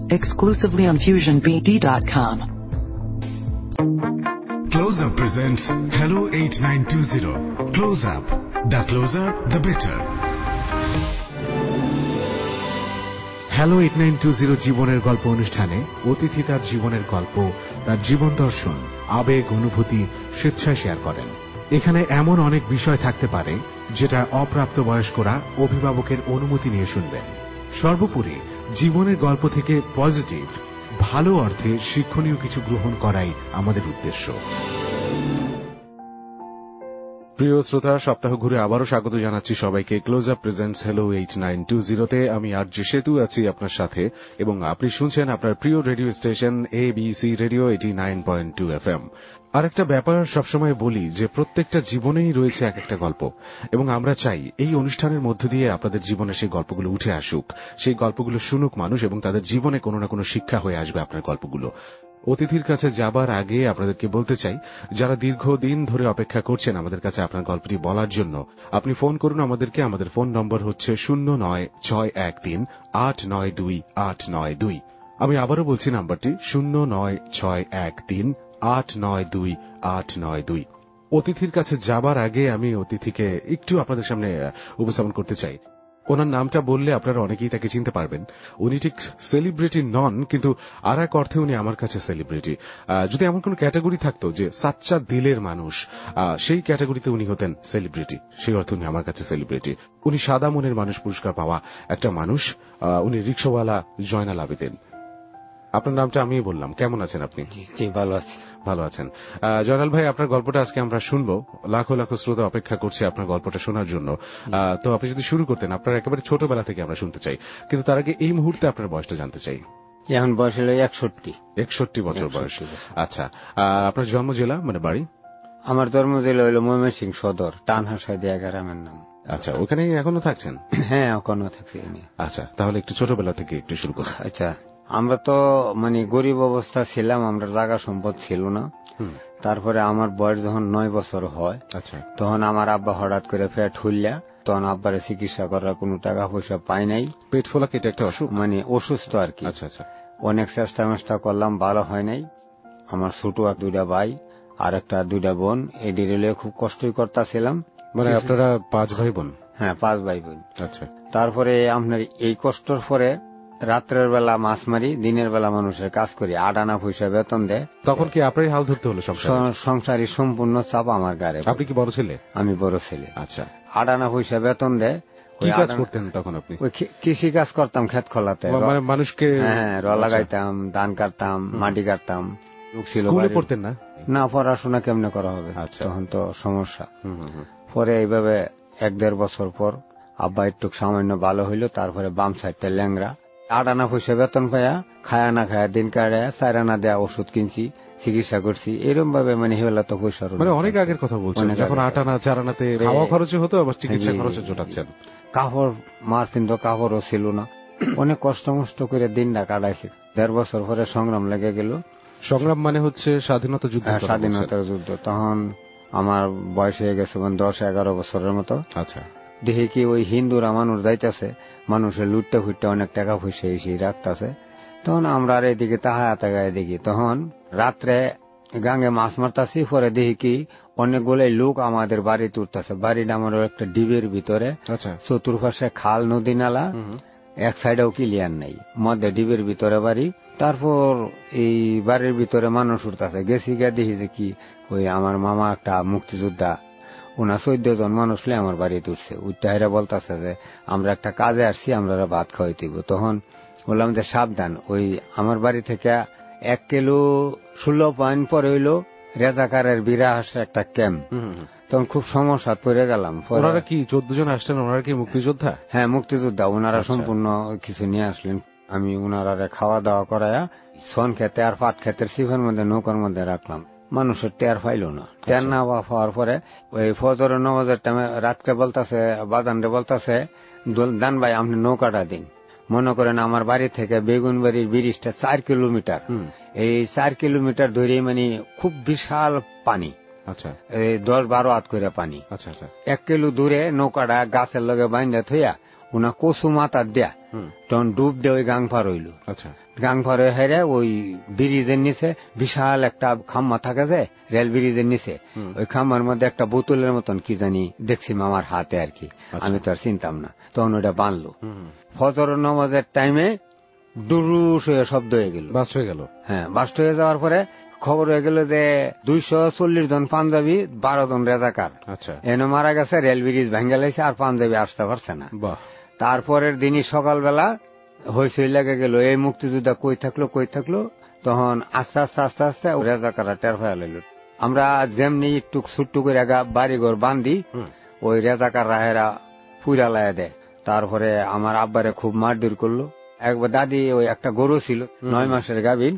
exclusively on FusionBD.com. Close Up presents Hello 8920. Close Up. The closer, the better. Hello 8920 জীবনের গল্প অনুষ্ঠানে অতিথি তার জীবনের গল্প, তার জীবন দর্শন, আবেগ, অনুভূতি স্বেচ্ছায় শেয়ার করেন। এখানে এমন অনেক বিষয় থাকতে পারে যেটা অপ্রাপ্তবয়স্করা অভিভাবকের অনুমতি নিয়ে শুনবেন। সর্বোপরি জীবনের গল্প থেকে পজিটিভ, ভালো অর্থে শিক্ষণীয় কিছু গ্রহণ করাই আমাদের উদ্দেশ্য। প্রিয় শ্রোতা, সপ্তাহ ঘুরে আবারও স্বাগত জানাচ্ছি সবাইকে ক্লোজ আপ প্রেজেন্টস হেলো 8920-তে। আমি আরজে সেতু আছি আপনার সাথে, এবং আপনি শুনছেন আপনার প্রিয় radio station ABC radio 89.2 FM। আরেকটা ব্যাপার সবসময় বলি যে প্রত্যেকটা জীবনেই রয়েছে এক একটা গল্প, এবং আমরা চাই এই অনুষ্ঠানের মধ্য দিয়ে আপনাদের জীবনে সেই গল্পগুলো উঠে আসুক, সেই গল্পগুলো শুনুক মানুষ, এবং তাদের জীবনে কোনো না কোনো শিক্ষা হয়ে আসবে আপনার গল্পগুলো। অতিথির কাছে যাবার আগে আপনাদেরকে বলতে চাই, যারা দীর্ঘদিন ধরে অপেক্ষা করছেন আমাদের কাছে আপনার গল্পটি বলার জন্য, আপনি ফোন করুন আমাদেরকে। আমাদের ফোন নম্বর হচ্ছে 09613892 আমি আবারও বলছি নাম্বারটি 09613892 অতিথির কাছে যাবার আগে আমি অতিথিকে একটু আপনাদের সামনে উপস্থাপন করতে চাই। ওনার নামটা বললে আপনারা অনেকেই তাকে চিনতে পারবেন। উনি ঠিক সেলিব্রিটি নন, কিন্তু আর এক অর্থে উনি আমার কাছে সেলিব্রিটি। যদি এমন কোন ক্যাটাগরি থাকতো যে সাচ্চা দিলের মানুষ, সেই ক্যাটাগরিতে উনি হতেন সেলিব্রিটি। সেই অর্থে উনি আমার কাছে সেলিব্রিটি। উনি সাদা মনের মানুষ পুরস্কার পাওয়া একটা মানুষ। উনি রিক্সাওয়ালা জয়নাল আবেদিন। আপনার নামটা আমি বললাম। কেমন আছেন আপনি? জি, ভালো আছি। ভালো আছেন জয়নাল ভাই। আপনার গল্পটা আজকে আমরা শুনবো। লাখো লাখো শ্রোতা অপেক্ষা করছে আপনার গল্পটা শোনার জন্য। তো আপনি যদি শুরু করতেন, আপনার একেবারে ছোটবেলা থেকে আমরা শুনতে চাই, কিন্তু তার আগে এই মুহূর্তে আপনার বয়সটা জানতে চাই। এখন বয়স হলো 61 বছর বয়স। আচ্ছা, আপনার জন্ম জেলা মানে বাড়ি? আমার জন্ম জেলা হলো ময়মনসিংহ সদর, টানহাসাইদিয়া গ্রামের নাম। আচ্ছা, ওখানে এখনো থাকছেন? হ্যাঁ, এখনো থাকছি। আচ্ছা, তাহলে একটু ছোটবেলা থেকে একটু শুরু করুন। আচ্ছা, আমরা তো মানে গরিব অবস্থা ছিলাম, আমরা জায়গা সম্পদ ছিল না। তারপরে আমার বয়স যখন 9 বছর হয়, আচ্ছা, তখন আমার আব্বা হঠাৎ করে পেট ফুললা, তখন আব্বারে চিকিৎসা করার কোনো টাকা পয়সা পাই নাই। পেট ফোলা কি এটা একটা অসুখ? মানে অসুস্থ আর কি। আচ্ছা আচ্ছা। অনেক চেষ্টা করলাম, ভালো হয় নাই। আমার ছোট 2টা ভাই আর একটা 2টা বোন, এটি রেলে খুব কষ্টই করতেছিলাম। মানে আপনারা 5 ভাই বোন? হ্যাঁ, 5 ভাই বোন। আচ্ছা। তারপরে আপনার এই কষ্টর পরে রাত্রের বেলা মাছ মারি, দিনের বেলা মানুষের কাজ করি, 8 আনা পয়সা বেতন দেয়। তখন কি আপনারই হাল ধরতে হলো? সংসারী সম্পূর্ণ চাপ আমার গাড়ে। আপনি কি বড় ছেলে? আমি বড় ছেলে। আচ্ছা। 8 আনা পয়সা বেতন দেয়। কি কাজ করতেন তখন আপনি? ওই কৃষি কাজ করতাম, ক্ষেত খোলাতে। মানে মানুষকে? হ্যাঁ, র লাগাইতাম, ধান কাটতাম, মাটি কাটতাম। স্কুলে পড়তেন না? না, পড়াশোনা কেমনে করা হবে, তখন তো সমস্যা। পরে এইভাবে 1-1.5 বছর পর আব্বা একটু সামান্য ভালো হইল। তারপরে বাম সাইডটা ল্যাংরা। 8 আনা পয়সা বেতন পাইয়া খায়া না খায়া দিন কাটে 4 আনা দেয়া ওষুধ কিনছি, চিকিৎসা করছি। এরকম ভাবে মানে হইলা তো পয়সা। মানে অনেক আগের কথা বলছেন, যখন 8 আনা 4 আনাতে খাওয়া খরচ হতো, আবার চিকিৎসা খরচে জোটাচ্ছেন। কাপড় মার পিন্ধ কাপড়ও ছিল না। অনেক কষ্ট মষ্ট করে দিনটা কাটাইছি। 1.5 বছর পরে সংগ্রাম লেগে গেল। সংগ্রাম মানে হচ্ছে স্বাধীনতা যুদ্ধ? স্বাধীনতার যুদ্ধ। তখন আমার বয়স হয়ে গেছে 10-11 বছরের মতো। আচ্ছা। দেখি কি ওই হিন্দুরা মানুষ যাইতেছে, মানুষের লুটতে ফুটতে অনেক টাকা পয়সা এসে রাখতেছে। তখন আমরা আর এদিকে তাকায় দেখি। তখন রাত্রে গাঙ্গে মাছ মারতাছি। পরে দেখি কি অনেকগুলোই লোক আমাদের বাড়িতে উঠতেছে। বাড়িটা আমার একটা ডিবের ভিতরে। আচ্ছা। চতুর্পাশে খাল, নদী, নালা, এক সাইডেও ক্লিয়ার নাই, মধ্যে ডিবের ভিতরে বাড়ি। তারপর এই বাড়ির ভিতরে মানুষ উঠতেছে। গেছি গিয়ে দেখি যে কি ওই আমার মামা একটা মুক্তিযোদ্ধা, ওনার 14 জন মানুষ আমার বাড়িতে উঠছে। উঠতে বলতেছে যে আমরা একটা কাজে আসছি, আমরা ভাত খাওয়াই দিব। তখন বললাম যে সাবধান, ওই আমার বাড়ি থেকে 1 কিলো 16 পয়েন্ট পরে হইল রেজাকারের বিরাট একটা ক্যাম্প। তখন খুব সমস্যা পড়ে গেলাম। ওনারা কি 14 জন আসলেন? ওনারা কি মুক্তিযোদ্ধা? হ্যাঁ, মুক্তিযোদ্ধা। ওনারা সম্পূর্ণ কিছু নিয়ে আসলেন। আমি ওনারা খাওয়া দাওয়া করায়া সন খেতে আর পাট খেতের সিফের মধ্যে নৌকার মধ্যে রাখলাম। মানুষের টের পাইল না। টের না পাওয়ার পরে ওই ফজরের নামাজের টাইমে রাত্রে বলতেছে, বাজানরে বলতেছে, দান ভাই আপনি নৌকাটা দিন। মনে করেন আমার বাড়ি থেকে বেগুনবাড়ির ব্রিজটা 4 কিলোমিটার। এই 4 কিলোমিটার ধরে মানে খুব বিশাল পানি। আচ্ছা। 10-12 হাত করে পানি। আচ্ছা আচ্ছা। 1 কিলো দূরে নৌকাটা গাছের লগে বাইন্ধা থইয়া উনা কচু মাথার দেয়া তখন ডুব দিয়ে ওই গাং পার হইল। আচ্ছা, গাং পার হয়ে হেরে ওই ব্রিজের নিচে বিশাল একটা খাম্মা থাকে যে রেল ব্রিজের নিচে, ওই খাম্মার মধ্যে একটা বোতলের মতন কি জানি দেখছি আমার হাতে আর কি, আমি তো আর চিনতাম না। তখন ওটা বাঁধলো। ফজর নামাজের টাইমে ডুরুস হয়ে শব্দ হয়ে গেল, বাস্ট হয়ে গেল। হ্যাঁ, বাস্ট হয়ে যাওয়ার পরে খবর হয়ে গেল যে 240 জন পাঞ্জাবি 12 জন রেজাকার এনে মারা গেছে, রেল ব্রিজ ভেঙে লাইছে, আর পাঞ্জাবি আসতে পারছে না। তারপরের দিনই সকালবেলা হইচই লেগে গেল, এই মুক্তিযোদ্ধা কই থাকলো। তখন আস্তে আস্তে আস্তে আস্তে রেজাকাররা টের হয়ে লাইল। আমরা যেমনি একটু ছুট্টু করে বাড়িঘর বান্ধি, ওই রেজাকার রাহেরা পুরা লাইয়া দেয়। তারপরে আমার আব্বারে খুব মারধর করলো। একবার দাদি ওই একটা গরু ছিল 9 মাসের গাভীন,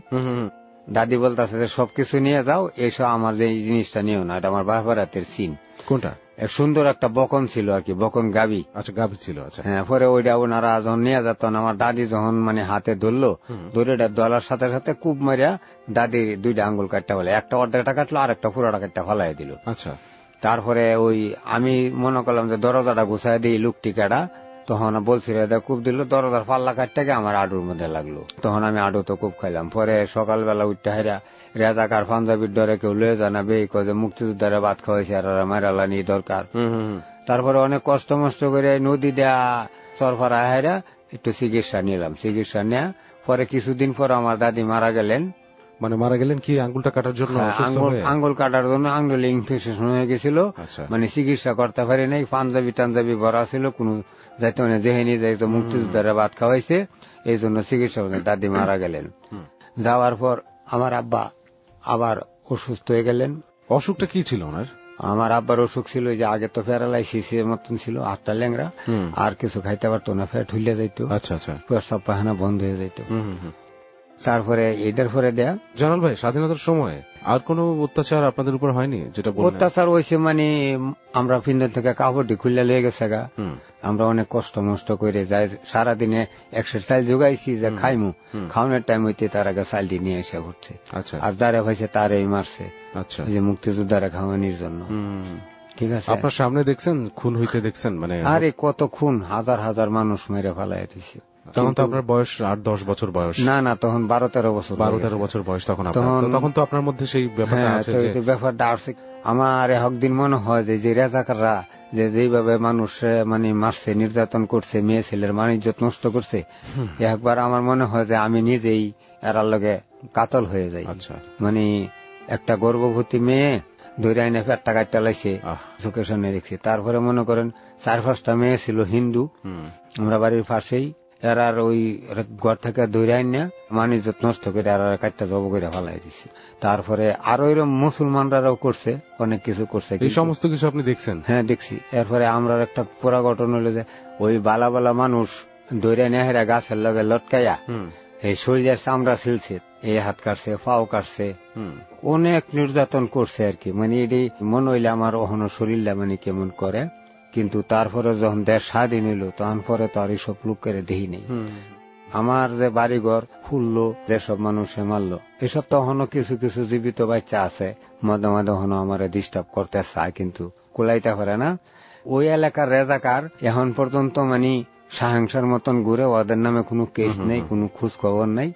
দাদি বলতেছে যে সবকিছু নিয়ে যাও, এইসব আমার যে জিনিসটা নিও না, এটা আমার বাবার হাতের সিন। কোনটা? এক সুন্দর একটা বকন ছিল আর কি, বকন গাভী। আচ্ছা, গাভী ছিল। আচ্ছা, হ্যাঁ, পরে ওইটা ওনারা যখন নিয়ে যেত, আমার দাদি যখন মানে হাতে ধরলো, ধরে দলার সাথে সাথে কুপ মারিয়া দাদির 2টা আঙ্গুল কাটতে ফেলে, একটা অর্ধেকটা কাটলো আর একটা পুরোটা কাটতে ফেলাই দিল। আচ্ছা, তারপরে ওই আমি মনে করলাম যে দরজাটা গুছাই দিই লুকটি কাটা, তখন বলছিল কুপ দিল, দরজার পাল্লা কাটতে গিয়ে আমার আডুর মধ্যে লাগলো। তখন আমি আডু তো কুপ খাইলাম। পরে সকালবেলা উঠতে হেরা রেজাকার পাঞ্জাবির ডরে কেউ লয়ে জানাবে যে মুক্তিযোদ্ধারা ভাত খাওয়াইছে আর মারালা নিয়ে দরকার। তারপরে অনেক কষ্ট মষ্ট করে নদী দেয়া সরফরা হেরা একটু চিকিৎসা নিলাম। চিকিৎসা নেয়া পরে কিছুদিন পর আমার দাদি মারা গেলেন। মানে মারা গেলেন কি আঙ্গুলটা কাটার জন্য? আঙ্গুল কাটার জন্য আঙ্গুলে ইনফেকশন হয়ে গেছিল, মানে চিকিৎসা করতে পারি নাই। পাঞ্জাবি টাঞ্জাবি ভরা ছিল, কোন যাইতে মানে যেহেনি যাইতো মুক্তিযোদ্ধারা ভাত খাওয়াইছে, এই জন্য চিকিৎসা দাদি মারা গেলেন। যাওয়ার পর আমার আব্বা আবার অসুস্থ হয়ে গেলেন। অসুখটা কি ছিল ওনার? আমার আব্বার অসুখ ছিল যে আগে তো প্যারালাইসিসের মতন ছিল, 8টা ল্যাংরা, আর কিছু খাইতে পারতো না, ফ্যাট হইলে যাইতো। আচ্ছা আচ্ছা, প্রস্রাব পায়খানা বন্ধ হয়ে যাইত। তারপরে এটার পরে দেয়া। জানাল ভাই, স্বাধীনতার সময় আর কোন অত্যাচার আপনাদের উপর হয়নি? যেটা অত্যাচার হয়েছে মানে আমরা পিন্দর থেকে কাপড়টি খুললে লেগে গেছে গা, আমরা অনেক কষ্ট মষ্ট করে যাই, সারাদিনে 100 চাল জোগাইছি যে খাইমু, খাওয়ানোর টাইম হইতে তার আগে চালটি নিয়ে এসে ঘুরছে। আর যারা হয়েছে তারাই মারছে, যে মুক্তিযোদ্ধারা খাওয়ানির জন্য। ঠিক আছে, আপনার সামনে দেখছেন খুন হইতে দেখছেন? মানে আরে কত খুন, হাজার হাজার মানুষ মেরে ফেলায় দিছে। তখন তো আপনার বয়স 8-10 বছর বয়স? না, তখন 12-13 বছর। 12-13 বছর বয়স তখন তো আপনার মধ্যে সেই ব্যাপারটা আছে। ব্যাপারটা আছে। আমার একদিন মনে হয় যে রেজাকাররা যে যেভাবে মানুষ মানে মারছে, নির্যাতন করছে, মেয়ে ছেলের মান ইজ্জত নষ্ট করছে, একবার আমার মনে হয় যে আমি নিজেই এরার লগে কাতল হয়ে যাই। মানে একটা গর্ভবতী মেয়ে ধরে আইনে পেটটা কাটতে লাইছে, চোখের সামনে দেখছি। তারপরে মনে করেন 4-5টা মেয়ে ছিল হিন্দু, আমরা বাড়ির পাশেই, এরার ওই ঘর থেকে ধরে আইনা মান ইজ্জত নষ্ট করে এরার কাটটা জব করে ফেলাই দিচ্ছে। তারপরে আরো এরকম মুসলমানরাও করছে, অনেক কিছু করছে। এই সমস্ত কিছু আপনি দেখছেন? হ্যাঁ, দেখছি। এরপরে আমরা একটা পুরা ঘটনা হলো যে ওই বালা বালা মানুষ ধরে নেহেরা গাছের লগে লটকাইয়া এই শরীরের চামড়া ছিলছে, এই হাত কাটছে, পাও কাটছে, অনেক নির্যাতন করছে আর কি। মানে এটি মনে হইলে আমার অহনো শরীরটা মানে কেমন করে। কিন্তু তারপরে যখন দেশ স্বাধীন হইল, তখন পরে তো আর এইসব লোক করে দেখি নেই। আমার যে বাড়িঘর ফুললো, যেসব মানুষে মারলো, এসব তখনও কিছু কিছু জীবিত বাচ্চা আছে, মধ্যে মধ্যে হনো আমার ডিস্টার্ব করতে চায়, কিন্তু কুলাইতে পারে না। ওই এলাকার রেজাকার এখন পর্যন্ত মানে সাহেংসার মতন ঘুরে, ওদের নামে কোনো কেস নেই, কোনো খোঁজ খবর নেই।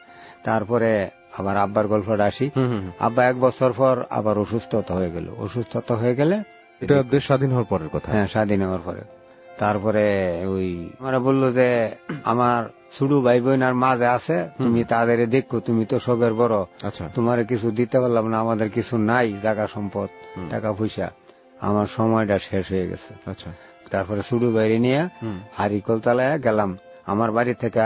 তারপরে আবার আব্বার গল্পটা আসি। আব্বা 1 বছর পর আবার অসুস্থতা হয়ে গেল। অসুস্থতা হয়ে গেলে, এটা দেশ স্বাধীন হওয়ার পরের কথা? হ্যাঁ, স্বাধীন হওয়ার পরে। তারপরে ওই আমরা বললো যে আমার ছোট ভাই বোন আর মাঝে আছে, তুমি তাদের দেখো, তুমি তো সবের বড়, তোমার কিছু দিতে পারলাম না, আমাদের কিছু নাই, জায়গা সম্পদ, টাকা পয়সা, আমার সময়টা শেষ হয়ে গেছে। তারপরে ছোট বাইরে নিয়ে হারিকলতলায় গেলাম। আমার বাড়ি থেকে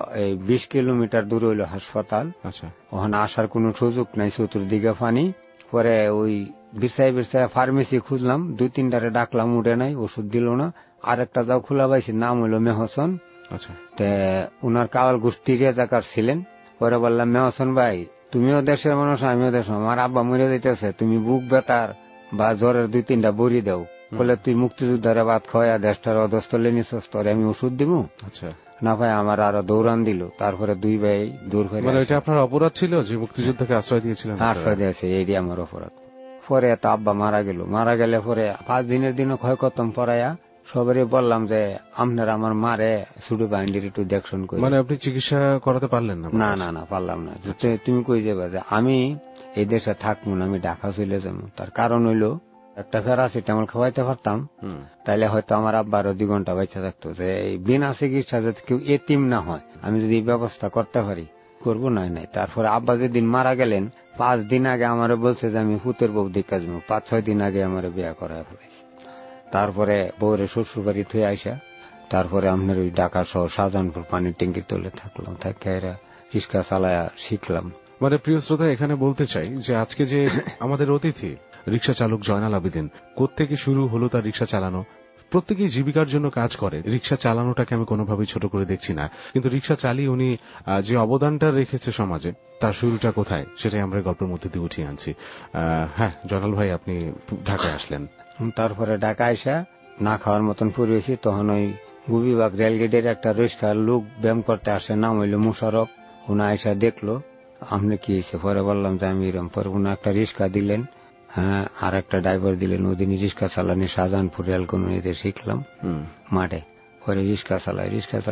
20 কিলোমিটার দূরে হইল হাসপাতাল। ওখানে আসার কোন সুযোগ নাই, চতুর্দিকে পানি। পরে ওই বিছাই ফার্মেসি খুঁজলাম, 2-3টারে ডাকলাম, উঠে নাই, ওষুধ দিল না। আরেকটা যাও খোলা পাইছি, নাম হইল মেহসন। উনার কাওয়াল গোষ্ঠী রেজাকার ছিলেন। পরে বললাম, মেহসন ভাই, তুমিও দেশের মানুষ, আমিও দেশ, আমার আব্বা মরে যাইতেছে, তুমি বুক ব্যথার বা জ্বরের 2-3টা বড়ি দাও, বলে তুই মুক্তিযোদ্ধারে ভাত খাওয়া দেশটার অধস্থলে নিছস, তোরে আমি ওষুধ দিব না। ভাই আমার আরো দৌড়ান দিল। তারপরে 2 ভাই দূর করে। এটা আপনার অপরাধ ছিল যে মুক্তিযোদ্ধাকে আশ্রয় দিয়েছিলেন? আশ্রয় দিয়েছে, এইটি আমার অপরাধ। পরে তো আব্বা মারা গেল। মারা গেলে পরে 5 দিনের দিনও ক্ষয় খতম পড়াইয়া সবারই বললাম যে আপনারা আমার মারে ছোট বাইন্ডির একটু দেখশন করি। মানে আপনি চিকিৎসা করাতে পারলেন না? না না না, পারলাম না। তুমি কই যাবে যে আমি এই দেশে থাকবো না, আমি ঢাকা চলে যাবো। তার কারণ হইলো একটা প্যারাসিটামল খাওয়াইতে পারতাম, তাইলে হয়তো আমার আব্বারও 2 ঘন্টা বেঁচে থাকতো। যে এই বিনা চিকিৎসা যাতে কেউ এতিম না হয়, আমি যদি এই ব্যবস্থা করতে পারি করবো। নাই নাই। তারপরে আব্বা যেদিন মারা গেলেন 5 দিন আগে আমারে বলছে যে আমি ফুতের বউ দেখা যাবো। 5-6 দিন আগে আমারে বিয়ে করা ফেলে। তারপরে বউরে শ্বশুর বাড়ি থুয়ে আইসা তারপরে আপনার ওই ঢাকা শহর শাহজাহানপুর পানির ট্যাঙ্কির তলে থাকলাম। থাকে এরা রিক্সা চালায়া শিখলাম। মানে প্রিয় শ্রোতা, এখানে বলতে চাই যে আজকে যে আমাদের অতিথি রিক্সা চালক জয়নাল আবেদিন, কোত্থেকে শুরু হলো তার রিক্সা চালানো। প্রত্যেকেই জীবিকার জন্য কাজ করে, রিক্সা চালানোটাকে আমি কোনোভাবেই ছোট করে দেখছি না, কিন্তু রিক্সা চালিয়ে উনি যে অবদানটা রেখেছে সমাজে, তার শুরুটা কোথায় সেটাই আমরা গল্পের মধ্যে দিয়ে উঠিয়ে আনছি। হ্যাঁ জয়নাল ভাই, আপনি ঢাকায় আসলেন। তারপরে ঢাকা আইসা না খাওয়ার মতন পড়েছি। তখন ওই গুবিবাগ রেলগেটের একটা রিক্সার লোক ব্যায়াম করতে আসে, নাম হইল মুশারফ। উনি আইসা দেখলো আপনি কি হয়েছে। পরে বললাম যে আমি এরম। পরে উনি একটা রিক্সা দিলেন, হ্যাঁ, আর একটা ড্রাইভার দিলেন। ওদিন রিক্সা চালানি শাহজাহানপুর রেল কলোনিতে শিখলাম মাঠে। পরে রিক্সা চালায়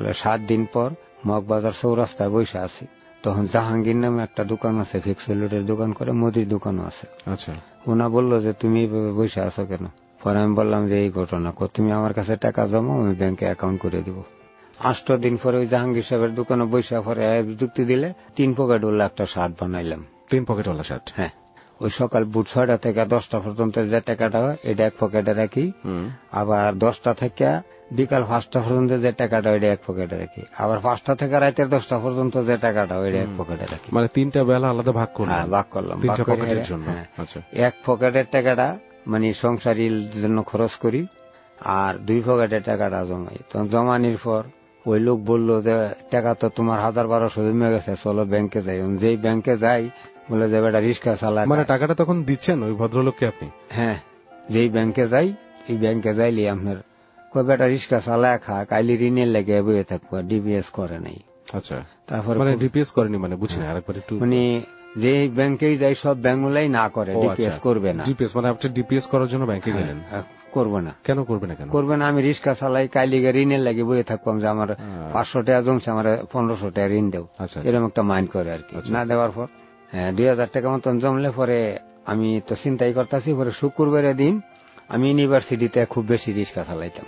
7 দিন পর মগবাজার চৌরাস্তায় বসে আছি। তখন জাহাঙ্গীর নামে একটা দোকান আছে, ফিক্সেলুটের দোকান করে, মুদির দোকানও আছে। আচ্ছা। ওনা বললো যে তুমি এইভাবে বসে আছো কেন? পরে আমি বললাম যে এই ঘটনা, তুমি আমার কাছে টাকা জমা, আমি ব্যাংকে অ্যাকাউন্ট করে দিব। 8 দিন পরে ওই জাহাঙ্গীর সাহেবের দোকানে বসে পরে যুক্তি দিলে 3 পকেট ওলা একটা শার্ট বানাইলাম। 3 পকেটওয়ালা শার্ট? হ্যাঁ। ওই সকাল বুট 6টা থেকে 10টা পর্যন্ত যে টাকাটা হয় এটা 1 পকেটে রাখি। আবার 10টা থেকে বিকাল 5টা পর্যন্ত যে টাকাটা ওইটা 1 পকেটে রাখি। আবার 5টা থেকে রাতের 10টা পর্যন্ত যে টাকাটা ওইটা 1 পকেটে রাখি। মানে 3টা বেলা আলাদা ভাগ করলাম? হ্যাঁ, ভাগ করলাম। 3টা পকেটের জন্য। আচ্ছা। 1 পকেটের টাকাটা মানে সংসারের জন্য খরচ করি, আর 2 পকেটের টাকাটা জমাই। তখন জমানির পর ওই লোক বললো যে টাকা তো তোমার 1000-1200 জমে গেছে, চলো ব্যাংকে যাই। যেই ব্যাংকে যাই বলে যে বেটা রিক্সা চালা। মানে টাকাটা তখন দিচ্ছেন ওই ভদ্রলোককে আপনি? হ্যাঁ, যেই ব্যাংকে যাই, এই ব্যাংকে যাইলে আপনার কই বেটা রিক্সা চালা খা, কাইলি ঋণের লেগে বইয়ে থাকবো, ডিপিএস করে নাই। আচ্ছা। তারপর মানে ডিপিএস করেনি মানে বুঝিনি, আরেকবার একটু। মানে যে ব্যাংকেই যাই সব ব্যাংকগুলাই না করে, ডিপিএস করবে না। ডিপিএস মানে আপনি ডিপিএস করার জন্য ব্যাংকে গেলেন? করবে না। কেন করবে না? কেন করবে না? আমি রিক্সা চালাই, কাইলিগে ঋণের লাগে বইয়ে থাকবো যে আমার 500 টাকা জমছে, আমার 1500 টাকা ঋণ দেও, এরকম একটা মাইন্ড করে আর কি। না দেওয়ার পর 2000 টাকা মতন জমলে পরে আমি তো চিন্তাই করতেছি। পরে শুক্রবারের দিন আমি ইউনিভার্সিটিতে খুব বেশি রিক্সা চালাইতাম।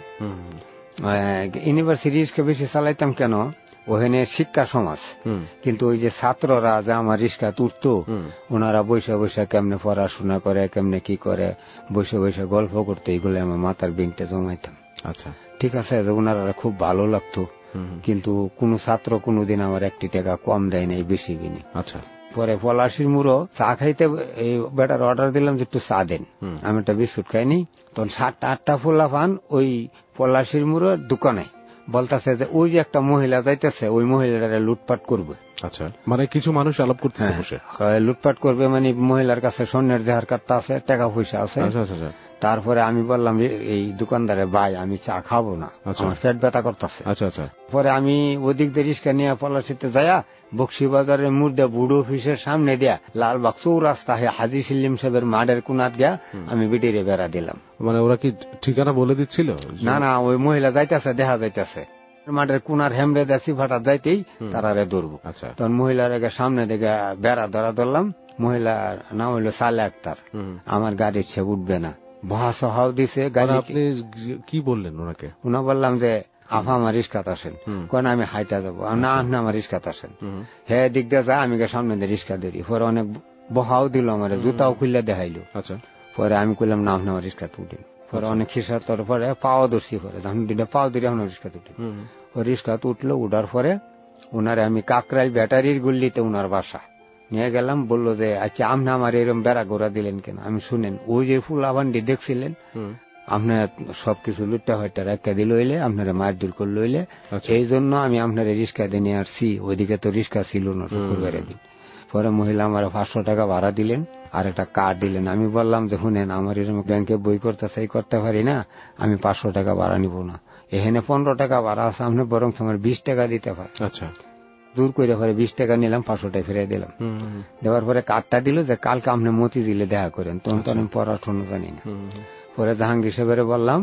ইউনিভার্সিটি রিক্সা বেশি চালাইতাম কেন? ওখানে শিক্ষা সমাজ, কিন্তু ওই যে ছাত্ররা যা আমার রিক্সা তুলতো, ওনারা বসে বসে কেমনে পড়াশোনা করে, কেমনে কি করে, বসে বসে গল্প করতে, এগুলো আমার মাথার বিনতে জমাইতাম। আচ্ছা, ঠিক আছে। ওনারা খুব ভালো লাগতো, কিন্তু কোন ছাত্র কোনদিন আমার 1 টাকা কম দেয় নাই, বেশি দিনই। আচ্ছা। পরে পলাশির মুড়ো চা খাইতে এই বেটার অর্ডার দিলাম যে একটু চা দেন, আমি একটা বিস্কুট খাইনি। তখন 7-8টা ফুলা পান ওই পলাশির মুড়োর দোকানে বলতেছে যে ওই যে একটা মহিলা যাইতেছে, ওই মহিলাটা লুটপাট করবে। আচ্ছা, মানে কিছু মানুষ আলাপ করতেছে বসে, লুটপাট করবে। মানে মহিলার কাছে স্বর্ণের দেহার কার্ডটা আছে, টাকা পয়সা আছে। তারপরে আমি বললাম এই দোকানদারে, ভাই আমি চা খাবো না, আমার পেট ব্যথা করতেছে। আচ্ছা আচ্ছা। পরে আমি ওদিক দিয়ে রিক্সা নিয়ে পলাশিতে যাইয়া বক্সিবাজারের মুর্দা বুড়ো অফিসের সামনে দিয়া লালবাগ চৌরাস্তা হাজি সিল্লিম সাহেবের মাঠের কোনাত গিয়া আমি বিটিরে বেড়া দিলাম। মানে ওরা কি ঠিকানা বলে দিচ্ছিল? না না, ওই মহিলা যাইতেছে, দেখা যাইতেছে মাঠের কোনার হেমরে দেশি ফাটা যাইতেই তারারে ধরবো। তখন মহিলার সামনে দেখে বেড়া ধরলাম। মহিলার নাম হইল সালে আক্তার। আমার গাড়ির সে উঠবে না, বহা সহাও দিছে গাড়ি। আপনি কি বললেন ওনাকে? ওনা বললাম যে আফা আমার রিস্কাত আসেন, কেন আমি হাইটা যাবো না, আপনি আমার রিস্কাত আসেন। হ্যাঁ, দিক দিয়ে যায়, আমি সামনে দিয়ে রিস্কা ধরি। পরে অনেক বহাও দিল, আমার জুতাও খুললে দেখাইলো। পরে আমি কইলাম না, আপনি আমার রিস্কাত উঠেন। পরে অনেক খিসার তোর পরে পাওয়া ধরছি, পরে দুটা পাও ধরে আপনার রিস্কাত উঠি। রিস্কাত উঠলো, উঠার পরে ওনারে আমি কাকরাইল ব্যাটারির গুল্লিতে ওনার বাসা নিয়ে গেলাম। বললো যে আচ্ছা আপনি আমার এরকম বেড়া ঘোরা দিলেন কেন? আমি শুনেন ওই যে ফুল আবান্ডি দেখছিলেন, আপনার সবকিছু লুটটা হয়টা রেখা দিল হইলে, আপনারা মারধর করলো হইলে, এই জন্য আমি আপনার রিক্সা দিয়ে নিয়ে আসছি। ওইদিকে তো রিক্সা ছিল না শুক্রবারের দিন। পরে মহিলা আমার 500 টাকা ভাড়া দিলেন, আর একটা কার্ড দিলেন। আমি বললাম যে শুনেন, আমার এরকম ব্যাংকে বই করতে চাই, করতে পারি না, আমি 500 টাকা ভাড়া নিব না। এখানে 15 টাকা ভাড়া আছে, আপনি বরং তোমার 20 টাকা দিতে পারে। আচ্ছা, দূর করে পরে 20 টাকা নিলাম, 500 টাকা ফিরে দিলাম। দেওয়ার পরে কার্ডটা দিল যে কালকে আপনি মতি দিলে দেখা করেন। তখন তো আমি পড়াশোনা জানি না। পরে জাহাঙ্গীর সাহেবের বললাম,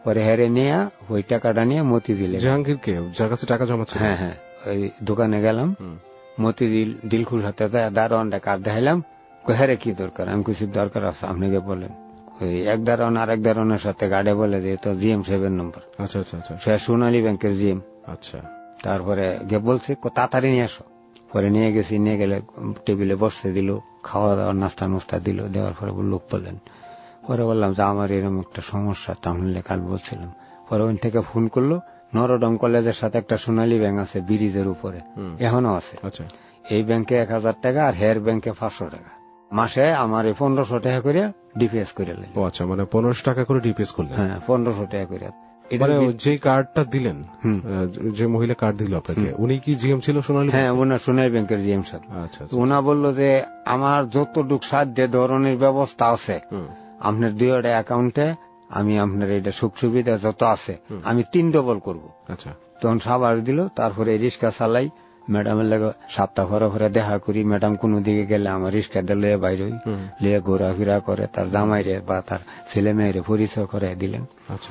পরে হেরে নিয়ে ওই টাকাটা নিয়ে মতিঝিলে, জাহাঙ্গীরকে যার কাছে টাকা জমা ছিল? হ্যাঁ হ্যাঁ, ওই দোকানে গেলাম, মতিঝিল দিলখুর সাথে দারোয়ানটা কার্ড দেখাইলাম, হেরে কি দরকার? আমি কিছু দরকার আছে আপনাকে বলেন। ওই এক দারোয়ান আর এক দারোয়ানের সাথে গাড়ে বলে যে তো GM 7 নম্বর। আচ্ছা আচ্ছা আচ্ছা, সে সোনালী ব্যাংকের GM। আচ্ছা, তারপরে গিয়ে বলছে তাড়াতাড়ি নিয়ে আসো। পরে নিয়ে গেছি, নিয়ে গেলে টেবিলে বসতে দিল, খাওয়া দাওয়া নাস্তা নুস্তা দিল, দেওয়ার পরে লোক বললেন। পরে বললাম যে আমার এরকম একটা সমস্যা, তাহলে কাল বলছিলাম। পরে ওই থেকে ফোন করলো, নরডম কলেজের সাথে একটা সোনালী ব্যাংক আছে ব্রিজের উপরে, এখনো আছে। আচ্ছা, এই ব্যাংকে 1000 টাকা আর হের ব্যাংকে 500 টাকা। মাসে আমার 1500 টাকা করে ডিপিএস করে লাগে। ও আচ্ছা, মানে 1500 টাকা করে ডিপিএস করলেন? হ্যাঁ, 1500 টাকা করে। মানে যে কার্ডটা দিলেন, যে মহিলা কার্ড দিল আপনাকে, উনি কি GM ছিল সোনালী? হ্যাঁ, ওনার সোনালী ব্যাংকের GM স্যার। আচ্ছা, ওনা বললো যে আমার যতটুক সাধ্য ধরনের ব্যবস্থা আছে আপনার 2টা অ্যাকাউন্টে, আমি আপনার এটা সুখ সুবিধা যত আছে আমি 3 ডবল করবো। আচ্ছা, তখন সাবাস দিল। তারপরে রিক্সা চালাই, ম্যাডামের লাগে সপ্তাহ পরে পরে দেখা করি। ম্যাডাম কোনো দিকে গেলে আমার রিক্সাটা লয়ে বাইর হই, লিয়ে ঘোরাফেরা করে, তার জামাইরে বা তার ছেলে মেয়েরে পরিচয় করে দিলেন। আচ্ছা,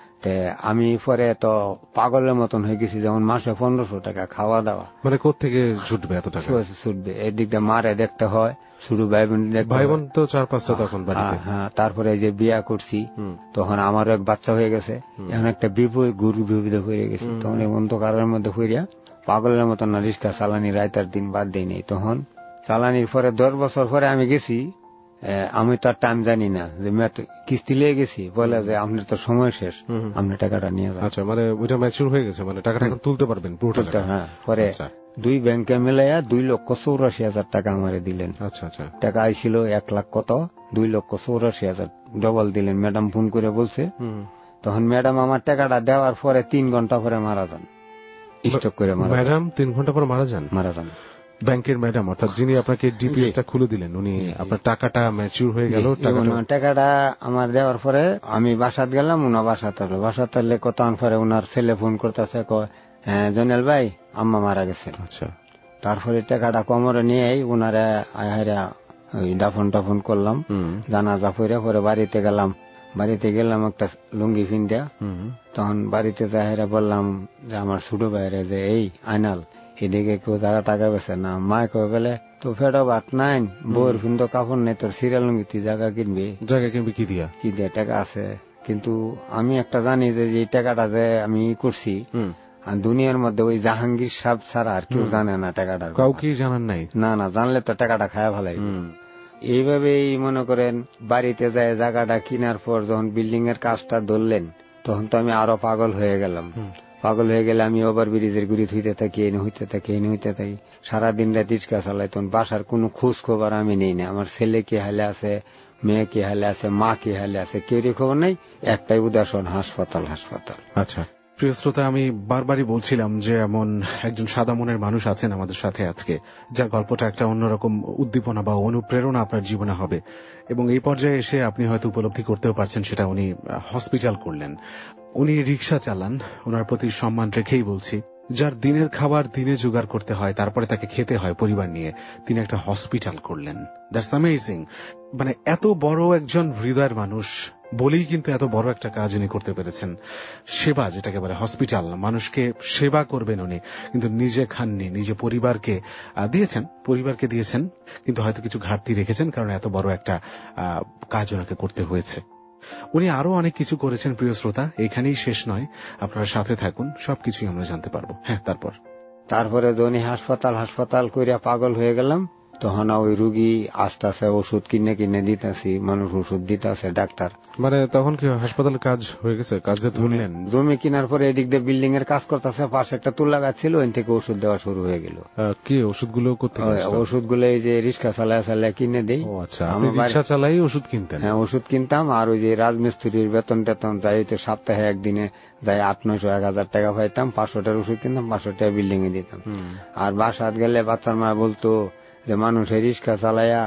আমি পরে তো পাগলের মতন হয়ে গেছি, যেমন মাসে 1500 টাকা খাওয়া দাওয়া। মানে কোত্থেকে ছুটবে এত টাকা? ছুটবে, এদিক দিয়ে মারে দেখতে হয়, শুরু ভাই বোন তো 4-5টা তখন বাড়িতে। হ্যাঁ, তারপরে যে বিয়া করছি তখন আমারও এক বাচ্চা হয়ে গেছে, এখন একটা বিপদে হয়ে গেছি। তখন এই অন্ধকারের মধ্যে হইয়া পাগলের মতন না রিক্সা চালানি রাইতার দিন বাদ দেই নেই। তখন চালানির পরে 10 বছর পরে আমি গেছি, আমি তো আর টাইম জানি না যে কিস্তি লেগে গেছি, বলে যে আপনার তো সময় শেষ, আপনি টাকাটা নিয়ে যান। আচ্ছা, মানে ওইটা ম্যাচিউর হয়ে গেছে, মানে টাকাটা এখন তুলতে পারবেন পুরোটা? হ্যাঁ। পরে 2 ব্যাংকে মিলাইয়া 2,84,000 টাকা আমারে দিলেন। আচ্ছা আচ্ছা, টাকা আইছিল 1 লাখ কত, 2,84,000 ডবল দিলেন। ম্যাডাম ফোন করে বলছে, তখন ম্যাডাম আমার টাকাটা দেওয়ার পরে 3 ঘন্টা পরে মারা যান, স্ট্রোক করে মারা যান। ম্যাডাম 3 ঘন্টা পরে মারা যান? ব্যাংকের ম্যাডাম, অর্থাৎ যিনি আপনাকে ডিপিএসটা খুলে দিলেন, উনি আপনার টাকাটা ম্যাচিউর হয়ে গেল। টাকাটা আমার দেওয়ার পরে আমি বাসাত গেলাম, উনা বাসাতে কত পরে উনার ছেলে ফোন করতেছে, হ্যাঁ জয়নাল ভাই আম্মা মারা গেছেন। আচ্ছা, তারপরে টাকাটা কোমরে নিয়ে উনারা আহারা ওই দাফন টাফন করলাম, জানাজা পড়ে পরে বাড়িতে গেলাম একটা লুঙ্গি ফিন্দিয়া। তখন বাড়িতে যাই বললাম যে আমার ছোট ভাইরে যে এই আইনাল এদিকে কেউ টাকা বেছে না, মায় কয়ে বলে তো ফেরো ভাত নাই, বউর ফিন্দ কাপড় নেই, তোর সিরিয়াল লুঙ্গি তুই জায়গা কিনবি কি দিয়া টাকা আছে। কিন্তু আমি একটা জানি যে এই টাকাটা যে আমি করছি, দুনিয়ার মধ্যে ওই জাহাঙ্গীর সাহেব ছাড়া আর কেউ জানে না টাকাটা। কাউকে জানান নাই? না, জানলে তো টাকাটা খায়া ফেলাই। এইভাবেই মনে করেন বাড়িতে যায় জায়গাটা কেনার পর যখন বিল্ডিং এর কাজটা ধরলেন, তখন তো আমি আরো পাগল হয়ে গেলাম। আমি ওভার ব্রিজের গুড়ি হইতে থাকি, এনে হইতে থাকি, সারাদিন রাত রিক্সা চালাই। তখন বাসার কোনো খোঁজ খবর আমি নেই না, আমার ছেলে কি হালে আছে, মেয়ে কি হালে আছে, মা কি হালে আছে, কেউরই খবর নেই। একটাই উদাসন, হাসপাতাল। আচ্ছা, প্রিয় শ্রোতা, আমি বারবারই বলছিলাম যে এমন একজন সাদা মনের মানুষ আছেন আমাদের সাথে আজকে, যার গল্পটা একটা অন্যরকম উদ্দীপনা বা অনুপ্রেরণা আপনার জীবনে হবে। এবং এই পর্যায়ে এসে আপনি হয়তো উপলব্ধি করতেও পারছেন সেটা। উনি হসপিটাল করলেন, উনি রিক্সা চালান, ওনার প্রতি সম্মান রেখেই বলছি। যার দিনের খাবার দিনে জোগাড় করতে হয়, তারপরে তাকে খেতে হয় পরিবার নিয়ে, তিনি একটা হসপিটাল করলেন। That's amazing. মানে এত বড় একজন হৃদয়ের মানুষ বলেই কিন্তু এত বড় একটা কাজ উনি করতে পেরেছেন। সেবা, যেটাকে বলে হসপিটাল, মানুষকে সেবা করবেন উনি, কিন্তু নিজে খাননি, নিজে পরিবারকে দিয়েছেন, কিন্তু হয়তো কিছু ঘাটতি রেখেছেন, কারণ এত বড় একটা কাজ ওনাকে করতে হয়েছে। উনি আরো অনেক কিছু করেছেন প্রিয় শ্রোতা, এখানেই শেষ নয়, আপনারা সাথে থাকুন, সবকিছুই আমরা জানতে পারবো। হ্যাঁ, তারপরে যখন হাসপাতাল কইরা পাগল হয়ে গেলাম, তখন ওই রুগী আস্তে আস্তে ওষুধ কিনে দিতেছি, মানুষ ওষুধ দিতেছে, ডাক্তার। মানে তখন কি হাসপাতালের কাজ হয়ে গেছে? কাজে ধরলেন, জমি কেনার পরে এদিক দিয়ে বিল্ডিং এর কাজ করতেছে, পাশে একটা তুলা গাছ ছিল, ওই থেকে ওষুধ দেওয়া শুরু হয়ে গেল। কি ওষুধগুলো? ওষুধগুলো এই যে রিক্সা চালায় কিনে দেই। আচ্ছা, আমি রিক্সা চালাই ওষুধ কিনতেন? হ্যাঁ, ওষুধ কিনতাম। আর ওই যে রাজমিস্ত্রির বেতন যাই তো সপ্তাহে একদিনে যাই 800-900-1000 টাকা পাইতাম, 500 টাকার ওষুধ কিনতাম, 500 টাকা বিল্ডিং এ দিতাম। আর বাসাত গেলে বাচ্চার মা বলতো যে মানুষের রিক্সা চালাইয়া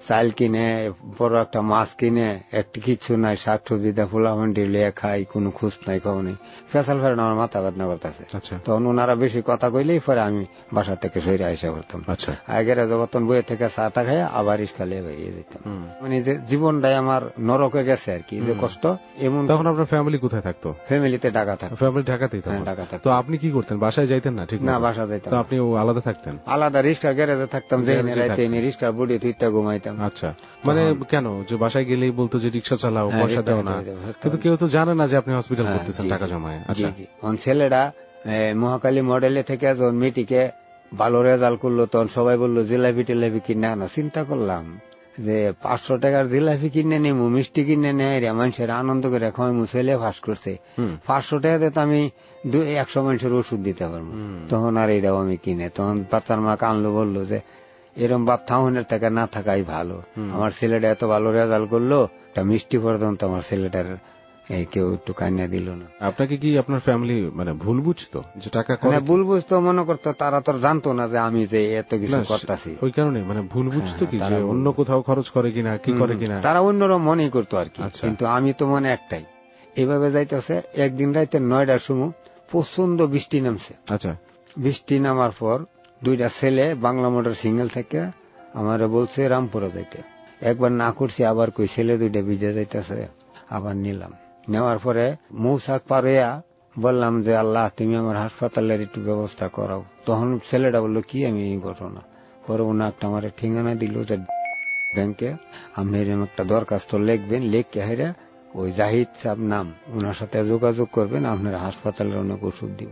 চাল কিনে, বড় একটা মাছ কিনে, একটি কিছু নাই, শাকসবজি দিয়ে ফুলাফান্ডি লিয়ে খাই, কোনো খুশ নাই, খাও নেই, ফেসাল ফেরেন আমার মাথা বেদনা করতেছে। তখন ওনারা বেশি কথা কইলেই পরে আমি বাসা থেকে সইরে আইসা করতাম। আগের যখন বইয়ে থেকে চাটা খাই আবার ইস্কালে বেরিয়ে যেতাম। মানে যে জীবনটাই আমার নরক হয়ে গেছে আর কি, যে কষ্ট। এমন তখন আপনার ফ্যামিলি কোথায় থাকতো? ফ্যামিলিতে ঢাকা থাকতো। ফ্যামিলি ঢাকাতেই? ঢাকা থাকতো। তো আপনি কি করতেন? বাসায় যাইতেন না? ঠিক না, বাসা যাইতাম। তো আপনি আলাদা থাকতেন? আলাদা রিক্সার গ্যারেজে থাকতাম, যে রাইতে রিক্সার বুড়ি তুইতে ঘুমাইতাম। আচ্ছা, মানে কেন যে বাসায় গেলেই বলতো যে রিক্সা চালাও, পয়সা দাও না, কিন্তু কেউ তো জানে না যে আপনি হসপিটাল করতেছেন টাকা জমায়। আচ্ছা, ছেলেরা মহাকালী মডেলে থেকে যখন মেয়েটিকে ভালো রেজাল্ট করলো, তখন সবাই বললো জিলাপি টিলাপি কিনে আনো। চিন্তা করলাম যে 500 টাকার জিলাপি কিনে নেবো, মিষ্টি কিনে নেয়, মানুষের আনন্দ করে খাওয়াই, ছেলে ফাঁস করছে। 500 টাকাতে তো আমি 100 মানুষের ওষুধ দিতে পারবো। তখন আর এটাও আমি কিনে, তখন বাচ্চার মা কানলো, বললো যে এরম বাপ থাউনের টাকা না থাকাই ভালো। আমার ছেলেটা এত ভালো রেজাল্ট করলো, একটা মিষ্টি পর্যন্ত আমার ছেলেটার কেউ একটু কান্না দিল না। আপনাকে কি আপনার ফ্যামিলি মানে ভুল বুঝতো যে টাকা? ভুল বুঝতো মনে করতো, তারা তো জানতো না যে আমি যে এত কিছু করতেছি। ওই কারণে মানে ভুল বুঝতো কি, যে অন্য কোথাও খরচ করে কিনা, কি করে কিনা, তারা অন্যরকম মনেই করতো আর কি। কিন্তু আমি তো মনে একটাই, এইভাবে যাইতেছে। একদিন রাইতে 9টার সময় প্রচন্ড বৃষ্টি নামছে। আচ্ছা, বৃষ্টি নামার পর 2টা ছেলে বাংলা মোটর সিঙ্গেল থেকে আমারে বলছে রামপুরে যাইতে। একবার না করছি, আবার কই ছেলে 2টা ভিজে যাইতেছে, আবার নিলাম। নেওয়ার পরে মৌসাক পারিয়া বললাম যে আল্লাহ, তুমি আমার হাসপাতালের একটু ব্যবস্থা করাও। তখন ছেলেটা বললো কি আমি এই ঘটনা করবো না, একটা আমার ঠিকানা দিল যে ব্যাংকে আপনি এরকম একটা দরখাস্ত লিখবেন, লিখে হেরে ওই জাহিদ সাহেব নাম, ওনার সাথে যোগাযোগ করবেন, আপনার হাসপাতালের অনেক ওষুধ দিব।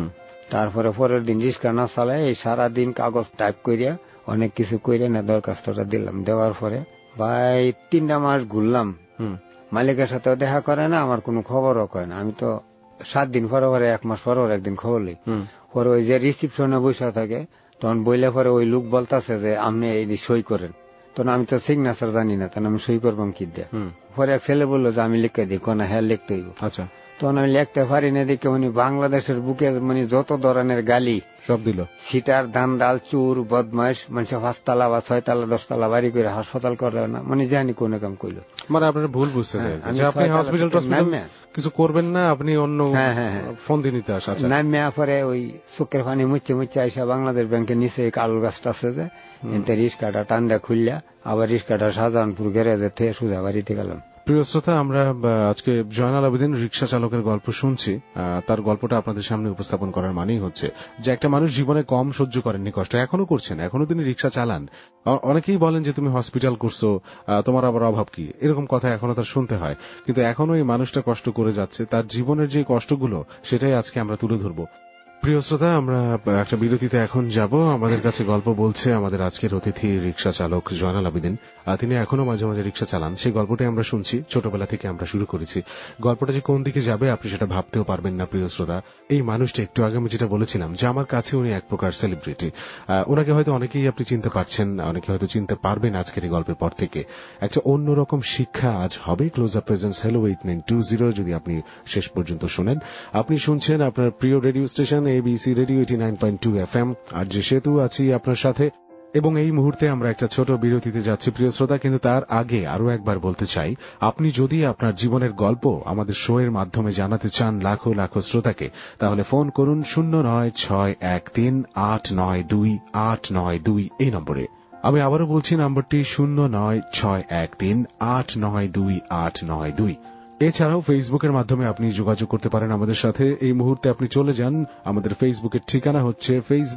তারপরে পরের দিন রিক্সা না চালায় এই সারাদিন কাগজ টাইপ করিয়া অনেক কিছু করিয়া না দরখাস্তটা দিলাম। দেওয়ার পরে ভাই 3টা মাস ঘুরলাম, মালিকের সাথে দেখা করে না, আমার কোনো খবরও কয় না। আমি তো 7 দিন পরে পরে 1 মাস পরে একদিন খবর লই। পরে ওই যে রিসিপশনে বসে থাকে, তখন বইলে পরে ওই লোক বলতেছে যে আপনি এই সই করেন। তখন আমি তো সিগনেচার জানি না, তখন আমি সই করবাম কি দিয়ে। পরে এক ছেলে বললো যে আমি লিখে দিই, কোন হ্যাঁ লিখতে হইব। আচ্ছা, তখন আমি লিখতে পারি না দেখে উনি বাংলাদেশের বুকে মানে যত ধরনের গালি সব দিল। সিটার, ধান্দাল, চুর, বদমাইশ, মানুষের 5 তালা বা 6 তালা 10 তালা বাড়ি করে হাসপাতাল করে না, মানে জানি কোন কাম করলো। মানে আপনার ভুল বুঝতেছে, আপনি হসপিটাল কিছু করবেন না, আপনি অন্য ফোন দিয়ে নিতে আসেন। নামে পরে ওই চোখের পানি মুচ্ছে মুচ্ছে আইসা বাংলাদেশ ব্যাংকের নিচে কালো গাছটা আছে যে, এতে রিস্কাটা টান্দা খুললা আবার রিস্কাটা শাহজাহানপুর গ্যারেজে থেকে সোজা বাড়িতে গেলাম। প্রিয় শ্রোতা, আমরা আজকে জয়নাল আবেদিন রিক্সা চালকের গল্প শুনছি। তার গল্পটা আপনাদের সামনে উপস্থাপন করার মানেই হচ্ছে যে একটা মানুষ জীবনে কম সহ্য করেননি, কষ্ট এখনো করছেন, এখনো তিনি রিক্সা চালান। অনেকেই বলেন যে তুমি হসপিটাল করছো, তোমার আবার অভাব কি, এরকম কথা এখনো তার শুনতে হয়। কিন্তু এখনো এই মানুষটা কষ্ট করে যাচ্ছে, তার জীবনের যে কষ্টগুলো সেটাই আজকে আমরা তুলে ধরবো। প্রিয় শ্রোতা, আমরা একটা বিরতিতে এখন যাব। আমাদের কাছে গল্প বলছে আমাদের আজকের অতিথি রিক্সা চালক জয়নাল আবেদিন। তিনি এখনো মাঝে মাঝে রিক্সা চালান, সেই গল্পটাই আমরা শুনছি। ছোটবেলা থেকে আমরা শুরু করেছি। গল্পটা যে কোন দিকে যাবে আপনি সেটা ভাবতেও পারবেন না। প্রিয় শ্রোতা, এই মানুষটা একটু আগে আমি যেটা বলেছিলাম যে আমার কাছে উনি এক প্রকার সেলিব্রিটি। ওনাকে হয়তো অনেকেই আপনি চিনতে পারছেন, অনেকে হয়তো চিনতে পারবেন আজকের এই গল্পের পর থেকে। একটা অন্যরকম শিক্ষা আজ হবে ক্লোজ আপ প্রেজেন্স হ্যালো 8920। যদি আপনি শেষ পর্যন্ত শোনেন, আপনি শুনছেন আপনার প্রিয় radio station ABC radio 89.2 FM। RJ Setu আছি আপনার সাথে, এবং এই মুহূর্তে আমরা একটা ছোট বিরতিতে যাচ্ছি প্রিয় শ্রোতা। কিন্তু তার আগে আরো একবার বলতে চাই, আপনি যদি আপনার জীবনের গল্প আমাদের শো এর মাধ্যমে জানাতে চান লাখো লাখো শ্রোতাকে, তাহলে ফোন করুন 09613892892 এই নম্বরে। আমি আবারও বলছি, নম্বরটি 09613892892। এছাড়াও ফেসবুকের মাধ্যমে আপনি যোগাযোগ করতে পারেন আমাদের সাথে। এই মুহূর্তে আপনি চলে যান, আমাদের ফেসবুকের ঠিকানা হচ্ছে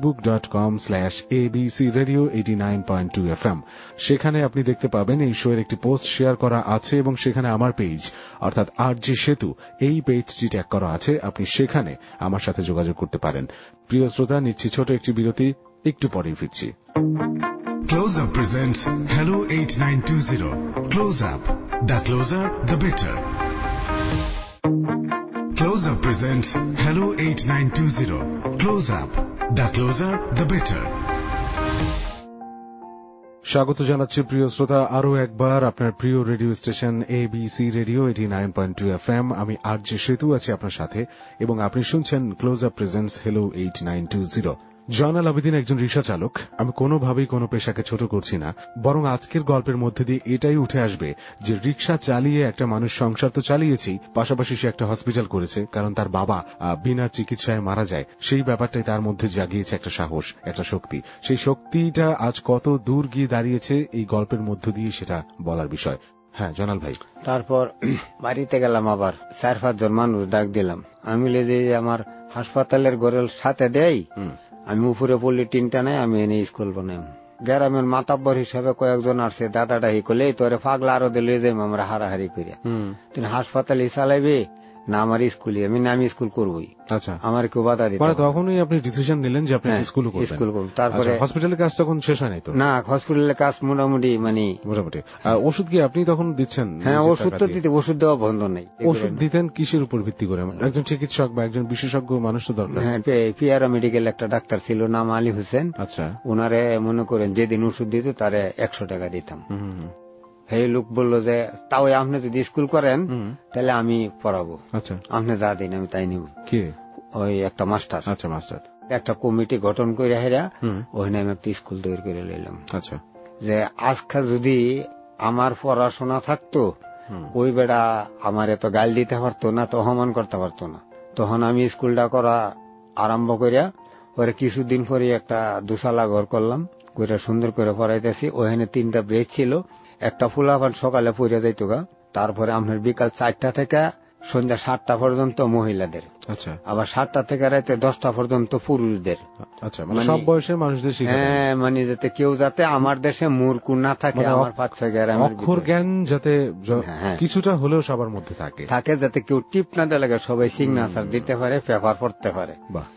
facebook.com/abcradio89.2fm। সেখানে আপনি দেখতে পাবেন এই শো এর একটি পোস্ট শেয়ার করা আছে, এবং সেখানে আমার পেজ অর্থাৎ RJ সেতু এই পেজটি ট্যাগ করা আছে। আপনি সেখানে আমার সাথে যোগাযোগ করতে পারেন। প্রিয় শ্রোতা, নিচ্ছি ছোট একটি বিরতি, একটু পরেই ফিরছি। Close Up presents Hello 8920. Close Up. The closer, the better. Close Up presents Hello 8920. Close Up. The closer, the better. স্বাগত জানাচ্ছি প্রিয় শ্রোতা আরো একবার আপনার প্রিয় radio station ABC radio 89.2 FM। আমি RJ সেতু আছি আপনার সাথে, এবং আপনি শুনছেন close up presents hello 8920। Joynal Abedin একজন রিক্সা চালক। আমি কোনোভাবেই কোনো পেশাকে ছোট করছি না, বরং আজকের গল্পের মধ্যে দিয়ে এটাই উঠে আসবে যে রিক্সা চালিয়ে একটা মানুষ সংসার তো চালিয়েছি, পাশাপাশি সে একটা হসপিটাল করেছে, কারণ তার বাবা বিনা চিকিৎসায় মারা যায়। সেই ব্যাপারটাই তার মধ্যে জাগিয়েছে একটা সাহস, একটা শক্তি। সেই শক্তিটা আজ কত দূর গিয়ে দাঁড়িয়েছে এই গল্পের মধ্য দিয়ে সেটা বলার বিষয়। হ্যাঁ জয়নাল ভাই। তারপর বাড়িতে গেলাম, আবার 4-5 জন মানুষ ডাক দিলাম। আমি যে আমার হাসপাতালের ঘরের সাথে দেই, আমি উপরে পড়লি টিনটা নেই, আমি এনে স্কুল বানাই। গ্রামের মাতাব্বর হিসাবে কয়েকজন আসছে, দাদাটা হি করলে তোরে পাগলা আরো দিলে যাই আমরা হারাহারি করে। তিনি হাসপাতালে চালাইবে না আমার স্কুলে, আমি না আমি স্কুল করবই। আচ্ছা, আমার কেউ বাধা দিতে। মানে তখনই আপনি ডিসিশন নিলেন যে আপনি স্কুল করবেন। তারপরে হসপিটালের কাজ তখন শেষ হয় নাই তো? না, হসপিটালের কাজ মোটামুটি ওষুধ কি আপনি তখন দিচ্ছেন? হ্যাঁ, ওষুধ তো দিতে, ওষুধ দেওয়া বন্ধ নেই। ওষুধ দিতেন কিসের উপর ভিত্তি করে? একজন চিকিৎসক বা একজন বিশেষজ্ঞ মানুষ তো দরকার। হ্যাঁ, পিয়ারা মেডিকেল একটা ডাক্তার ছিল, নাম আলী হোসেন। আচ্ছা, ওনারে মনে করেন যেদিন ওষুধ দিত তারে 100 টাকা দিতাম। এই লোক বললো যে তাও আপনি যদি স্কুল করেন তাহলে আমি পড়াবো। আচ্ছা, আপনি যা দিন আমি তাই নিব। কে? ওই একটা মাস্টার। আচ্ছা, মাস্টার একটা কমিটি গঠন করে হেরা ওখানে আমি একটা স্কুল তৈরি করে নিলাম। আচ্ছা, যে আজকে যদি আমার পড়াশোনা থাকতো, ওই বেড়া আমার এত গাল দিতে পারতো না, তো অপমান করতে পারতো না। তখন আমি স্কুলটা করা আরম্ভ করিয়া পরে কিছুদিন পরে একটা 2 ঘর করলাম, করে সুন্দর করে পড়াইতেছি। ওখানে 3টা ব্রেক ছিল, একটা ফুলাফান সকালে পড়ে যাইতো গা, তারপরে আপনার বিকাল 4টা থেকে সন্ধ্যা 7টা পর্যন্ত মহিলাদের। আচ্ছা, আবার 7টা থেকে রাতে 10টা পর্যন্ত পুরুষদের। আচ্ছা, মানে সব বয়সের মানুষদের শিখাবেন? হ্যাঁ, মানে যাতে কেউ যাতে আমার দেশে মূর্খ না থাকে, আমার 5-6 গ্রামের অক্ষর জ্ঞান যাতে কিছুটা হলেও সবার মধ্যে থাকে, যাতে কেউ টিপ না দেয় লাগে, সবাই সিগনেচার দিতে পারে, পেপার পড়তে পারে।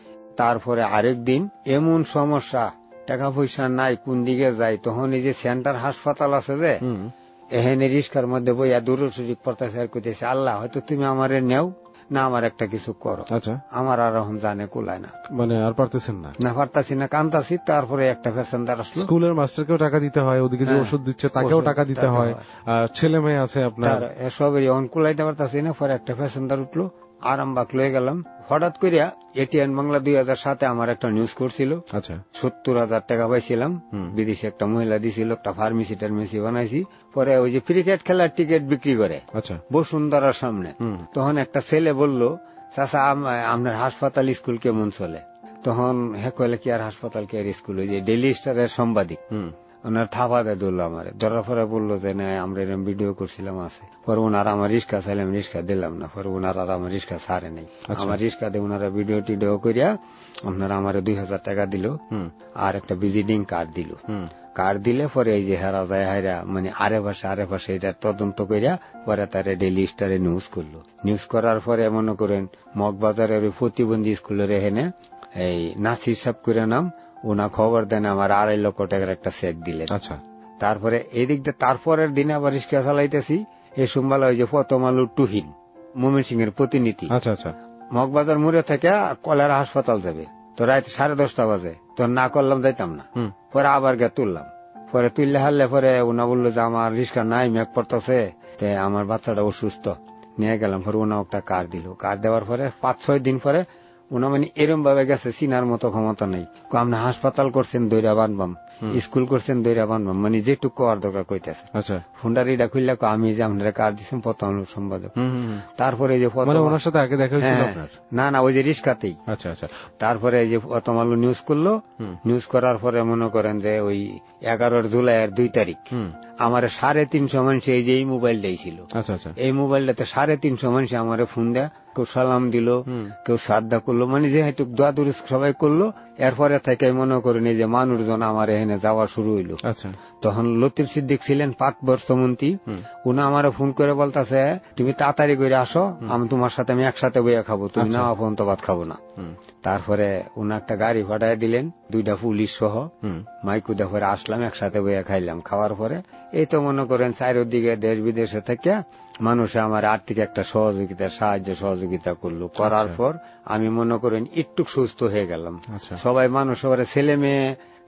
তারপরে আরেকদিন এমন সমস্যা, টাকা পয়সা নাই, কোন দিকে যাই, তখন এই যে সেন্টার হাসপাতাল আছে যে এখানে রিস্কার মধ্যে বইয়া দূর সুযোগ পড়তেছে আর কইতেছে, আল্লাহ হয়তো তুমি আমারে নেও না, আমার একটা কিছু করো। আচ্ছা, আমার আর এখন জানে কুলায় না, মানে আর পারতেছেন না? না পারতাছি না, কান্দাছি। তারপরে একটা প্যাসেঞ্জার আসলো, স্কুলের মাস্টারকেও টাকা দিতে হয়, ওদিকে যে ওষুধ দিচ্ছে তাকেও টাকা দিতে হয়, ছেলে মেয়ে আছে আপনার, সবেরই এখন কুলাইতে পারতাছি না। পরে একটা প্যাসেঞ্জার উঠলো, আরামবাগ লয়ে গেলাম। হঠাৎ করিয়া এটিএন বাংলা 2007 আমার একটা নিউজ করছিল। আচ্ছা, 70,000 টাকা পাইছিলাম, বিদেশে একটা মহিলা দিছিল, একটা ফার্মেসি টার্মেসি বানাইছি। পরে ওই যে ক্রিকেট খেলার টিকিট বিক্রি করে বসুন্ধরার সামনে, তখন একটা ছেলে বলল, চাচা আপনার হাসপাতাল স্কুল কেমন চলে? তখন হ্যাঁ কইলে কি আর হাসপাতাল কি আর স্কুল? ওই যে ডেইলি স্টারের সাংবাদিক ওনার থাপা দেয় ধরলো আমার, ধরার পরে বললো যে না আমরা এরকম ভিডিও করছিলাম আছে। পরে ওনার আমার রিক্সা চাইলাম, রিক্সা দিলাম না। পরে ওনার আর আমার রিক্সা ছাড়ে নাই, আমার রিক্সা দিয়ে ওনারা ভিডিও টিডিও করিয়া আপনারা আমার 2,000 টাকা দিল, আর একটা ভিজিটিং কার্ড দিল। কার্ড দিলে পরে এই যে হেরা যায় হাইরা, মানে আরে পাশে এটা তদন্ত করিয়া পরে তারা ডেইলি স্টারে নিউজ করলো। নিউজ করার পরে মনে করেন মগবাজারের প্রতিবন্ধী স্কুলের এখানে এই নাসির সাহেব করে নাম, ওনা খবর দেন, আমার 2.5 লক্ষ টাকার একটা চেক দিলেন। আচ্ছা, তারপরে এদিক দিয়ে তারপরের দিনে আবার রিক্সা চালাইতেছি, এই সোমবার ওই যে প্রথম আলু টুহিন মোমিন সিং এর প্রতিনিধি মগবাজার মোড়ে থেকে কলেরা হাসপাতাল যাবে, তো রাত 10:30 বাজে, তো না করলাম যাইতাম না। পরে আবার গিয়ে তুললাম, পরে তুললে হারলে পরে ওনা বললো যে আমার রিক্সা নাই, মেঘ পড়তেছে, আমার বাচ্চাটা অসুস্থ, নিয়ে গেলাম। পরে ওনা একটা কার্ড দিল। কার্ড দেওয়ার পরে 5-6 দিন পরে ওনা মানে এরম ভাবে গেছে, চিনার মতো ক্ষমতা নেই। আপনি হাসপাতাল করছেন দৈরা বানবাম, স্কুল করছেন দৈরা বানবাম, মানে যেটুকু করার দরকার কইতেছে। আচ্ছা, ফুন্ডারিটা খুললে আমি যে আপনারা কার্ড দিচ্ছেন প্রথম সম্পাদক। তারপরে যে ওনার সাথে আগে দেখা হয়েছিল আপনার? না, ওই যে রিস্কাতেই। আচ্ছা আচ্ছা। তারপরে এই যে প্রথম আলো নিউজ করলো, নিউজ করার পরে মনে করেন যে ওই 11 জুলাইয়ের 2 তারিখ আমার 350 মানুষ এই যে এই মোবাইলটাই ছিল। আচ্ছা আচ্ছা। এই মোবাইলটাতে 350 মানুষ আমার ফোন দেয়, কেউ সালাম দিল, কেউ শ্রদ্ধা করলো, মানে যে হয়তো দোয়াদুরি সবাই করলো। এরপরে থেকে মনে করেন এই যে মানুষজন আমার এখানে যাওয়া শুরু হইলো। আচ্ছা, তখন লতিফ সিদ্দিক ছিলেন পাটবর্ষমন্ত্রী, উনি আমার ফোন করে বলতেছে তুমি তাড়াতাড়ি করে আসো, আমি তোমার সাথে আমি একসাথে বইয়া খাবো, তুমি না পর্যন্ত ভাত খাবো না। তারপরে উনি একটা গাড়ি ভাড়ায় দিলেন, 2টা পুলিশ সহ মাইকুদা পরে আসলাম, একসাথে বইয়া খাইলাম। খাওয়ার পরে এই তো মনে করেন চারিদিকে দেশ বিদেশে থেকে মানুষে আমার আর্থিক একটা সাহায্য সহযোগিতা করলো। করার পর আমি মনে করেন একটু সুস্থ হয়ে গেলাম। সবাই মানুষ ছেলে মেয়ে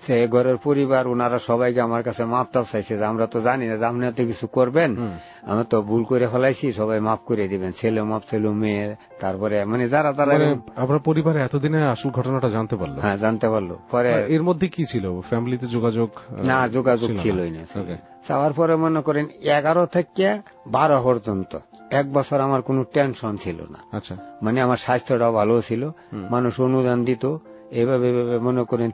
সে ঘরের পরিবার ওনারা সবাইকে আমার কাছে মাপ টাপ চাইছে যে আমরা তো জানি না যে আপনি এত কিছু করবেন, আমি তো ভুল করে ফেলাইছি, সবাই মাফ করে দিবেন, ছেলে মাপ ছিল, মেয়ে, তারপরে মানে যারা তারা আপনার পরিবারে এতদিনে আসল ঘটনাটা জানতে পারলো? হ্যাঁ, জানতে পারলো। পরে এর মধ্যে কি ছিল, ফ্যামিলিতে যোগাযোগ? না, যোগাযোগ ছিলই না। যাওয়ার পরে মনে করেন 11 থেকে 12 পর্যন্ত 1 বছর আমার কোনো টেনশন ছিল না। আচ্ছা, মানে আমার স্বাস্থ্যটাও ভালো ছিল, মানুষ অনুদান দিত, এভাবে মনে করেন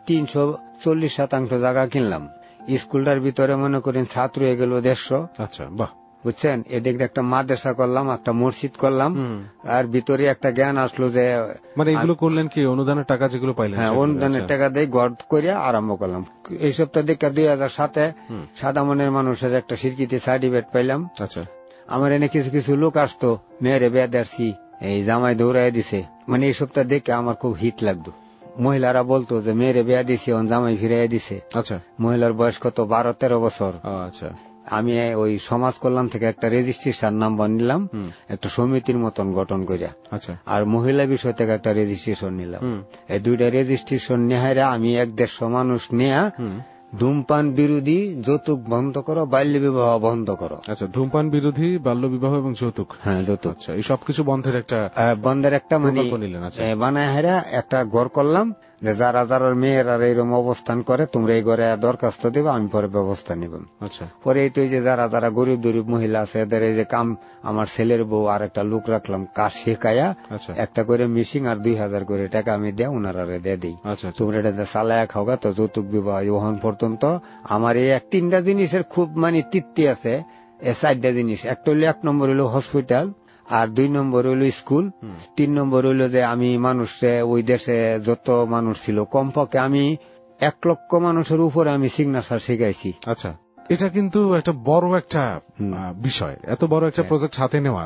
340% জায়গা কিনলাম। স্কুলটার ভিতরে মনে করেন ছাত্র হয়ে গেল 150। আচ্ছা, বাহ, বুঝছেন, এদিক একটা মাদ্রাসা করলাম, একটা মসজিদ করলাম, আর ভিতরে একটা জ্ঞান আসলো যে মানে এগুলো করলেন কি অনুদানের টাকা যেগুলো পাইলেন? হ্যাঁ, অনুদানের টাকা দিয়ে গড় করে আরম্ভ করলাম। এই সপ্তাহ দেখে 2007-এ সাদা মনের মানুষের একটা স্বীকৃতি সার্টিফিকেট পাইলাম। আচ্ছা, আমার এনে কিছু কিছু লোক আসতো, মেয়েরে বিয়ে দেছি, এই জামাই দৌড়াই দিছে, মানে এই সপ্তাহ দেখে আমার খুব হিট লাগতো। মহিলারা বলতো যে মেয়েরে বিয়ে দিছে, জামাই ফিরাই দিছে। আচ্ছা, মহিলার বয়স কত 12-13 বছর। আচ্ছা, আমি ওই সমাজ কল্যাণ থেকে একটা রেজিস্ট্রেশন নাম্বার নিলাম, একটা সমিতির মতন গঠন করিয়া। আচ্ছা, আর মহিলা বিষয় থেকে একটা রেজিস্ট্রেশন নিলাম। এই দুইটা রেজিস্ট্রেশন নেহারে আমি 150 মানুষ নেয়া ধূমপান বিরোধী, যৌতুক বন্ধ করো, বাল্য বিবাহ বন্ধ করো। আচ্ছা, ধূমপান বিরোধী, বাল্য বিবাহ এবং যৌতুক। হ্যাঁ, যৌতুক। আচ্ছা, এই সবকিছু বন্ধের একটা মানে বানায় হেরা একটা ঘর করলাম, যে যারা যারা মেয়েরা এরকম অবস্থান করে তোমরা এই ঘরে দরখাস্ত দেবে, আমি পরে ব্যবস্থা নিব। আচ্ছা, পরে এই তো এই যে যারা যারা গরিব গরিব মহিলা আছে এদের এই যে কাম, আমার ছেলের বউ আর একটা লোক রাখলাম কাজ শেখায়া, একটা করে মিশিং আর 2000 করে টাকা আমি দেয়, ওনারা দিয়ে দিই। তোমরা এটা চালায়া খাওয়া। তো যৌতুক বিবাহ ওখান পর্যন্ত আমার এই 3টা জিনিসের খুব মানে তৃপ্তি আছে। 4টা জিনিস, একটা হইলো 1 নম্বর হইলো হসপিটাল, আর 2 নম্বর হইল স্কুল, 3 নম্বর হইল যে আমি মানুষে ওই দেশে যত মানুষ ছিল কমপক্ষে আমি 1 লক্ষ মানুষের উপরে আমি সিগনেচার শিখাইছি। আচ্ছা, এটা কিন্তু একটা বড় একটা বিষয়, এত বড় একটা প্রজেক্ট হাতে নেওয়া।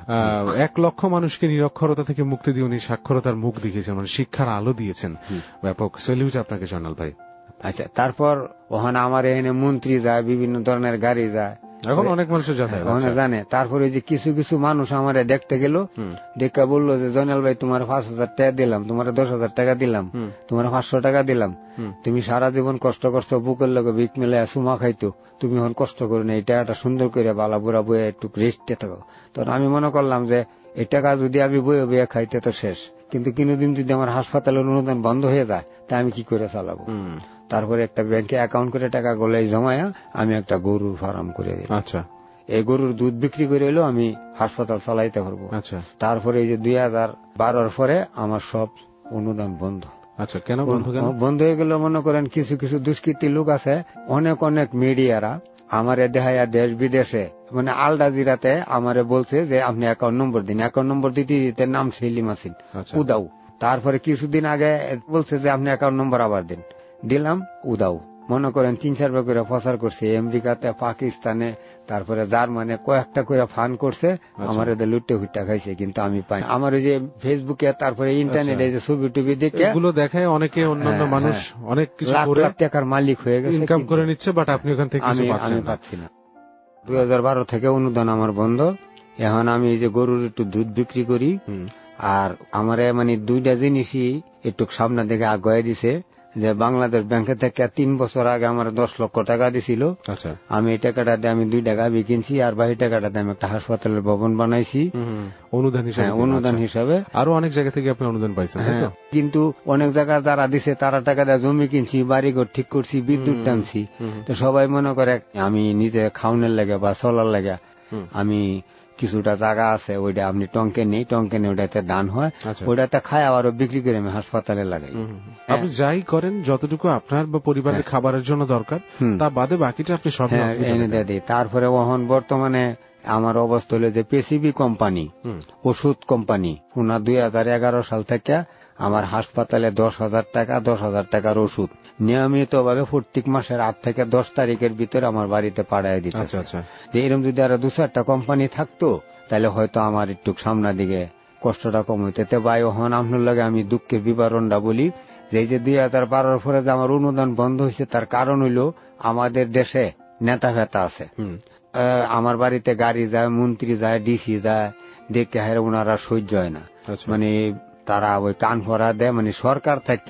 1 লক্ষ মানুষকে নিরক্ষরতা থেকে মুক্তি দিয়ে উনি সাক্ষরতার মুখ দেখিয়েছেন, মানে শিক্ষার আলো দিয়েছেন। ব্যাপক স্যালিউট আপনাকে জয়নাল ভাই। আচ্ছা, তারপর ওখানে আমার এখানে মন্ত্রী যায়, বিভিন্ন ধরনের গাড়ি যায়, এখন অনেক মানুষের জানে। তারপরে যে কিছু কিছু মানুষ আমার দেখতে গেল, দেখা বললো যে জয়নাল ভাই তোমার 5000 টাকা দিলাম, তোমার 10,000 টাকা দিলাম, তোমার 500 টাকা দিলাম, তুমি সারা জীবন কষ্ট করছো, বুকের লোক বিক মেলে সুমা খাইতো, তুমি এখন কষ্ট করো না, এই টাকাটা সুন্দর করে বালা বুড়া বইয়ে একটু রেস্টে থাকো। তখন আমি মনে করলাম যে এই টাকা যদি আমি বইয়ে বইয়ে খাইতে তো শেষ, কিন্তু কোনোদিন যদি আমার হাসপাতালের অনুদান বন্ধ হয়ে যায় তা আমি কি করে চালাবো। তারপরে একটা ব্যাংকে অ্যাকাউন্ট করে টাকা গোলাই জমায়া আমি একটা গরুর ফার্ম করে দিই। আচ্ছা, এই গরুর দুধ বিক্রি করে এলো আমি হাসপাতাল চালাইতে পারবো। আচ্ছা, তারপরে এই যে 2012 পরে আমার সব অনুদান বন্ধ। আচ্ছা, কেন বন্ধ হয়ে গেল? মনে করেন কিছু কিছু দুষ্কৃতী লোক আছে, অনেক অনেক মিডিয়ারা আমারে দেখাইয়া দেশ বিদেশে, মানে আল জাজিরাতে আমারে বলছে যে আপনি অ্যাকাউন্ট নম্বর দিন। অ্যাকাউন্ট নম্বর দিতে দিতে নাম সেলিম আসিন উদাও। তারপরে কিছুদিন আগে বলছে যে আপনি অ্যাকাউন্ট নম্বর আবার দিন, দিলাম উদাও। মনে করেন 3-4 বার করে প্রচার করছে আমেরিকাতে, পাকিস্তানে, তারপরে জার্মানে কয়েকটা করে ফান করছে, আমার এদের লুটে হুট্টা খাইছে, কিন্তু আমি পাই। আমার ওই যে ফেসবুকে তারপরে ইন্টারনেটে যে ছবি টুবি দেখে এগুলো দেখায় অনেকে অন্যান্য মানুষ অনেক কিছু লাখ লাখ টাকার মালিক হয়ে গেছে, ইনকাম করে নিচ্ছে, বাট আপনি ওখান থেকে আমি পাচ্ছি না। 2012 থেকে অনুদান আমার বন্ধ। এখন আমি এই যে গরুর একটু দুধ বিক্রি করি, আর আমার মানে 2টা জিনিসই একটু সামনে দিকে আগায় দিছে। যে বাংলাদেশ ব্যাংকে থেকে 3 বছর আগে আমার 10 লক্ষ টাকা দিছিল। আচ্ছা, আমি এই টাকাটা দিয়ে আমি 2 টাকা বিকিনছি, আর বাকি টাকাটা দিয়ে আমি একটা হাসপাতালের ভবন বানাইছি অনুদান হিসাবে। আরো অনেক জায়গা থেকে আপনি অনুদান পাইছেন? কিন্তু অনেক জায়গা যারা দিছে তারা টাকা দিয়ে জমি কিনছি, বাড়িঘর ঠিক করছি, বিদ্যুৎ টানছি। তো সবাই মনে করে আমি নিজে খাওয়ানোর লাগে বা চলার লাগে আমি কিছুটা জায়গা আছে, ওইটা আপনি টঙ্কে নেই, টঙ্কে নেই, ওইটাতে দান হয়, ওইটাতে খায় আবারও বিক্রি করে আমি হাসপাতালে লাগাই। আপনি যাই করেন, যতটুকু আপনার বা পরিবারের খাবারের জন্য দরকার, তা বাদে বাকিটা আপনি সব এনে দিয়ে দিই। তারপরে ওখান বর্তমানে আমার অবস্থা হলো যে পেসিবি কোম্পানি, ওষুধ কোম্পানি, ওনার 2011 সাল থেকে আমার হাসপাতালে 10,000 টাকা, 10,000 টাকার ওষুধ নিয়মিত ভাবে প্রত্যেক মাসের 8 থেকে 10 তারিখের ভিতরে আমার বাড়িতে পাঠায় দিতে। যে এরকম যদি আরো 2-4টা কোম্পানি থাকতো তাহলে হয়তো আমার একটু সামনের দিকে কষ্টটা কম হইতে। ভাই ওখান আপনার লাগে আমি দুঃখের বিবরণটা বলি যে এই যে 2012 পরে যে আমার অনুদান বন্ধ হয়েছে, তার কারণ হইল আমাদের দেশে নেতা ফেতা আছে। আমার বাড়িতে গাড়ি যায়, মন্ত্রী যায়, ডিসি যায়, দেখে হারে ওনারা সহ্য হয় না, মানে তারা ওই কান ভরা দেয়, মানে সরকার থেকে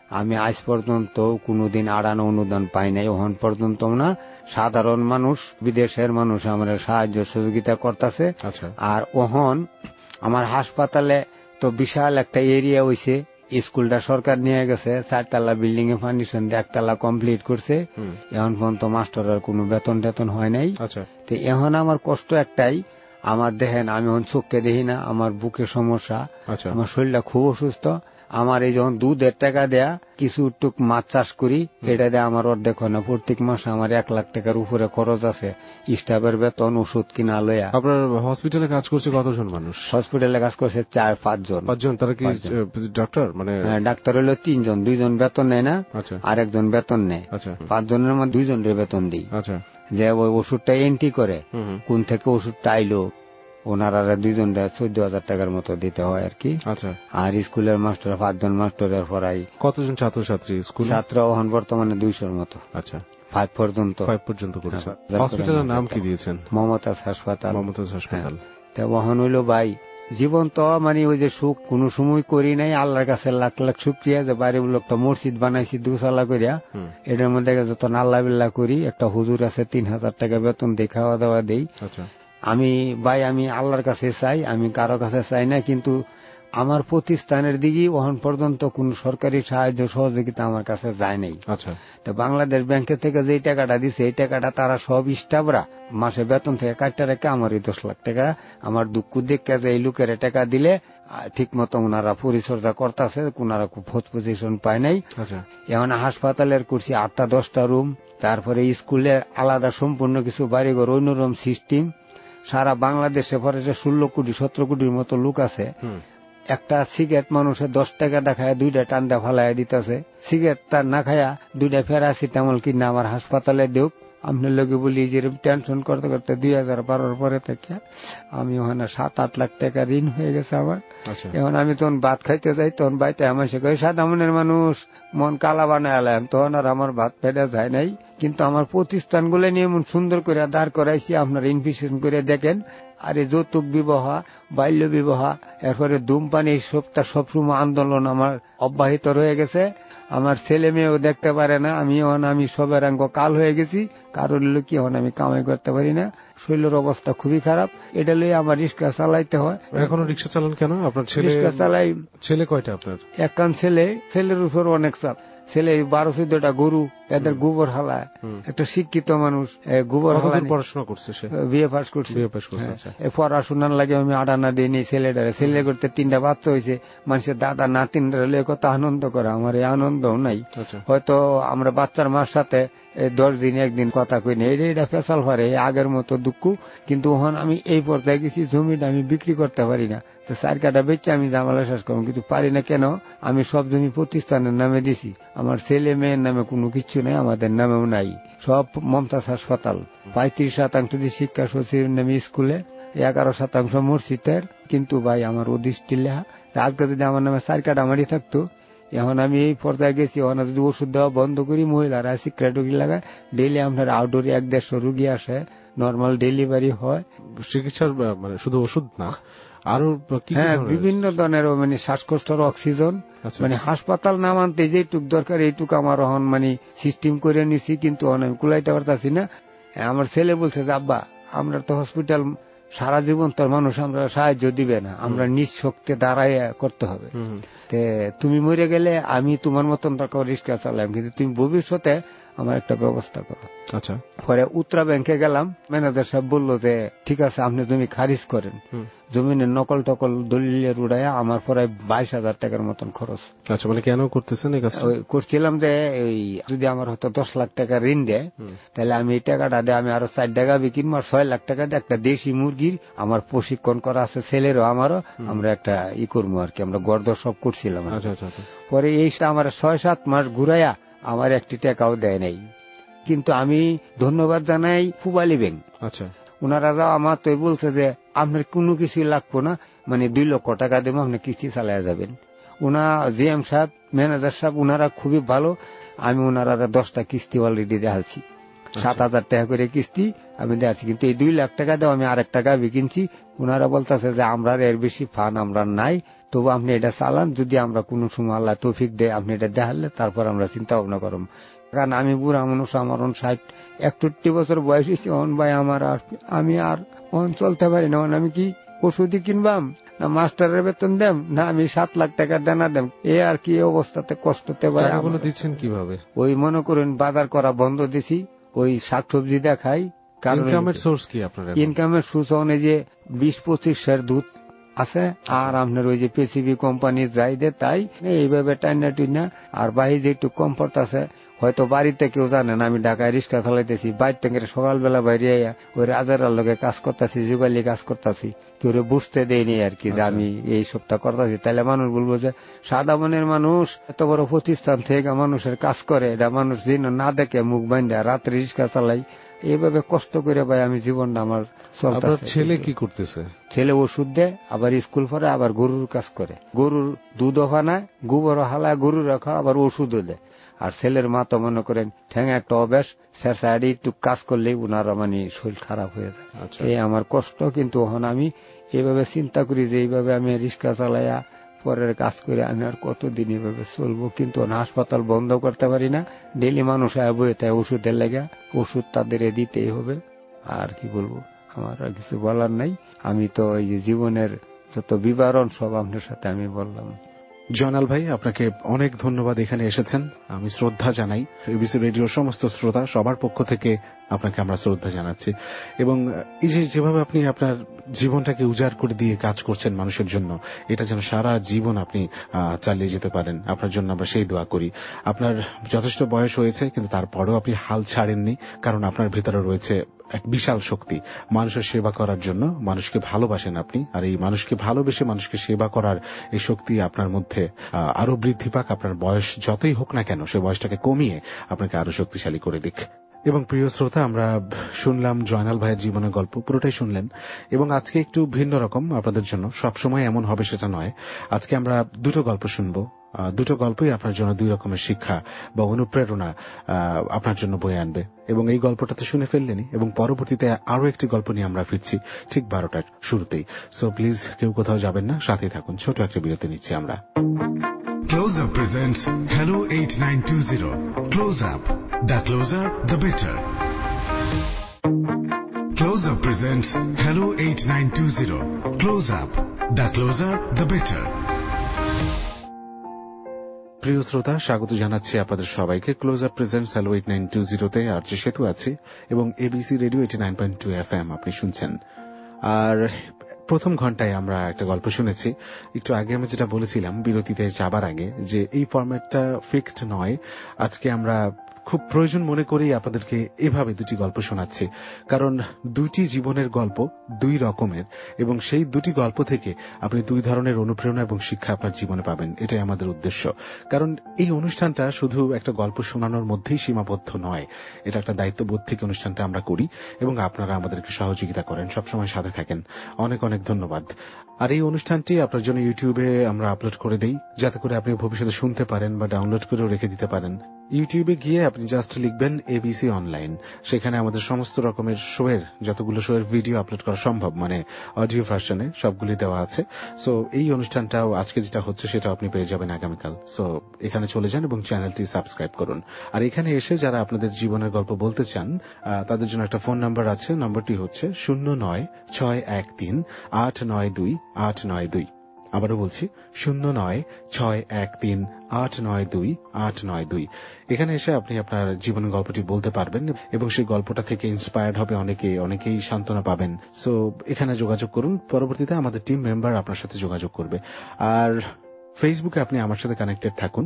আমি আজ পর্যন্ত কোনোদিন আড়ানো অনুদান পাই নাই। ওখান পর্যন্ত না সাধারণ মানুষ, বিদেশের মানুষ আমার সাহায্য সহযোগিতা করতেছে। আর ওহন আমার হাসপাতালে তো বিশাল একটা এরিয়া হয়েছে, স্কুলটা সরকার নিয়ে গেছে, 4 তলা বিল্ডিং এ ফাউন্ডেশন দিয়ে 1 তলা কমপ্লিট করছে। এখন পর্যন্ত মাস্টারের কোনো বেতন টেতন হয় নাই। তো এখন আমার কষ্ট একটাই, আমার দেখেন আমি এখন চোখকে দেখি না, আমার বুকের সমস্যা, আমার শরীরটা খুব অসুস্থ। আমার এই যখন 2.5 টাকা দেয়া কিছু টুক মাছ চাষ করি, এটা দিয়ে আমার অর্ধেক হয় না। প্রত্যেক মাসে আমার 1 লাখ টাকার উপরে খরচ আছে, স্টাফের বেতন, ওষুধ কিনা লয়া। আপনার হসপিটালে কাজ করছে কতজন মানুষ? হসপিটালে কাজ করছে 4-5 জন। 5 জন? তারা কি ডাক্তার? মানে ডাক্তার হলো 3 জন, 2 জন বেতন নেয় না, আর 1 জন বেতন নেয়। 5 জনের মধ্যে 2 জনের বেতন দিই। যে ওই ওষুধটা এন্ট্রি করে, কোন থেকে ওষুধটা আইলো, ওনারা 2 জনরা 14,000 টাকার মতো দিতে হয় আর কি। আর স্কুলের মাস্টার 5 জন মাস্টারের পড়াই। কতজন ছাত্রছাত্রী স্কুল? ছাত্র এখন বর্তমানে 200-র মতো। 5 পর্যন্ত করেছে। হসপিটালের নাম কি দিয়েছেন? মমতাজ হাসপাতাল। মমতাজ হাসপাতাল। তা ওখান হইল ভাই জীবন তো মানে ওই যে সুখ কোন সময় করি নাই, আল্লাহর কাছে লাখ লাখ শুকরিয়া যে বাড়ি লোকটা মসজিদ বানাইছি 2 তলা করিয়া। এটার মধ্যে যত আল্লাহ বিল্লাহ করি, একটা হুজুর আছে 3,000 টাকা বেতন দিয়ে খাওয়া দাওয়া দেই। আমি ভাই আমি আল্লাহর কাছে চাই, আমি কারো কাছে চাই না। কিন্তু আমার প্রতিষ্ঠানের দিকে ওখান পর্যন্ত কোন সরকারি সাহায্য সহযোগিতা আমার কাছে যায় নাই। তো বাংলাদেশ ব্যাংকের থেকে যে টাকাটা দিছে, এই টাকাটা তারা সব স্টাফরা মাসে বেতন থেকে কাটতে রেখে আমার 10 লাখ টাকা আমার দুঃখ দেখে যে এই লোকের টাকা দিলে ঠিক মতো ওনারা পরিচর্যা করতেছে, ওনারা খুব ফোর্স পজিশন পায় নাই। এখন হাসপাতালের করছি 8-10টা রুম, তারপরে স্কুলের আলাদা সম্পূর্ণ কিছু বাড়িঘর, অন্যরকম সিস্টেম। সারা বাংলাদেশে পরে 16-17 কোটির মতো লোক আছে। একটা সিগারেট মানুষের 10 টাকা দেখায় 2টা টান্দা ফালাইয়া দিতেছে। সিগারেটটা না খায়া 2টা প্যারাসিটামল কিনে আমার হাসপাতালে দেখ। আপনার লোকে বলি যে টেনশন করতে করতে 2012 পরে থেকে আমি ওখানে 7-8 লাখ টাকা ঋণ হয়ে গেছে আমার। এখন আমি তখন ভাত খাইতে যাই, তখন বাইতে আমার সে সাদা মনের মানুষ মন কালা বানাইলাম, তখন আর আমার ভাত পেটে যায় নাই। কিন্তু আমার প্রতিষ্ঠানগুলো নিয়ে এমন সুন্দর করে দাঁড় করাইছি, আপনার ইনভেস্টিগেশন করে দেখেন। আর এই যৌতুক বিবাহ, বাল্য বিবাহ, এরপরে ধূমপানি, সবসময় আন্দোলন আমার অব্যাহত রয়ে গেছে। আমার ছেলে মেয়েও দেখতে পারে না, আমি সবের অঙ্গ কাল হয়ে গেছি। কারণ হলো কি, এখন আমি কামাই করতে পারি না, শরীরের অবস্থা খুবই খারাপ। এটা লইয়ে আমার রিক্সা চালাইতে হয়। এখনো রিক্সা চালান কেন? আপনার ছেলে? রিক্সা চালাই। ছেলে কয়টা আপনার? একখান ছেলে, ছেলের উপর অনেক চাপ। ছেলে 12-14টা গরু, এদের গোবর হালায়। একটা শিক্ষিত মানুষ, গোবর হালায়। পড়াশোনা করছে সে? বিএ পাস করছে। পড়াশোনার লাগে আমি আডানা দিইনি ছেলেটারে। ছেলে করতে 3টা বাচ্চা হয়েছে, মানুষের দাদা নাতিনরা কত আনন্দ করে, আমার এই আনন্দও নাই। হয়তো আমরা বাচ্চার মার সাথে 10 দিন 1 দিন কথা কই না, এটা ফেসাল পারে আগের মতো দুঃখ। কিন্তু ওখানে আমি এই পর্যায়ে গেছি, জমিটা আমি বিক্রি করতে পারি না। তো 4 কাঠা বেচে আমি জামালা শেষ করবো, কিন্তু পারি না। কেন? আমি সব জমি প্রতিষ্ঠানের নামে দিছি, আমার ছেলে মেয়ের নামে কোনো কিছু নেই, আমাদের নামেও নাই। সব মমতাজ হাসপাতাল। 35% দিয়ে শিক্ষা সচিবের নামে স্কুলে, 11% মসজিদের। কিন্তু ভাই আমার অদৃষ্টি লেখা, আজকে যদি আমার নামে 4 কাঠা মারি থাকতো। এখন আমি এই পর্যায়ে গেছি, ওখানে যদি ওষুধ দেওয়া বন্ধ করি, মহিলারা সিক্রেট রুগী লাগায়, ডেইলি আপনার আউটডোরে 1-150 রুগী আসে, নর্মাল ডেলিভারি হয়। চিকিৎসার মানে শুধু ওষুধ না, আরো বিভিন্ন ধরনের, মানে শ্বাসকষ্টের অক্সিজেন, মানে হাসপাতাল না মানতে যেটুক দরকার এইটুক আমার এখন মানে সিস্টেম করে নিছি। কিন্তু আমি কুলাইতে পারতাছি না। আমার ছেলে বলছে যে আব্বা, আমরা তো হসপিটাল সারা জীবন তোর মানুষ আমরা সাহায্য দিবে না, আমরা নিজ শক্তি দাঁড়ায় করতে হবে। তুমি মরে গেলে আমি তোমার মতন দরকার রিক্সা চালাম, কিন্তু তুমি ভবিষ্যতে আমার একটা ব্যবস্থা করো। পরে উত্তরা ব্যাংকে গেলাম, ম্যানেজার সাহেব বললো যে ঠিক আছে, আপনি জমি খারিজ করেন। জমিনের নকল টকল দলিলের উড়ায় আমার পরে 22,000 টাকার মতন খরচ। মানে কেন করতেছেন? করছিলাম যে যদি আমার হয়তো 10 লাখ টাকা ঋণ দেয়, তাহলে আমি এই টাকাটা দিয়ে আমি আরো 4 টাকা বিকিনবো, আর 6 লাখ টাকা দিয়ে একটা দেশি মুরগির আমার প্রশিক্ষণ করা আছে, ছেলেরও আমারও, আমরা একটা করবো আর কি। আমরা গর্দ সব করছিলাম। পরে এইটা আমার 6-7 মাস ঘুরাইয়া আমার 1 টাকাও দেয় নাই। কিন্তু আমি ধন্যবাদ জানাই পুবালি ব্যাংক। ওনারা যাও আমার তো বলছে যে আপনার কোনো কিছুই লাগবো না, মানে 2 লক্ষ টাকা দেবো, আপনি কিস্তি চালাইয়া যাবেন। ওনা জিএম সাহেব, ম্যানেজার সাহেব, ওনারা খুবই ভালো। আমি ওনারা 10টা কিস্তি অলরেডি দেখাচ্ছি। 7,000 টাকা করে কিস্তি আমি দিয়েছি, কিন্তু এই 2 লাখ টাকা দেওয়া আমি আরেক টাকা কিনছি। ওনারা বলতেছে যে আমরা এর বেশি ফান্ড আমরা নাই, তবু আপনি এটা চালান, যদি আমরা কোনো সময় আল্লাহ তৌফিক দেয় আপনি এটা দেখালে তারপর আমরা চিন্তা ভাবনা করব। কারণ আমি বুড়া মানুষ, আমার 61 বছর বয়স হয়েছে, ভাই আমার আমি আর চলতে পারি না। আমি কি ওষুধই কিনবাম, না মাস্টারের বেতন দেম, না আমি 7 লাখ টাকা দেনা দেম, এ আর কি অবস্থাতে কষ্টতে পারে। টাকাগুলো দিচ্ছেন কিভাবে? ওই মনে করেন বাজার করা বন্ধ দিছি, ওই শাকসবজি দেখাই। ইনকামের সোর্স কি আপনার? ইনকামের সোর্স যে 20-25 সের দুধ আছে, আর আপনার ওই যে পিসিবি কোম্পানি যাই দে তাই এইভাবে টাইনা টুইনা। আর বাহি যেটু কমফর্ট আছে, হয়তো বাড়িতে কেউ জানে না আমি ঢাকায় রিক্সা চালাইতেছি, বাইর থেকে সকালবেলা বাইরে ওই রাজার লোকে কাজ করতেছি, যুগালি কাজ করতেছি, কেউ বুঝতে দেয়নি আর কি যে আমি এই সপ্তাহ করতেছি। তাহলে মানুষ বলবো যে সাদা মনের মানুষ এত বড় প্রতিষ্ঠান থেকে মানুষের কাজ করে, এটা মানুষ যেন না দেখে মুখ বান্ধা রাত্রে রিক্সা চালাই। এইভাবে কষ্ট করে ভাই আমি জীবনটা আমার চলতেছে। ছেলে কি করতেছে? ছেলে ওষুধ দেয়, আবার স্কুল পড়ে, আবার গরুর কাজ করে, গরুর দুধও ফানায়, গোবরও হালায়, গরুর রাখা, আবার ওষুধও দেয়। আর ছেলের মা তো মনে করেন ঠ্যাঙে একটা অভ্যাস, সাইডে একটু কাজ করলেই উনারা মানে শরীর খারাপ হয়ে যায়। এই আমার কষ্ট। কিন্তু এখন আমি এইভাবে চিন্তা করি যে এইভাবে আমি রিক্সা চালাইয়া পরের কাজ করে আমি আর কতদিন এইভাবে চলবো। কিন্তু হাসপাতাল বন্ধ করতে পারি না, ডেলি মানুষ বয়ে তাই ওষুধের লেগে, ওষুধ তাদের দিতেই হবে। আর কি বলবো, আমার আর কিছু বলার নাই। আমি তো এই যে জীবনের যত বিবরণ সব আপনার সাথে আমি বললাম। জয়নাল ভাই, আপনাকে অনেক ধন্যবাদ এখানে এসেছেন। আমি শ্রদ্ধা জানাই এবিসি রেডিওর সমস্ত শ্রোতা সবার পক্ষ থেকে আপনাকে আমরা শ্রদ্ধা জানাচ্ছি। এবং এই যে যেভাবে আপনি আপনার জীবনটাকে উজাড় করে দিয়ে কাজ করছেন মানুষের জন্য, এটা যেন সারা জীবন আপনি চালিয়ে যেতে পারেন, আপনার জন্য আমরা সেই দোয়া করি। আপনার যথেষ্ট বয়স হয়েছে, কিন্তু তারপরেও আপনি হাল ছাড়েননি, কারণ আপনার ভেতরে রয়েছে এক বিশাল শক্তি মানুষের সেবা করার জন্য। মানুষকে ভালোবাসেন আপনি, আর এই মানুষকে ভালোবেসে মানুষকে সেবা করার এই শক্তি আপনার মধ্যে আরো বৃদ্ধি পাক। আপনার বয়স যতই হোক না কেন, সে বয়সটাকে কমিয়ে আপনাকে আরো শক্তিশালী করে দিক। এবং প্রিয় শ্রোতা, আমরা শুনলাম জয়নাল ভাইয়ের জীবনের গল্প, পুরোটাই শুনলেন। এবং আজকে একটু ভিন্ন রকম আপনাদের জন্য, সবসময় এমন হবে সেটা নয়। আজকে আমরা দুটো গল্প শুনবো। দুটো গল্পই আপনার জন্য 2 রকমের শিক্ষা বা অনুপ্রেরণা আপনার জন্য বয়ে আনবে। এবং এই গল্পটা তো শুনে ফেললেনই, এবং পরবর্তীতে আরো একটি গল্প নিয়ে আমরা ফিরছি ঠিক 12টার শুরুতেই। সো প্লিজ কেউ কোথাও যাবেন না, সাথেই থাকুন। ছোট একটা বিরতি নিচ্ছি আমরা। Close Up presents Hello 8920. Close Up. The closer, the better. Close Up presents Hello 8920. Close Up. The closer, the better. প্রিয় শ্রোতা, স্বাগত জানাচ্ছি আপনাদের সবাইকে ক্লোজ আপ প্রেজেন্টস হ্যালো 8920-তে। আর যে সেতু আছে এবং এবিসি রেডিও 89.2 FM আপনি শুনছেন। আর প্রথম ঘন্টায় আমরা একটা গল্প শুনেছি। একটু আগে আমি যেটা বলেছিলাম বিরতিতে যাবার আগে, যে এই ফরম্যাটটা ফিক্সড নয়। আজকে আমরা খুব প্রয়োজন মনে করেই আপনাদেরকে এভাবে দুটি গল্প শোনাচ্ছি, কারণ দুটি জীবনের গল্প 2 রকমের, এবং সেই দুটি গল্প থেকে আপনি 2 ধরনের অনুপ্রেরণা এবং শিক্ষা আপনার জীবনে পাবেন। এটাই আমাদের উদ্দেশ্য। কারণ এই অনুষ্ঠানটা শুধু একটা গল্প শোনানোর মধ্যেই সীমাবদ্ধ নয়, এটা একটা দায়িত্ববোধ থেকে অনুষ্ঠানটা আমরা করি, এবং আপনারা আমাদেরকে সহযোগিতা করেন, সবসময় সাথে থাকেন। অনেক অনেক ধন্যবাদ। আর এই অনুষ্ঠানটি আপনার জন্য ইউটিউবে আমরা আপলোড করে দেই, যাতে করে আপনি ভবিষ্যতে শুনতে পারেন বা ডাউনলোড করেও রেখে দিতে পারেন। ইউটিউবে গিয়ে আপনি জাস্ট লিখবেন এবিসি অনলাইন, সেখানে আমাদের সমস্ত রকমের শোয়ের, যতগুলো শোয়ের ভিডিও আপলোড করা সম্ভব, মানে অডিও ভার্সনে সবগুলি দেওয়া আছে। সো এই অনুষ্ঠানটাও আজকে যেটা হচ্ছে সেটা আপনি পেয়ে যাবেন আগামীকাল। সো এখানে চলে যান এবং চ্যানেলটি সাবস্ক্রাইব করুন। আর এখানে এসে যারা আপনাদের জীবনের গল্প বলতে চান, তাদের জন্য একটা ফোন নাম্বার আছে। নম্বরটি হচ্ছে 09613892 আবারও বলছি 09613892 এখানে এসে আপনি আপনার জীবনের গল্পটি বলতে পারবেন, এবং সেই গল্পটা থেকে ইন্সপায়ার্ড হবে অনেকেই সান্ত্বনা পাবেন। সো এখানে যোগাযোগ করুন। পরবর্তীতে আমাদের টিম মেম্বার আপনার সাথে যোগাযোগ করবে। আর ফেসবুকে আপনি আমার সাথে কানেক্টেড থাকুন,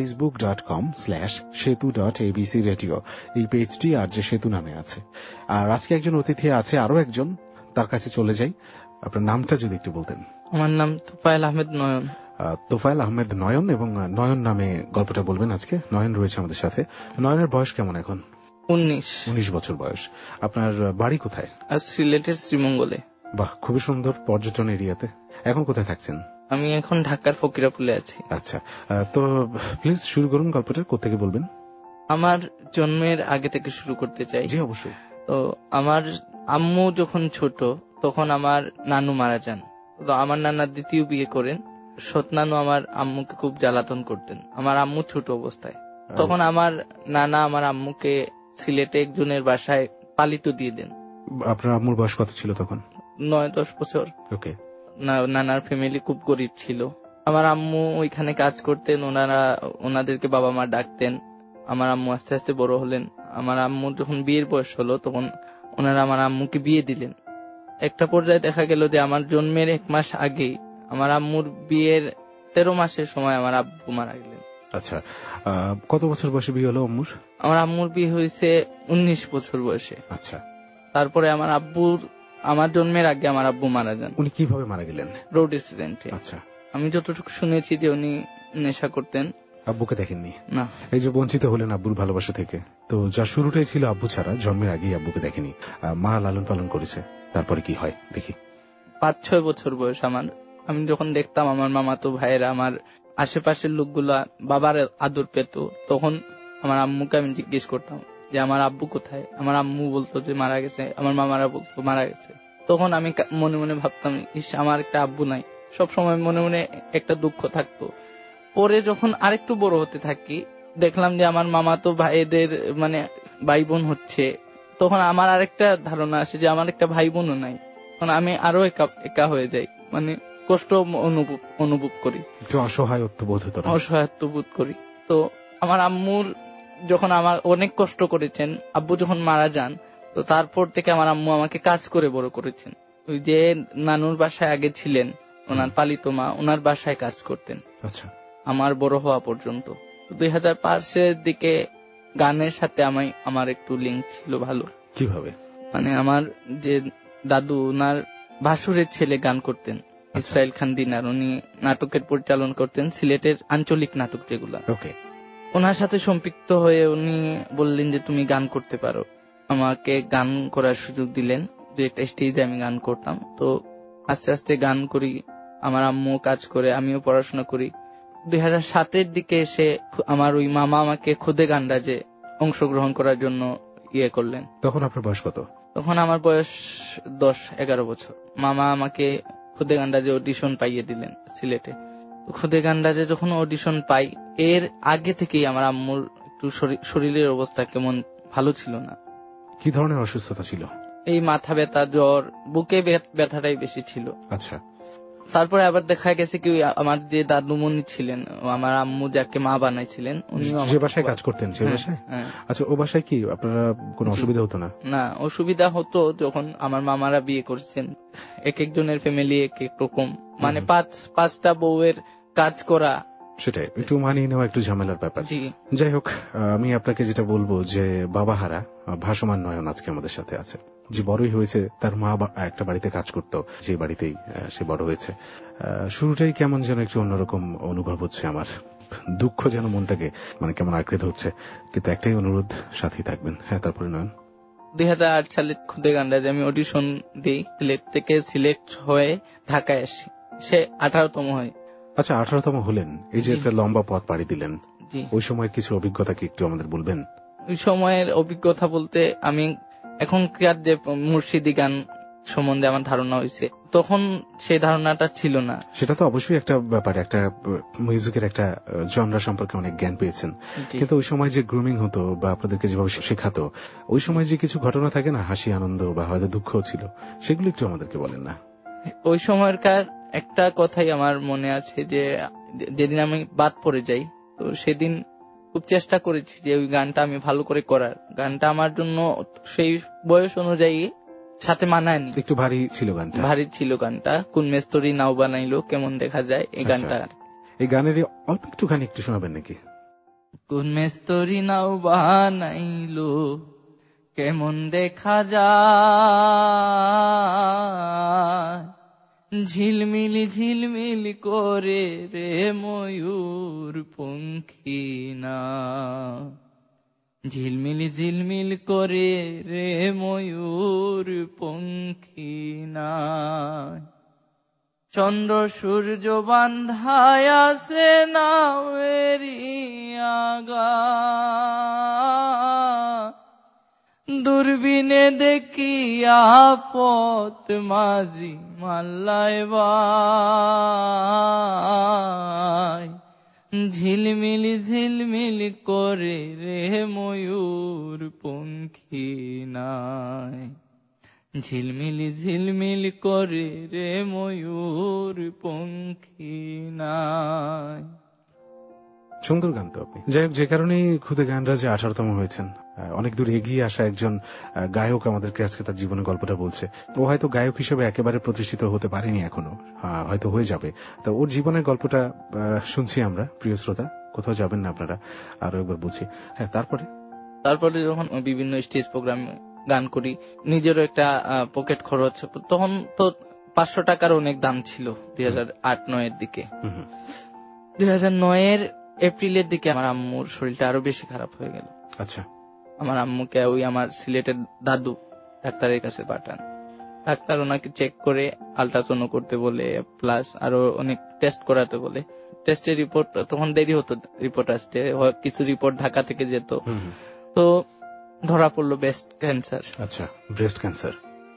facebook.com/setu.abcradio এই পেজটি আর যে সেতু নামে আছে। আর আজকে একজন অতিথি আছে, আরো একজন, তার কাছে চলে যাই। আপনার নামটা যদি একটু বলতেন। আমার নাম তোফায়েল আহমেদ নয়ন। তোফায়েল আহমেদ নয়ন, এবং নয়ন নামে গল্পটা বলবেন আজকে। নয়ন রয়েছে আমাদের সাথে। নয়নের বয়স কেমন এখন? 19 বছর বয়স। আপনার বাড়ি কোথায়? সিলেটের শ্রীমঙ্গলে। বাহ, খুবই সুন্দর পর্যটন এরিয়াতে। এখন কোথায় থাকছেন? আমি এখন ঢাকার ফকিরাপুলে আছি। আচ্ছা, তো প্লিজ শুরু করুন গল্পটা। কোত্থেকে বলবেন? আমার জন্মের আগে থেকে শুরু করতে চাই। জি অবশ্যই। তো আমার আম্মু যখন ছোট তখন আমার নানু মারা যান। তো আমার নানা দ্বিতীয় বিয়ে করেন। সৎ নানু আমার আম্মুকে খুব জ্বালাতন করতেন আমার আম্মু ছোট অবস্থায়। তখন আমার নানা আমার আম্মুকে সিলেটে একজনের বাসায় পালিত দিয়ে দেন। আপনার আম্মুর বয়স কত ছিল তখন? 9-10 বছর। ওকে। নানার ফ্যামিলি খুব গরিব ছিল। আমার আম্মু ওইখানে কাজ করতেন, ওনাদেরকে বাবা মা ডাকতেন। আমার আম্মু আস্তে আস্তে বড় হলেন। আমার আম্মু যখন বিয়ের বয়স হলো তখন ওনারা আমার আম্মুকে বিয়ে দিলেন। একটা পর্যায়ে দেখা গেল যে আমার জন্মের 1 মাস আগে আমার আম্মুর বিয়ের 13 মাসের সময় আমার আব্বু মারা গেলেন। আচ্ছা, কত বছর বয়সে বিয়ে হলো আম্মুর? আমার আম্মুর বিয়ে হয়েছে 19 বছর বয়সে। আচ্ছা। তারপরে আমার জন্মের আগে আমার আব্বু মারা যান। উনি কিভাবে মারা গেলেন? রোড অ্যাক্সিডেন্টে। আচ্ছা। আমি যতটুকু শুনেছি যে উনি নেশা করতেন। আব্বুকে দেখেননি? না। এই যে বঞ্চিত হলেন আব্বুর ভালোবাসা থেকে, তো যা শুরুটাই ছিল আব্বু ছাড়া, জন্মের আগেই আব্বুকে দেখেনি, মা লালন পালন করেছে, তারপরে কি হয় দেখি। 5-6 বছর বয়স আমার। আমি যখন দেখতাম আমার মামাতো ভাইয়েরা, আমার আশেপাশের লোকগুলা বাবার আদর পেত, তখন আমার আম্মুকে আমি জিজ্ঞেস করতাম যে আমার আব্বু কোথায়। আমার আম্মু বলতো যে মারা গেছে, আমার মামারা বলতো মারা গেছে। তখন আমি মনে মনে ভাবতাম, ইস আমার একটা আব্বু নাই। সব সময় মনে মনে একটা দুঃখ থাকতো। পরে যখন আরেকটু বড় হতে থাকি, দেখলাম যে আমার মামাতো ভাইদের মানে ভাই বোন হচ্ছে, তখন আমার আরেকটা ধারণা আসে যে আমার একটা ভাই বোনও নাই। তখন আমি আরো একা হয়ে যাই, মানে কষ্ট অনুভব করি, অসহায়ত্ব বোধ করি। তো আমার আম্মুর যখন আমার অনেক কষ্ট করেছেন, আব্বু যখন মারা যান, তো তারপর থেকে আমার আম্মু আমাকে কাজ করে বড় করেছেন। ওই যে নানুর বাসায় আগে ছিলেন, ওনার পালিত মা, ওনার বাসায় কাজ করতেন। আচ্ছা। আমার বড় হওয়া পর্যন্ত। 2005-এর দিকে গানের সাথে আমার একটু লিঙ্ক ছিল ভালো। কিভাবে? মানে আমার যে দাদু, ওনার ভাসুরের ছেলে গান করতেন, ইসরাইল খান দিনার। উনি নাটকের পরিচালনা করতেন, সিলেটের আঞ্চলিক নাটক যেগুলা। ওকে। ওনার সাথে সম্পৃক্ত হয়ে উনি বললেন যে তুমি গান করতে পারো। আমাকে গান করার সুযোগ দিলেন, যে একটা স্টেজে আমি গান করতাম। তো আস্তে আস্তে গান করি, আমার আম্মু কাজ করে, আমিও পড়াশোনা করি। 2007-এর দিকে এসে আমার ওই মামা আমাকে খুদে গান্ডাজে অংশগ্রহণ করার জন্য করলেন। তখন আপনার বয়স কত? তখন আমার বয়স 10-11 বছর। মামা আমাকে খুদে গান্ডাজে অডিশন পাইয়ে দিলেন সিলেটে। খুদে গান্ডাজে যখন অডিশন পাই, এর আগে থেকেই আমার আম্মুর একটু শরীরের অবস্থা কেমন ভালো ছিল না। কি ধরনের অসুস্থতা ছিল? এই মাথা ব্যথা, জ্বর, বুকে ব্যথাটাই বেশি ছিল। আচ্ছা। তারপরে আবার দেখা গেছে কি আমার যে দাদুমণি ছিলেন, আমার আম্মু যাকে মা বানাইছিলেন, উনি যে বাসায় কাজ করতেন সেই বাসায়? আচ্ছা, ও বাসায় কি আপনারা কোনো অসুবিধা হতো না? না, অসুবিধা হতো যখন আমার মামারা বিয়ে করছেন। এক একজনের ফ্যামিলি এক এক রকম, মানে 5টা বউয়ের কাজ করা, সেটাই একটু মানিয়ে নেওয়া একটু ঝামেলার ব্যাপার। যাই হোক, আমি আপনাকে যেটা বলবো যে বাবাহারা ভাসমান নয়ন আজকে আমাদের সাথে আছে, যে বড়ই হয়েছে, তার মা একটা বাড়িতে কাজ করতো, যে বাড়িতেই সে বড় হয়েছে। শুরুটাই কেমন যেন একটু অন্যরকম অনুভব হচ্ছে আমার, দুঃখ যেন মনটাকে মানে কেমন আঁকড়ে ধরছে। কিন্তু একটাই অনুরোধ, সাথী থাকবেন। হ্যাঁ, তারপরে নয়ন। 2008 সালে খুদে গান্ডাজে আমি অডিশন দিই, সিলেট থেকে সিলেক্ট হয়ে ঢাকায় আসি। সে 18তম হয়। আচ্ছা, 18তম হলেন, এই যে একটা লম্বা পথ পাড়ি দিলেন, ওই সময়ের কিছু অভিজ্ঞতা কি একটু আমাদের বলবেন? ওই সময়ের অভিজ্ঞতা বলতে, আমি এখনকার যে মুর্শিদি গান সম্বন্ধে আমার ধারণা হয়েছে, তখন সেই ধারণাটা ছিল না। সেটা তো অবশ্যই একটা ব্যাপার, একটা মিউজিকের একটা জনরা সম্পর্কে অনেক জ্ঞান পেয়েছেন, কিন্তু ওই সময় যে গ্রুমিং হতো বা আপনাদেরকে যেভাবে শেখাতো, ওই সময় যে কিছু ঘটনা থাকে না, হাসি আনন্দ বা হয়তো দুঃখ ছিল, সেগুলো একটু আমাদেরকে বলেন না। ওই সময়কার একটা কথাই আমার মনে আছে, যে যেদিন আমি বাদ পড়ে যাই, তো সেদিন খুব চেষ্টা করেছি যে ওই গানটা আমি ভালো করে করার। গানটা আমার জন্য সেই বয়স অনুযায়ী সাথে মানায়নি, একটু ভারী ছিল গানটা। ভারী ছিল গানটা। কোন মেস্তরি নাও বানাইলো কেমন দেখা যায়, এই গানটা। এই গানের অল্প একটুখানি একটু শোনাবেন নাকি? কোন মেস্তরি নাও বানাইলো কেমন দেখা যায়, ঝিলমিলি ঝিলমিলি করে রে ময়ূর পঙ্খী না, ঝিলমিলি ঝিলমিল করে রে ময়ূর পঙ্খী না। চন্দ্র সূর্য বান্ধায় আছে নাওয়েরি আগা, দূরবীনে দেখিয়া পথ মাঝি মাল্লায় বাই, ঝিলমিল ঝিলমিল করে রে ময়ূর পঙ্খী নাই, ঝিলমিল ঝিলমিল করে রে ময়ূর পঙ্খী নাই। সুন্দর গান তো আপনি। যাই হোক, যে কারণেই খুদে গানরাজে 18তম হয়েছেন, অনেক দূর এগিয়ে আসা একজন গায়ক আমাদেরকে আজকে তার জীবনের গল্পটা বলছে। ও হয়তো গায়ক হিসেবে একেবারে প্রতিষ্ঠিত হতে পারেনি এখনো, হয়তো হয়ে যাবে। তো ওর জীবনের গল্পটা শুনছি আমরা, প্রিয় শ্রোতা, কোথাও যাবেন না আপনারা, আরো একবার বলছি। হ্যাঁ, তারপরে যখন বিভিন্ন স্টেজ প্রোগ্রামে গান করি, নিজেরও একটা পকেট খরচ, তখন তো 500 টাকার অনেক দাম ছিল 2008-09 দিকে। 2009 এপ্রিলের দিকে আমার আম্মুর শরীরটা আরো বেশি খারাপ হয়ে গেল। আচ্ছা। আমার আম্মুকে ওই আমার সিলেটের দাদু ডাক্তারের কাছে পাঠান। ডাক্তার ওনাকে চেক করে আল্ট্রাসাউন্ড করতে বলে, প্লাস আরো অনেক টেস্ট করাতে বলে। টেস্টের রিপোর্ট তখন দেরি হতো রিপোর্ট আসতে, কিছু রিপোর্ট ঢাকা থেকে যেত। তো ধরা পড়লো ব্রেস্ট ক্যান্সার। আচ্ছা, ব্রেস্ট ক্যান্সার।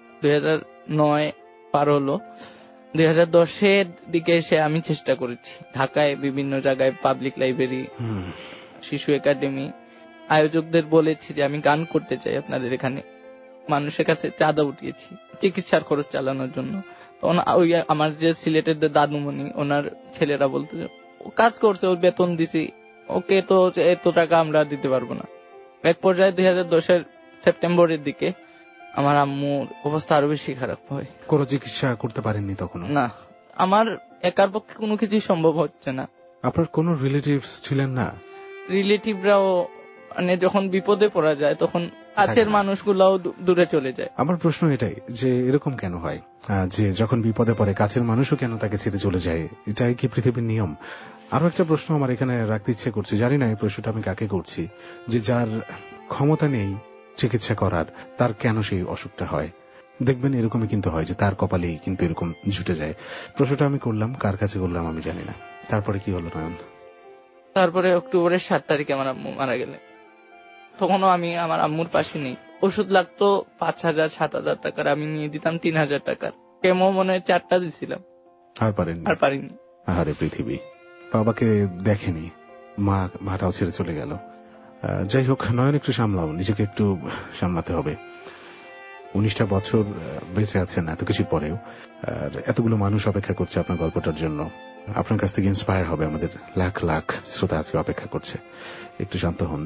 2009 পার হলো, 2010-এর দিকে এসে আমি চেষ্টা করেছি ঢাকায় বিভিন্ন জায়গায়, পাবলিক লাইব্রেরি, শিশু একাডেমি, আয়োজকদের বলেছি যে আমি গান করতে চাই আপনাদের এখানে। মানুষের কাছে চাঁদা উঠিয়েছি চিকিৎসার খরচ চালানোর জন্য। তখন ওই আমার যে সিলেটের দাদুমণি, ওনার ছেলেরা বলতো কাজ করছে, ওর বেতন দিছি, ওকে তো এত টাকা আমরা দিতে পারবো না। এক পর্যায়ে 2010-এর সেপ্টেম্বরের দিকে আমার আম্মুর অবস্থা আরো বেশি খারাপ হয়। কোনো চিকিৎসা করতে পারেননি তখন? না, আমার একার পক্ষে কোনো কিছুই সম্ভব হচ্ছে না। আপনার কোনো রিলেটিভস ছিলেন না? রিলেটিভরাও মানে যখন বিপদে পড়া যায় তখন কাছের মানুষগুলাও দূরে চলে যায়। আমার প্রশ্ন এটাই যে এরকম কেন হয় যে যখন বিপদে পড়ে কাছের মানুষও কেন তাকে ছেড়ে চলে যায়? এটাই কি পৃথিবীর নিয়ম? আরো একটা প্রশ্ন আমার এখানে রাখতে ইচ্ছে করছে, জানি না এই প্রশ্নটা আমি কাকে করছি, যে যার ক্ষমতা নেই চিকিৎসা করার, তার কেন সেই অসুখটা হয়? দেখবেন এরকমই কিন্তু হয় যে তার কপালেই কিন্তু এরকম জুটে যায়। প্রশ্নটা আমি করলাম, কার কাছে করলাম আমি জানি না। তারপরে কি হলো নয়ন? তারপরে অক্টোবরের 7 তারিখে আমার আম্মু মারা গেলেন। তখনও আমি আমার আম্মুর পাশে নেই। ওষুধ লাগতো 5,000-7,000 টাকার, আমি নিয়ে দিতাম 3,000 টাকার। কেমো মনে হয় 4টা দিছিলাম, আর পারিনি। আরে পৃথিবী, বাবাকে দেখেনি, মাটাও ছেড়ে চলে গেল। যাই হোক, নয়ন একটু সামলাও, নিজেকে একটু সামলাতে হবে। 19টা বছর বেঁচে আছেন এত কিছুর পরেও, আর এতগুলো মানুষ অপেক্ষা করছে আপনার গল্পটার জন্য। আপনার কাছ থেকে ইন্সপায়ার হবে আমাদের লাখ লাখ শ্রোতা আজকে অপেক্ষা করছে। একটু শান্ত হন।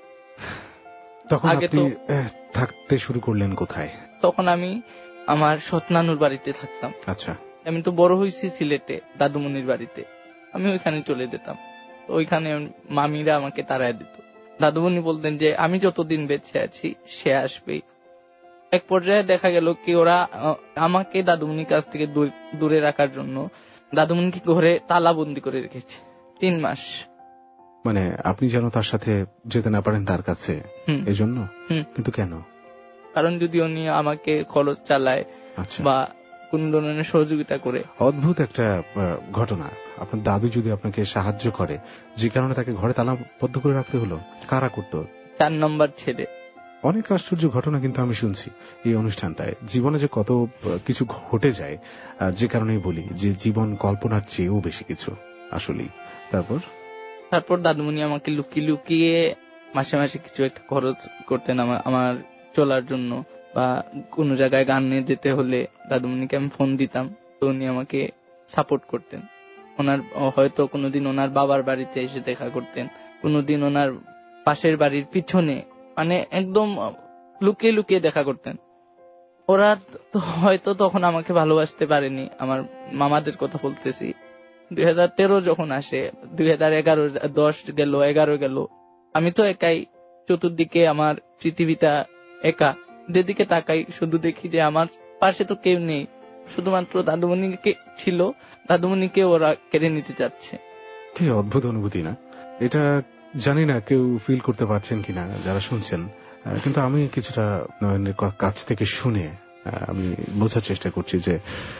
তখন আপনি থাকতে শুরু করলেন কোথায়? তখন আমি আমার সৎনানুর বাড়িতে থাকতাম। আচ্ছা। আমি তো বড় হয়েছি সিলেটে দাদুমনির বাড়িতে, আমি ওইখানে চলে যেতাম। ওইখানে মামিরা আমাকে তাড়ায় দিত। দাদুমনি বলতেন যে আমি যতদিন বেঁচে আছি সে আসবেই। এক পর্যায়ে দেখা গেল কি ওরা আমাকে দাদুমনির কাছ থেকে দূরে রাখার জন্য দাদুমনিকে ঘরে তালাবন্দি করে রেখেছে 3 মাস। মানে আপনি যেন তার সাথে যেতে না পারেন তার কাছে, এজন্য? কিন্তু কেন? কারণ যদি উনি আমাকে খরচ চালায় বা কোন ধরনের সহযোগিতা করে। অদ্ভুত একটা ঘটনা। আপনার দাদু যদি আপনাকে সাহায্য করে, যে কারণে তাকে ঘরে তালাবদ্ধ করে রাখতে হলো, কারা করতো? 4 নম্বর ছেলে। অনেক আশ্চর্য ঘটনা কিন্তু আমি শুনছি এই অনুষ্ঠানটায়। জীবনে যে কত কিছু ঘটে যায়, যে কারণেই বলি যে জীবন কল্পনার চেয়েও বেশি কিছু আসলেই। তারপর দাদুমণি আমাকে লুকিয়ে লুকিয়ে মাসে মাসে কিছু একটা খরচ করতেন আমার চলার জন্য, বা কোনো জায়গায় গান নিয়ে যেতে হলে দাদুমণিকে আমি ফোন দিতাম, তো উনি আমাকে সাপোর্ট করতেন। ওনার হয়তো কোনোদিন ওনার বাবার বাড়িতে এসে দেখা করতেন, কোনোদিন ওনার পাশের বাড়ির পিছনে, মানে একদম লুকিয়ে লুকিয়ে দেখা করতেন। ওরা তো হয়তো তখন আমাকে ভালোবাসতে পারেনি, আমার মামাদের কথা বলতেছি। 2013 যখন আসে, 2011, 10 গেল, 11 গেল, আমি তো একাই, চতুর্দিকে আমার পৃথিবীটা একা। যেদিকে তাকাই শুধু দেখি যে আমার পাশে তো কেউ নেই, শুধুমাত্র দাদুমণিকে ছিল, দাদুমণিকে ওরা কেড়ে নিতে যাচ্ছে। কি অদ্ভুত অনুভূতি না এটা? জানি না কেউ ফিল করতে পারছেন কিনা যারা শুনছেন, কিন্তু আমি কিছুটা নয়নের কাছ থেকে শুনে আমি বোঝার চেষ্টা করছি যে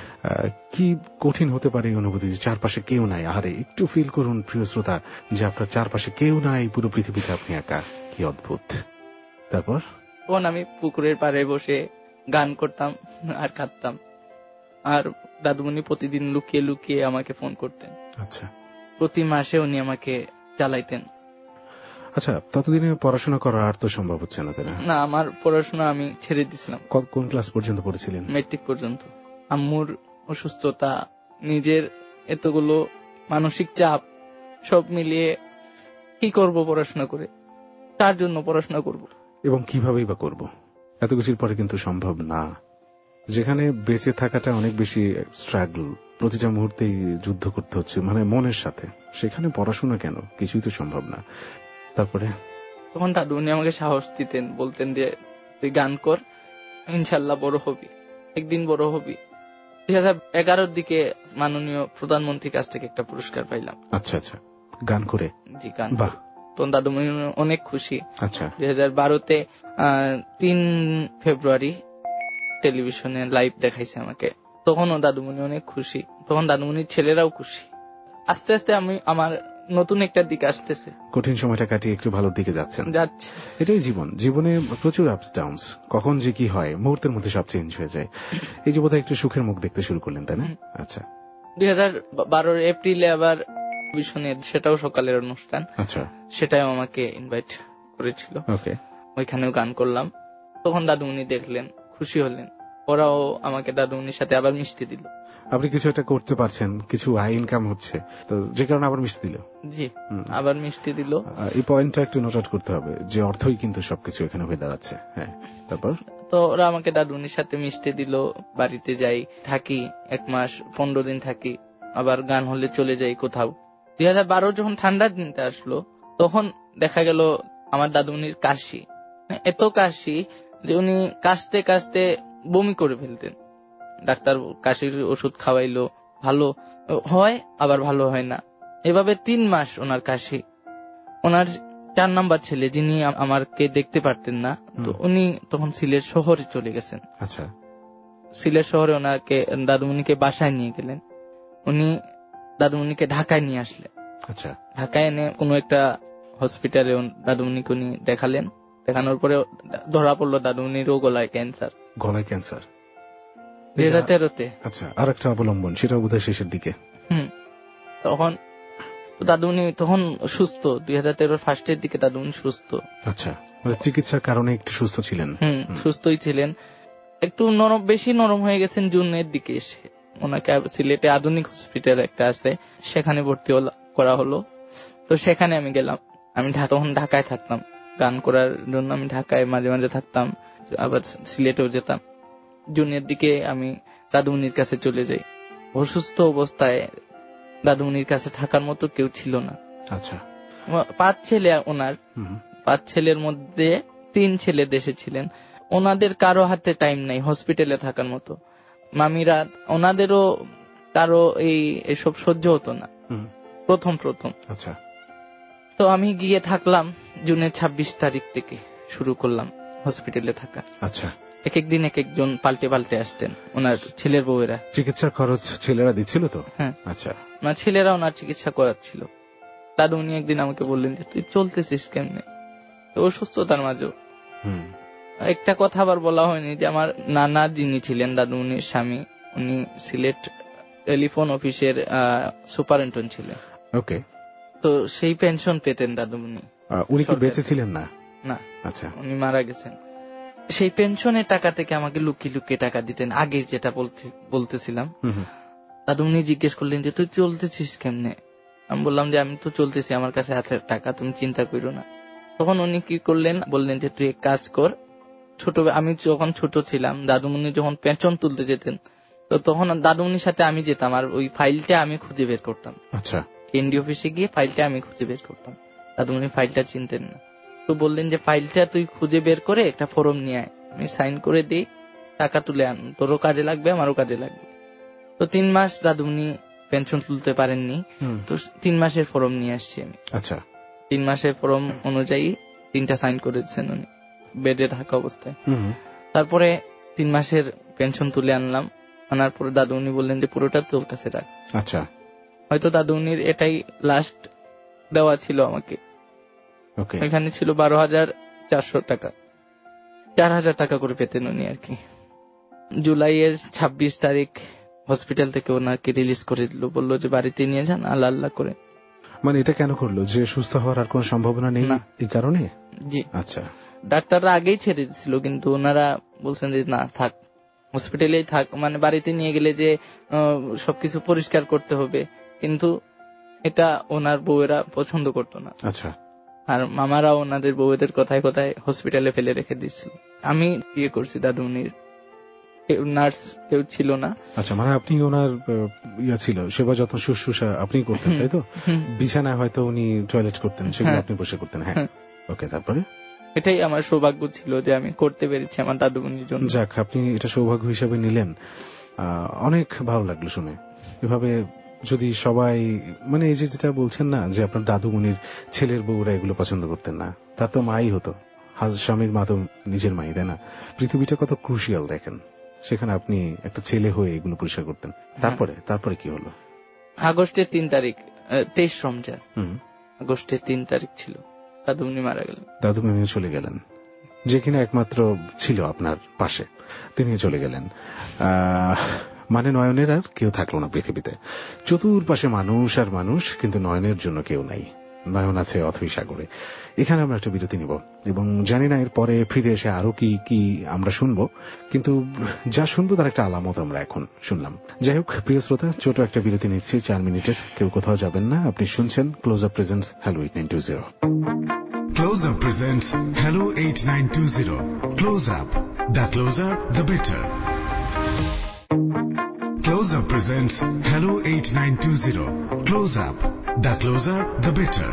কি কঠিন হতে পারে এই অনুভূতি যে চারপাশে কেউ নাই। আরে একটু ফিল করুন প্রিয় শ্রোতা যে আপনার চারপাশে কেউ নাই, পুরো পৃথিবীতে আপনি একা। কি অদ্ভুত। তারপর তখন আমি পুকুরের পাড়ে বসে গান করতাম আর কাঁদতাম, আর দাদুমণি প্রতিদিন লুকিয়ে লুকিয়ে আমাকে ফোন করতেন। আচ্ছা, প্রতি মাসে উনি আমাকে চালাইতেন। আচ্ছা, ততদিনে পড়াশোনা করা আর তো সম্ভব হচ্ছে না, তাই না? না, আমার পড়াশোনা আমি ছেড়ে দিয়েছিলাম। কোন ক্লাস পর্যন্ত পড়েছিলেন? ম্যাট্রিক পর্যন্ত। আম্মুর অসুস্থতা, নিজের এতগুলো মানসিক চাপ, সব মিলিয়ে কি করব পড়াশোনা করে, তার জন্য পড়াশোনা করব এবং কিভাবেই বা করব? এত কিছুর পরে কিন্তু সম্ভব না। যেখানে বেঁচে থাকাটা অনেক বেশি স্ট্রাগল, প্রতিটা মুহূর্তেই যুদ্ধ করতে হচ্ছে, মানে মনের সাথে, সেখানে পড়াশোনা কেন? কিছুই তো সম্ভব না। তারপরে তখন দাদু উনি আমাকে সাহস দিতেন, বলতেন যে তুই গান কর, ইনশাল্লাহ বড় হবি, একদিন বড় হবি। 2011 দিকে মাননীয় প্রধানমন্ত্রীর কাছ থেকে একটা পুরস্কার পাইলাম। আচ্ছা আচ্ছা, গান করে? জি, গান। বাহ। তখন দাদুমণি অনেক খুশি। আচ্ছা। 2012-তে 3 ফেব্রুয়ারি টেলিভিশনে লাইভ দেখাইছে আমাকে। তখনও দাদুমণি অনেক খুশি, তখন দাদুমণির ছেলেরাও খুশি। আস্তে আস্তে আমি আমার নতুন একটা দিক আসতেছে। কঠিন সময়টা কাটিয়ে একটু ভালোর দিকে যাচ্ছে। এটাই জীবন। জীবনে প্রচুর আপস ডাউনস, কখন যে কি হয় মুহূর্তের মধ্যে সব চেঞ্জ হয়ে যায়। এই যে বোধহয় একটু সুখের মুখ দেখতে শুরু করলেন, তাই না? আচ্ছা। 2012 এপ্রিলে আবার টেলিভিশনের, সেটাও সকালের অনুষ্ঠান। আচ্ছা। সেটাও আমাকে ইনভাইট করেছিল। ওকে। ওইখানেও গান করলাম। তখন দাদুমণি দেখলেন, খুশি হলেন। ওরাও আমাকে দাদুমণির সাথে আবার মিশতে দিল। আপনি কিছু একটা করতে পারছেন, কিছু আয় ইনকাম হচ্ছে, তো যে কারণে আবার মিশতে দিল। জি, আবার মিশতে দিল। এই পয়েন্টটা একটু নোট আউট করতে হবে যে অর্থই কিন্তু সবকিছু এখানে হয়ে দাঁড়াচ্ছে। হ্যাঁ, তারপর তো ওরা আমাকে দাদুমণির সাথে মিশতে দিল। বাড়িতে যাই, থাকি 1 মাস 15 দিন থাকি, আবার গান হলে চলে যাই কোথাও। 2012 যখন ঠান্ডার দিনটা আসলো, তখন দেখা গেল আমার দাদুমণির কাশি, এত কাশি যে উনি কাশতে কাশতে বমি করে ফেলতেন। ডাক্তার কাশির ওষুধ খাওয়াইলো, ভালো হয় আবার ভালো হয় না, এভাবে 3 মাস ওনার কাশি। ওনার 4 নাম্বার ছেলে, যিনি আমাকে দেখতে পারতেন না, তো উনি তখন সিলেট শহরে চলে গেছেন। আচ্ছা। সিলেট শহরে ওনাকে দাদুমণিকে বাসায় নিয়ে গেলেন। উনি দাদুমণিকে ঢাকায় নিয়ে আসলেন। আচ্ছা। ঢাকায় এনে কোনো একটা হসপিটালে দাদুমণিকে উনি দেখালেন। দেখানোর পরে ধরা পড়লো দাদুমণিরও গলায় ক্যান্সার। গলায় ক্যান্সার 2013-তে। আচ্ছা, আর একটা অবলম্বন, সেটাও বোধহয় শেষের দিকে। তখন দাদুমণি তখন সুস্থ, 2013 ফার্স্টের দিকে দাদুমণি সুস্থ। আচ্ছা, চিকিৎসার কারণে একটু সুস্থ ছিলেন? সুস্থই ছিলেন। একটু নরম, বেশি নরম হয়ে গেছেন জুনের দিকে এসে। ওনাকে সিলেটে আধুনিক হসপিটাল একটা আছে, সেখানে ভর্তি করা হলো। তো সেখানে আমি গেলাম। আমি তখন ঢাকায় থাকতাম, গান করার জন্য আমি ঢাকায় মাঝে মাঝে থাকতাম, আবার সিলেটেও যেতাম। জুনের দিকে আমি দাদুমণির কাছে চলে যাই। অসুস্থ অবস্থায় দাদুমণির কাছে থাকার মতো কেউ ছিল না। আচ্ছা। 5 ছেলে ওনার, 5 ছেলের মধ্যে 3 ছেলে দেশে ছিলেন। ওনাদের কারো হাতে টাইম নাই হসপিটালে থাকার মতো। মামিরা, ওনাদেরও কারো এসব সহ্য হতো না প্রথম। আচ্ছা। তো আমি গিয়ে থাকলাম। জুনের 26 তারিখ থেকে শুরু করলাম হসপিটালে থাকা। আচ্ছা। এক একদিন এক একজন পাল্টে পাল্টে আসতেন ওনার ছেলের বউয়েরা। চিকিৎসার খরচ ছেলেরা দিচ্ছিল তো? হ্যাঁ। আচ্ছা। না, ছেলেরা ওনার চিকিৎসা করাচ্ছিল। দাদু উনি একদিন আমাকে বললেন যে তুই চলতেছিস কেমনে অসুস্থতার মাঝেও। একটা কথা আবার বলা হয়নি যে আমার নানা যিনি ছিলেন দাদু উনির স্বামী, উনি সিলেট টেলিফোন অফিসের সুপারিনটেন্ডেন্ট ছিলেন। ওকে। তো সেই পেনশন পেতেন দাদু উনি। উনি কি বেঁচে ছিলেন না? না। আচ্ছা। উনি মারা গেছেন। সেই পেনশনের টাকা থেকে আমাকে লুকিয়ে লুকিয়ে টাকা দিতেন। আগে যেটা বলতেছিলাম, দাদু উনি জিজ্ঞেস করলেন যে তুই চলতেছিস কেমনে। আমি বললাম যে আমি তো চলতেছি, আমার কাছে আছে টাকা, তুমি চিন্তা করো না। তখন উনি কি করলেন, বললেন যে তুই এক কাজ কর। আমি যখন ছোট ছিলাম, দাদুমণি যখন পেনশন তুলতে যেতেন, তো তখন দাদুমণির সাথে আমি যেতাম, আর ওই ফাইলটা আমি খুঁজে বের করতাম। আচ্ছা। কেন্দ্রীয় অফিসে গিয়ে ফাইলটা আমি খুঁজে বের করতাম। দাদুমণি ফাইলটা চিনতেন না, তো বললেন যে ফাইলটা তুই খুঁজে বের করে একটা ফর্ম নিয়ে আয়, আমি সাইন করে দিই, টাকা তুলে আন, তোরও কাজে লাগবে আমারও কাজে লাগবে। তো 3 মাস দাদুমণি পেনশন তুলতে পারেননি, তো 3 মাসের ফর্ম নিয়ে আসছি আমি। আচ্ছা। 3 মাসের ফর্ম অনুযায়ী 3টা সাইন করেছেন উনি বেডে থাকা অবস্থায়। তারপরে 3 মাসের পেনশন তুলে আনলাম। আনার পরে দাদু উনি বললেন যে পুরোটা তোর কাছে রাখ। আচ্ছা, হয়তো দাদু উনির এটাই লাস্ট দেওয়া ছিল আমাকে। ওকে। এখানে ছিল 12,400 টাকা, 4,000 টাকা করে পেতেন উনি আর কি। জুলাইয়ের 26 তারিখ হসপিটাল থেকে ওনাকে রিলিজ করে দিল, বললো যে বাড়িতে নিয়ে যান, আল্লাহ আল্লাহ করে। মানে এটা কেন করলো? যে সুস্থ হওয়ার আর কোনো সম্ভাবনা নেই এই কারণে? জি। আচ্ছা, ডাক্তাররা আগেই ছেড়ে দিছিল, কিন্তু ওনারা বলছেন যে না থাক, হসপিটালেই থাক। মানে বাড়িতে নিয়ে গেলে যে সবকিছু পরিষ্কার করতে হবে, কিন্তু এটা ওনার বউয়েরা পছন্দ করতো না। আচ্ছা। আর মামারা ওনাদের বউদের কথায় কথায় হসপিটালে ফেলে রেখে দিচ্ছিল। আমি বিয়ে করছি, দাদুমনির নার্স কেউ ছিল না। আচ্ছা, মানে আপনি ওনার ছিল সেবা যত্ন শুশ্রূষা আপনি করতেন, তাই তো? বিছানায় হয়তো উনি টয়লেট করতেন, সেগুলো আপনি বসে করতেন। হ্যাঁ, ওকে। তারপরে এটাই আমার সৌভাগ্য ছিল যে আমি করতে পেরেছি আমার দাদুমনির জন্য। যাক, আপনি এটা সৌভাগ্য হিসেবে নিলেন। অনেক ভালো লাগলো শুনে। এভাবে যদি সবাই, মানে এই যে যেটা বলছেন না যে আপনার দাদুমনির ছেলের বউরা এগুলো পছন্দ করতেন না, তার তো মাই হতো, স্বামীর মা তো নিজের মাই, তাই না? পৃথিবীটা কত ক্রুশিয়াল দেখেন, সেখানে আপনি একটা ছেলে হয়ে এগুলো পরিষ্কার করতেন। তারপরে কি হলো? আগস্টের 3 তারিখ, 23 রমজান, আগস্টের 3 তারিখ ছিল, দাদুমনি মারা গেলেন। দাদুমনি চলে গেলেন, যে কিনা একমাত্র ছিল আপনার পাশে, তিনি চলে গেলেন। মানে নয়নের আর কেউ থাকলো না পৃথিবীতে। চতুর্পাশে মানুষ আর মানুষ, কিন্তু নয়নের জন্য কেউ নাই। নয়ন আছে অথই সাগরে। এখানে আমরা একটা বিরতি নিব এবং জানি না এর পরে ফিরে এসে আরো কি কি আমরা শুনবো, কিন্তু যা শুনবো তার একটা আলামত আমরা এখন শুনলাম। যাই হোক, প্রিয় শ্রোতা, ছোট একটা বিরতি নিচ্ছি 4 মিনিটের। কেউ কোথাও যাবেন না, আপনি শুনছেন close up presents hello 8920। Close Up presents Hello 8920. Close Up. The closer, the better. Close Up presents Hello 8920. Close Up. The closer, the better.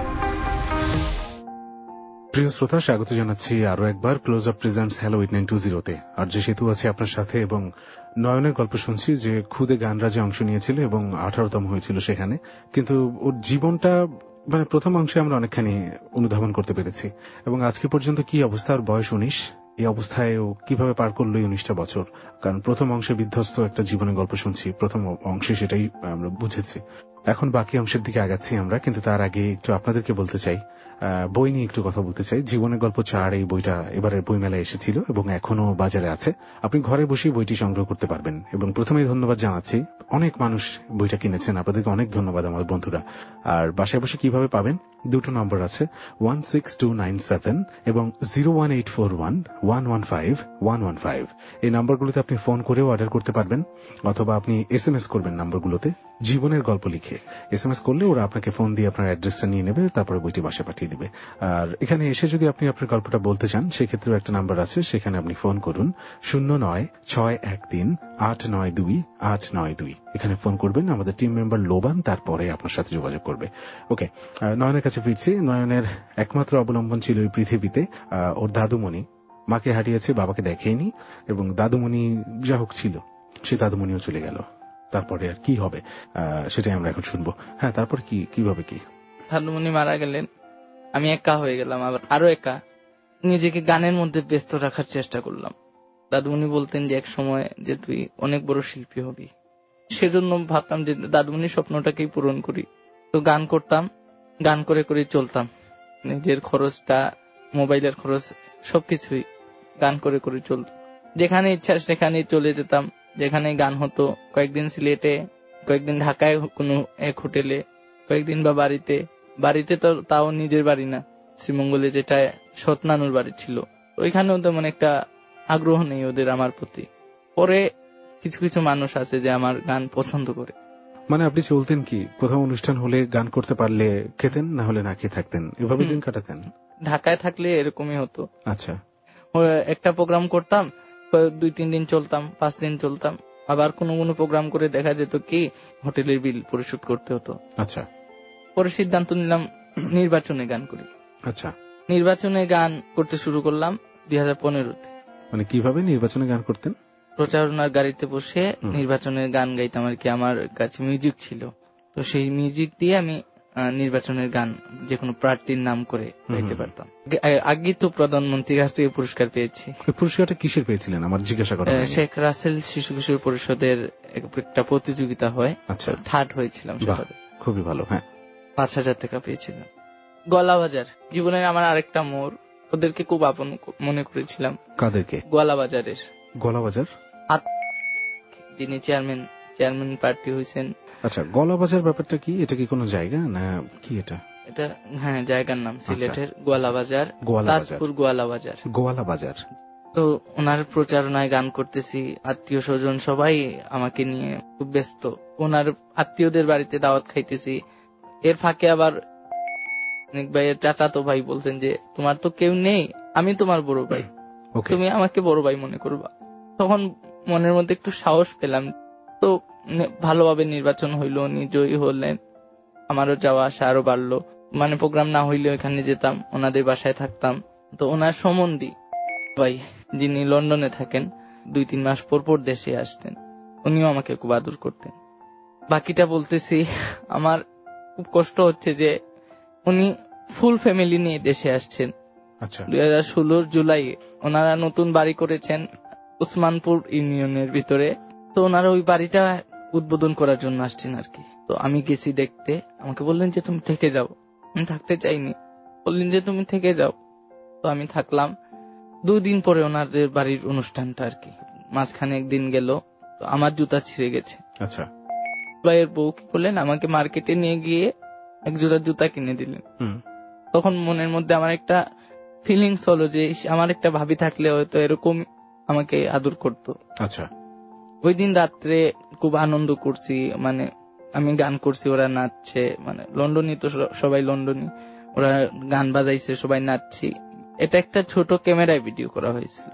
প্রিয় শ্রোতা, স্বাগত জানাচ্ছি আরো একবার ক্লোজ আপ প্রেজেন্টস হ্যালো 8920-তে। আর যে সেতু আছে আপনার সাথে, এবং নয়নের গল্প শুনছি যে খুদে গানরাজে অংশ নিয়েছিল এবং 18তম হয়েছিল সেখানে। কিন্তু ওর জীবনটা, মানে প্রথম অংশে আমরা অনেকখানি অনুধাবন করতে পেরেছি, এবং আজকে পর্যন্ত কি অবস্থা। আর বয়স 19, এই অবস্থায় ও কিভাবে পার করলো এই 19টা বছর। কারণ প্রথম অংশে বিধ্বস্ত একটা জীবনের গল্প শুনছি, প্রথম অংশে সেটাই আমরা বুঝেছি। এখন বাকি অংশের দিকে আগাচ্ছি আমরা, কিন্তু তার আগে একটু আপনাদেরকে বলতে চাই, বই নিয়ে একটু কথা বলতে চাই। জীবনের গল্প 4 এই বইটা এবারের বইমেলায় এসেছিল এবং এখনো বাজারে আছে। আপনি ঘরে বসেই বইটি সংগ্রহ করতে পারবেন। এবং প্রথমেই ধন্যবাদ জানাচ্ছি, অনেক মানুষ বইটা কিনেছেন, আপনাদেরকে অনেক ধন্যবাদ আমার বন্ধুরা। আর বাসায় বসে কিভাবে পাবেন? দুটো নম্বর আছে, 16297 এবং 01841115115। এই নাম্বারগুলোতে আপনি ফোন করেও অর্ডার করতে পারবেন, অথবা আপনি SMS করবেন নাম্বারগুলোতে জীবনের গল্প লিখে। SMS করলে ওরা আপনাকে ফোন দিয়ে আপনার অ্যাড্রেসটা নিয়ে নেবে, তারপরে বইটি বাসায় পাঠিয়ে দিবে। আর এখানে এসে যদি আপনি আপনার গল্পটা বলতে চান, সেক্ষেত্রেও একটা নাম্বার আছে, সেখানে আপনি ফোন করুন 09613892 এখানে ফোন করবেন। আমাদের টিম মেম্বার লোবান তারপরে আপনার সাথে যোগাযোগ করবে। ওকে, নয়নের কাছে ফিরছি। নয়নের একমাত্র অবলম্বন ছিল এই পৃথিবীতে ওর দাদুমণি। মাকে হারিয়েছে, বাবাকে দেখেনি, এবং দাদুমণি যা হোক ছিল, সে দাদুমণিও চলে গেল। তারপরে আর কি হবে সেটাই আমরা এখন শুনবো। হ্যাঁ, তারপর কিভাবে কি? দাদুমণি মারা গেলেন, আমি একা হয়ে গেলাম, আরো একা। নিজেকে গানের মধ্যে ব্যস্ত রাখার চেষ্টা করলাম। দাদুমণি বলতেন যে এক সময় যে তুই অনেক বড় শিল্পী হবি, সেজন্য ভাবতাম যে দাদুমণির স্বপ্নটাকেই পূরণ করি। তো গান করতাম, গান করে করে চলতাম। নিজের খরচটা, মোবাইলের খরচ, সবকিছুই গান করে করে চলত। যেখানে ইচ্ছা সেখানে চলে যেতাম, যেখানে গান হতো। কয়েকদিন সিলেটে, কয়েকদিন ঢাকায় কোনো এক হোটেলে, কয়েকদিন বা বাড়িতে তো তাও নিজের বাড়ি না, শ্রীমঙ্গলে যেটা সৎনানুর বাড়ি ছিল, ওইখানেও তেমন একটা আগ্রহ নেই ওদের আমার প্রতি। পরে কিছু কিছু মানুষ আছে যে আমার গান পছন্দ করে। মানে আপনি চলতেন কি, কোথাও অনুষ্ঠান হলে গান করতে পারলে খেতেন, না হলে না খেয়ে থাকতেন, এভাবে দিন কাটাতেন? ঢাকায় থাকলে এরকমই হতো। আচ্ছা, একটা প্রোগ্রাম করতাম, 2-3 দিন চলতাম, 5 দিন চলতাম। আবার কোনো প্রোগ্রাম করে দেখা যেত কি হোটেলের বিল পরিশোধ করতে হতো। আচ্ছা। পরে সিদ্ধান্ত নিলাম নির্বাচনে গান করি। আচ্ছা, নির্বাচনে গান করতে শুরু করলাম 2015-তে। মানে কিভাবে নির্বাচনে গান করতেন? প্রচারণার গাড়িতে বসে নির্বাচনের গান গাইতাম আর কি। আমার কাছে মিউজিক ছিল, তো সেই মিউজিক দিয়ে আমি নির্বাচনের গান যে কোনো প্রার্থীর নাম করে গাইতে পারতাম। আগে তো প্রধানমন্ত্রীর কাছ থেকে পুরস্কার পেয়েছি। পুরস্কারটা কিসের পেয়েছিলেন আমার জিজ্ঞাসা করা? শেখ রাসেল শিশু কিশোর পরিষদের একটা প্রতিযোগিতা হয়, আচ্ছা, থার্ড হয়েছিলাম সেটাতে। খুবই ভালো। হ্যাঁ, 5,000 টাকা পেয়েছিলাম। গোয়ালাবাজার জীবনের আমার আরেকটা মোড়, ওদেরকে খুব আপন মনে করেছিলাম। কাদেরকে? গোয়ালাবাজারের। গোয়ালাবাজার যিনি চেয়ারম্যান প্রার্থী হয়েছেন। আচ্ছা, গোয়ালাবাজার ব্যাপারটা কি? এটা কি কোনো জায়গা না কি? এটা হ্যাঁ, জায়গার নাম সিলেটের গোয়ালাবাজার, তাজপুর গোয়ালাবাজার। গোয়ালাবাজার। তো ওনার প্রচারণায় গান করতেছি, আত্মীয় স্বজন সবাই আমাকে নিয়ে খুব ব্যস্ত। ওনার আত্মীয়দের বাড়িতে দাওয়াত খাইতেছি। এর ফাঁকে আবার অনেক ভাইয়ের চাচাতো ভাই বলছেন যে তোমার তো কেউ নেই, আমি তোমার বড় ভাই, তুমি আমাকে বড় ভাই মনে করবা। তখন মনের মধ্যে একটু সাহস পেলাম। তো ভালোভাবে নির্বাচন হইল, উনি জয়ী হলেন, আমারও যাওয়া আসা আরো বাড়লো। মানে প্রোগ্রাম না হইলে ওখানে যেতাম, ওনাদের বাসায় থাকতাম। তো ওনার সম্বন্ধী ভাই যিনি লন্ডনে থাকেন, 2-3 মাস পর পর দেশে আসতেন, উনিও আমাকে খুব আদর করতেন। বাকিটা বলতেছি, আমার খুব কষ্ট হচ্ছে যে উনি ফুল ফ্যামিলি নিয়ে দেশে আসছেন। আচ্ছা, 2016 জুলাই ওনারা নতুন বাড়ি করেছেন উসমানপুর ইউনিয়নের ভিতরে। তো ওনারা ওই বাড়িটা উদ্বোধন করার জন্য আসছেন আর কি। তো আমি গেছি দেখতে, আমাকে বললেন যে তুমি থেকে যাও। আমি থাকতে চাইনি, বললেন যে তুমি থেকে যাও। তো আমি থাকলাম। 2 দিন পরে ওনাদের বাড়ির অনুষ্ঠানটা আর কি, মাঝখানে একদিন গেল, তো আমার জুতা ছিঁড়ে গেছে। আচ্ছা, ভাইয়ের বউ কি করলেন, আমাকে মার্কেটে নিয়ে গিয়ে এক জোড়া জুতা কিনে দিলেন। তখন মনের মধ্যে আমার একটা ফিলিংস হলো যে আমার একটা ভাবি থাকলে হয়তো এরকম আমাকে আদর করতো। আচ্ছা, ওই দিন রাত্রে খুব আনন্দ করছি, মানে আমি গান করছি, ওরা নাচছে, মানে লন্ডনই তো সবাই লন্ডনই, ওরা গান বাজাইছে, সবাই নাচছি। এটা একটা ছোট ক্যামেরায় ভিডিও করা হয়েছিল।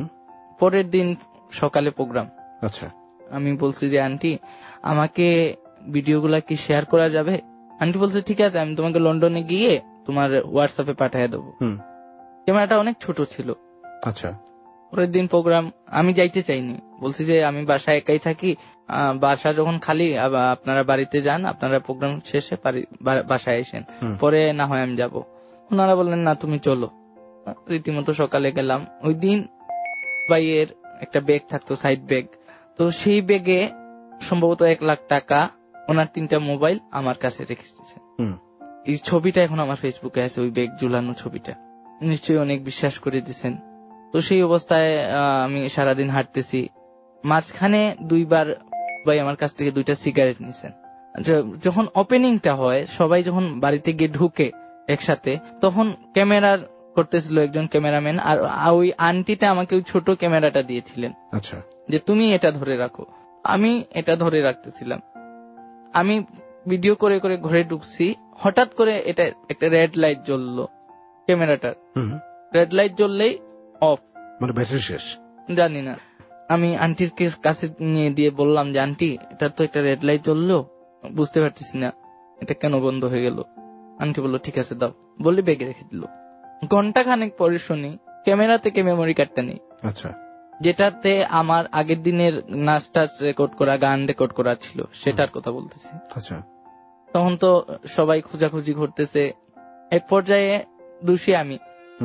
পরের দিন সকালে প্রোগ্রাম। আচ্ছা, আমি বলছি যে আন্টি আমাকে ভিডিওগুলা কি শেয়ার করা যাবে? আন্টি বলছে ঠিক আছে, আমি তোমাকে লন্ডনে গিয়ে তোমার হোয়াটসঅ্যাপে পাঠিয়ে দেবো। ক্যামেরাটা অনেক ছোট ছিল। আচ্ছা, পরের দিন প্রোগ্রাম, আমি যাইতে চাইনি, বলছি যে আমি বাসায় একাই থাকি, বাসা যখন খালি আপনারা বাড়িতে যান, আপনারা প্রোগ্রাম শেষে বাসায় আসেন, পরে না হয় আমি যাব। ওনারা বললেন না তুমি চলো। রীতিমতো সকালে গেলাম। ওই দিন ভাইয়ের একটা ব্যাগ থাকতো, সাইড ব্যাগ, তো সেই ব্যাগে সম্ভবত 1 লাখ টাকা, ওনার 3টা মোবাইল আমার কাছে রেখেছে। এই ছবিটা এখন আমার ফেসবুকে আছে, ওই ব্যাগ ঝুলানো ছবিটা। নিশ্চয়ই অনেক বিশ্বাস করে দিচ্ছেন। তো সেই অবস্থায় আমি সারাদিন হাঁটতেছি, মাঝখানে 2 বার ভাই আমার কাছ থেকে 2টা সিগারেট নিছেন। যখন ওপেনিংটা হয়, সবাই যখন বাড়িতে গিয়ে ঢুকে একসাথে, তখন ক্যামেরার করতেছিল একজন ক্যামেরাম্যান, আর ওই আন্টিটা আমাকে ওই ছোট ক্যামেরাটা দিয়েছিলেন। আচ্ছা, যে তুমি এটা ধরে রাখো। আমি এটা ধরে রাখতেছিলাম। আমি ভিডিও করে করে ঘরে ঢুকছি, হঠাৎ করে এটা একটা রেড লাইট জ্বললো ক্যামেরাটার। রেড লাইট জ্বললেই অফ, মানে ব্যাটারি শেষ। জানি না। আমি আন্টির কাছে নিয়ে দিয়ে বললাম যে আন্টি এটা তো একটা রেড লাইট জ্বললো, বুঝতে পারতেছি না এটা কেন বন্ধ হয়ে গেল। আন্টি বললো ঠিক আছে দাও, বলে ব্যাগে রেখে দিল। ঘন্টা খানেক পরে শুনি ক্যামেরা থেকে মেমোরি কার্ডটা নেই। আচ্ছা, যেটাতে আমার আগের দিনের নাচটা রেকর্ড করা, গান রেকর্ড করা ছিল, সেটার কথা বলতেছি। আচ্ছা, তখন তো সবাই খোঁজাখুঁজি করতেছে। এক পর্যায়ে দোষী আমি,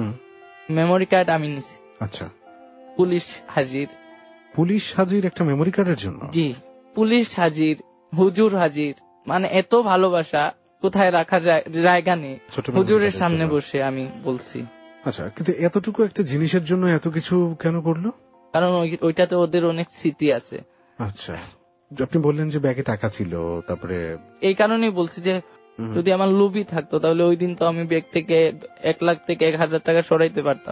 মেমোরি কার্ড আমি নিছি। আচ্ছা, পুলিশ হাজির। পুলিশ হাজির একটা মেমোরি কার্ডের জন্য? জি, পুলিশ হাজির, হুজুর হাজির, মানে এত ভালোবাসা কোথায় রাখার জায়গা নেই। হুজুরের সামনে বসে আমি বলছি। আচ্ছা, কিন্তু এতটুকু একটা জিনিসের জন্য এত কিছু কেন করলো? কারণ ওইটাতে ওদের অনেক স্মৃতি আছে। আচ্ছা, আপনি বললেন যে ব্যাগে টাকা ছিল, তারপরে এই কারণেই বলছি যে যদি আমার লোভই থাকতো তাহলে ওই দিন তো আমি ব্যাগ থেকে 1 লাখ থেকে 1,000 টাকা সরাইতে পারতাম।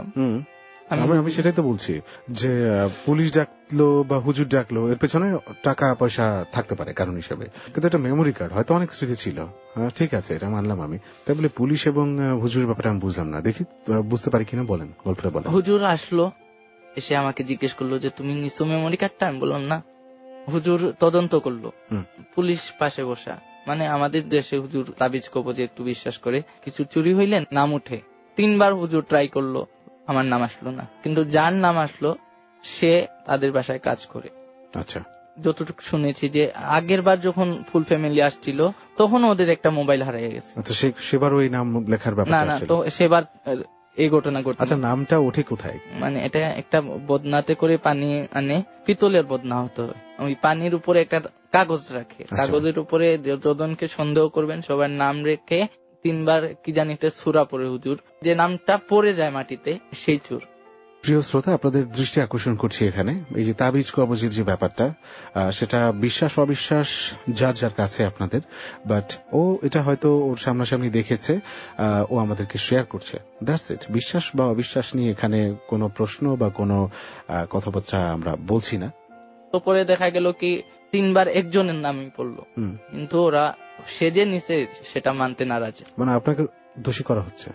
আমি সেটাই তো বলছি যে পুলিশ ডাকলো বা হুজুর ডাকলো, এর পেছনে টাকা পয়সা থাকতে পারে কারণ হিসেবে, কিন্তু এটা মেমোরি কার্ড, হয়তো অনেক স্মৃতি ছিল। ঠিক আছে, এটা মানলাম আমি। তাই বলে পুলিশ এবং হুজুরের ব্যাপারে আমি বুঝলাম না। দেখি বুঝতে পারি কিনা, বলেন, গল্পটা বলেন। হুজুর আসলো, এসে আমাকে জিজ্ঞেস করলো যে তুমি নিছো মেমোরি কার্ডটা? আমি বললাম না। হুজুর তদন্ত করলো, পুলিশ পাশে বসা। মানে আমাদের দেশে হুজুর তাবিজ কবজে একটু বিশ্বাস করে, কিছু চুরি হইলে নাম উঠে। 3 বার হুজুর ট্রাই করলো, আমার নাম আসলো না। কিন্তু যার নাম আসলো সে তাদের বাসায় কাজ করে। আচ্ছা, যতটুকু শুনেছি যে আগের বার যখন ফুল ফ্যামিলি আসছিল তখন ওদের একটা মোবাইল হারিয়ে গেছে। আচ্ছা, সেবার ওই নাম লেখার না ব্যাপারটা না, ছিল। তো সেবার এই ঘটনা ঘটে। আচ্ছা, নামটা ওঠে কোথায়? মানে এটা একটা বদনাতে করে পানি আনে, পিতলের বদনা হতো, ওই পানির উপরে একটা কাগজ রাখে, কাগজের উপরে যতজনকে সন্দেহ করবেন সবার নাম রেখে 3 বার কি জানিতে সূরা পড়ে হুজুর, যে নামটা পড়ে যায় মাটিতে সেই চোর। প্রিয় শ্রোতা, আপনাদের দৃষ্টি আকর্ষণ করছি এখানে এই যে তাবিজ কবজের যে ব্যাপারটা, সেটা বিশ্বাস অবিশ্বাস যার যার কাছে আপনাদের, বাট ও এটা হয়তো ওর সামনাসামনি দেখেছে, ও আমাদেরকে শেয়ার করছে, দ্যাটস ইট। বিশ্বাস বা অবিশ্বাস নিয়ে এখানে কোনো প্রশ্ন বা কোনো কথাবার্তা আমরা বলছি না। তো পরে দেখা গেল কি 3 বার একজনের নামই পড়লো, কিন্তু ওরা সে যে নিচে সেটা মানতে নারাজ। মানে আপনাকে দোষী করা হচ্ছে?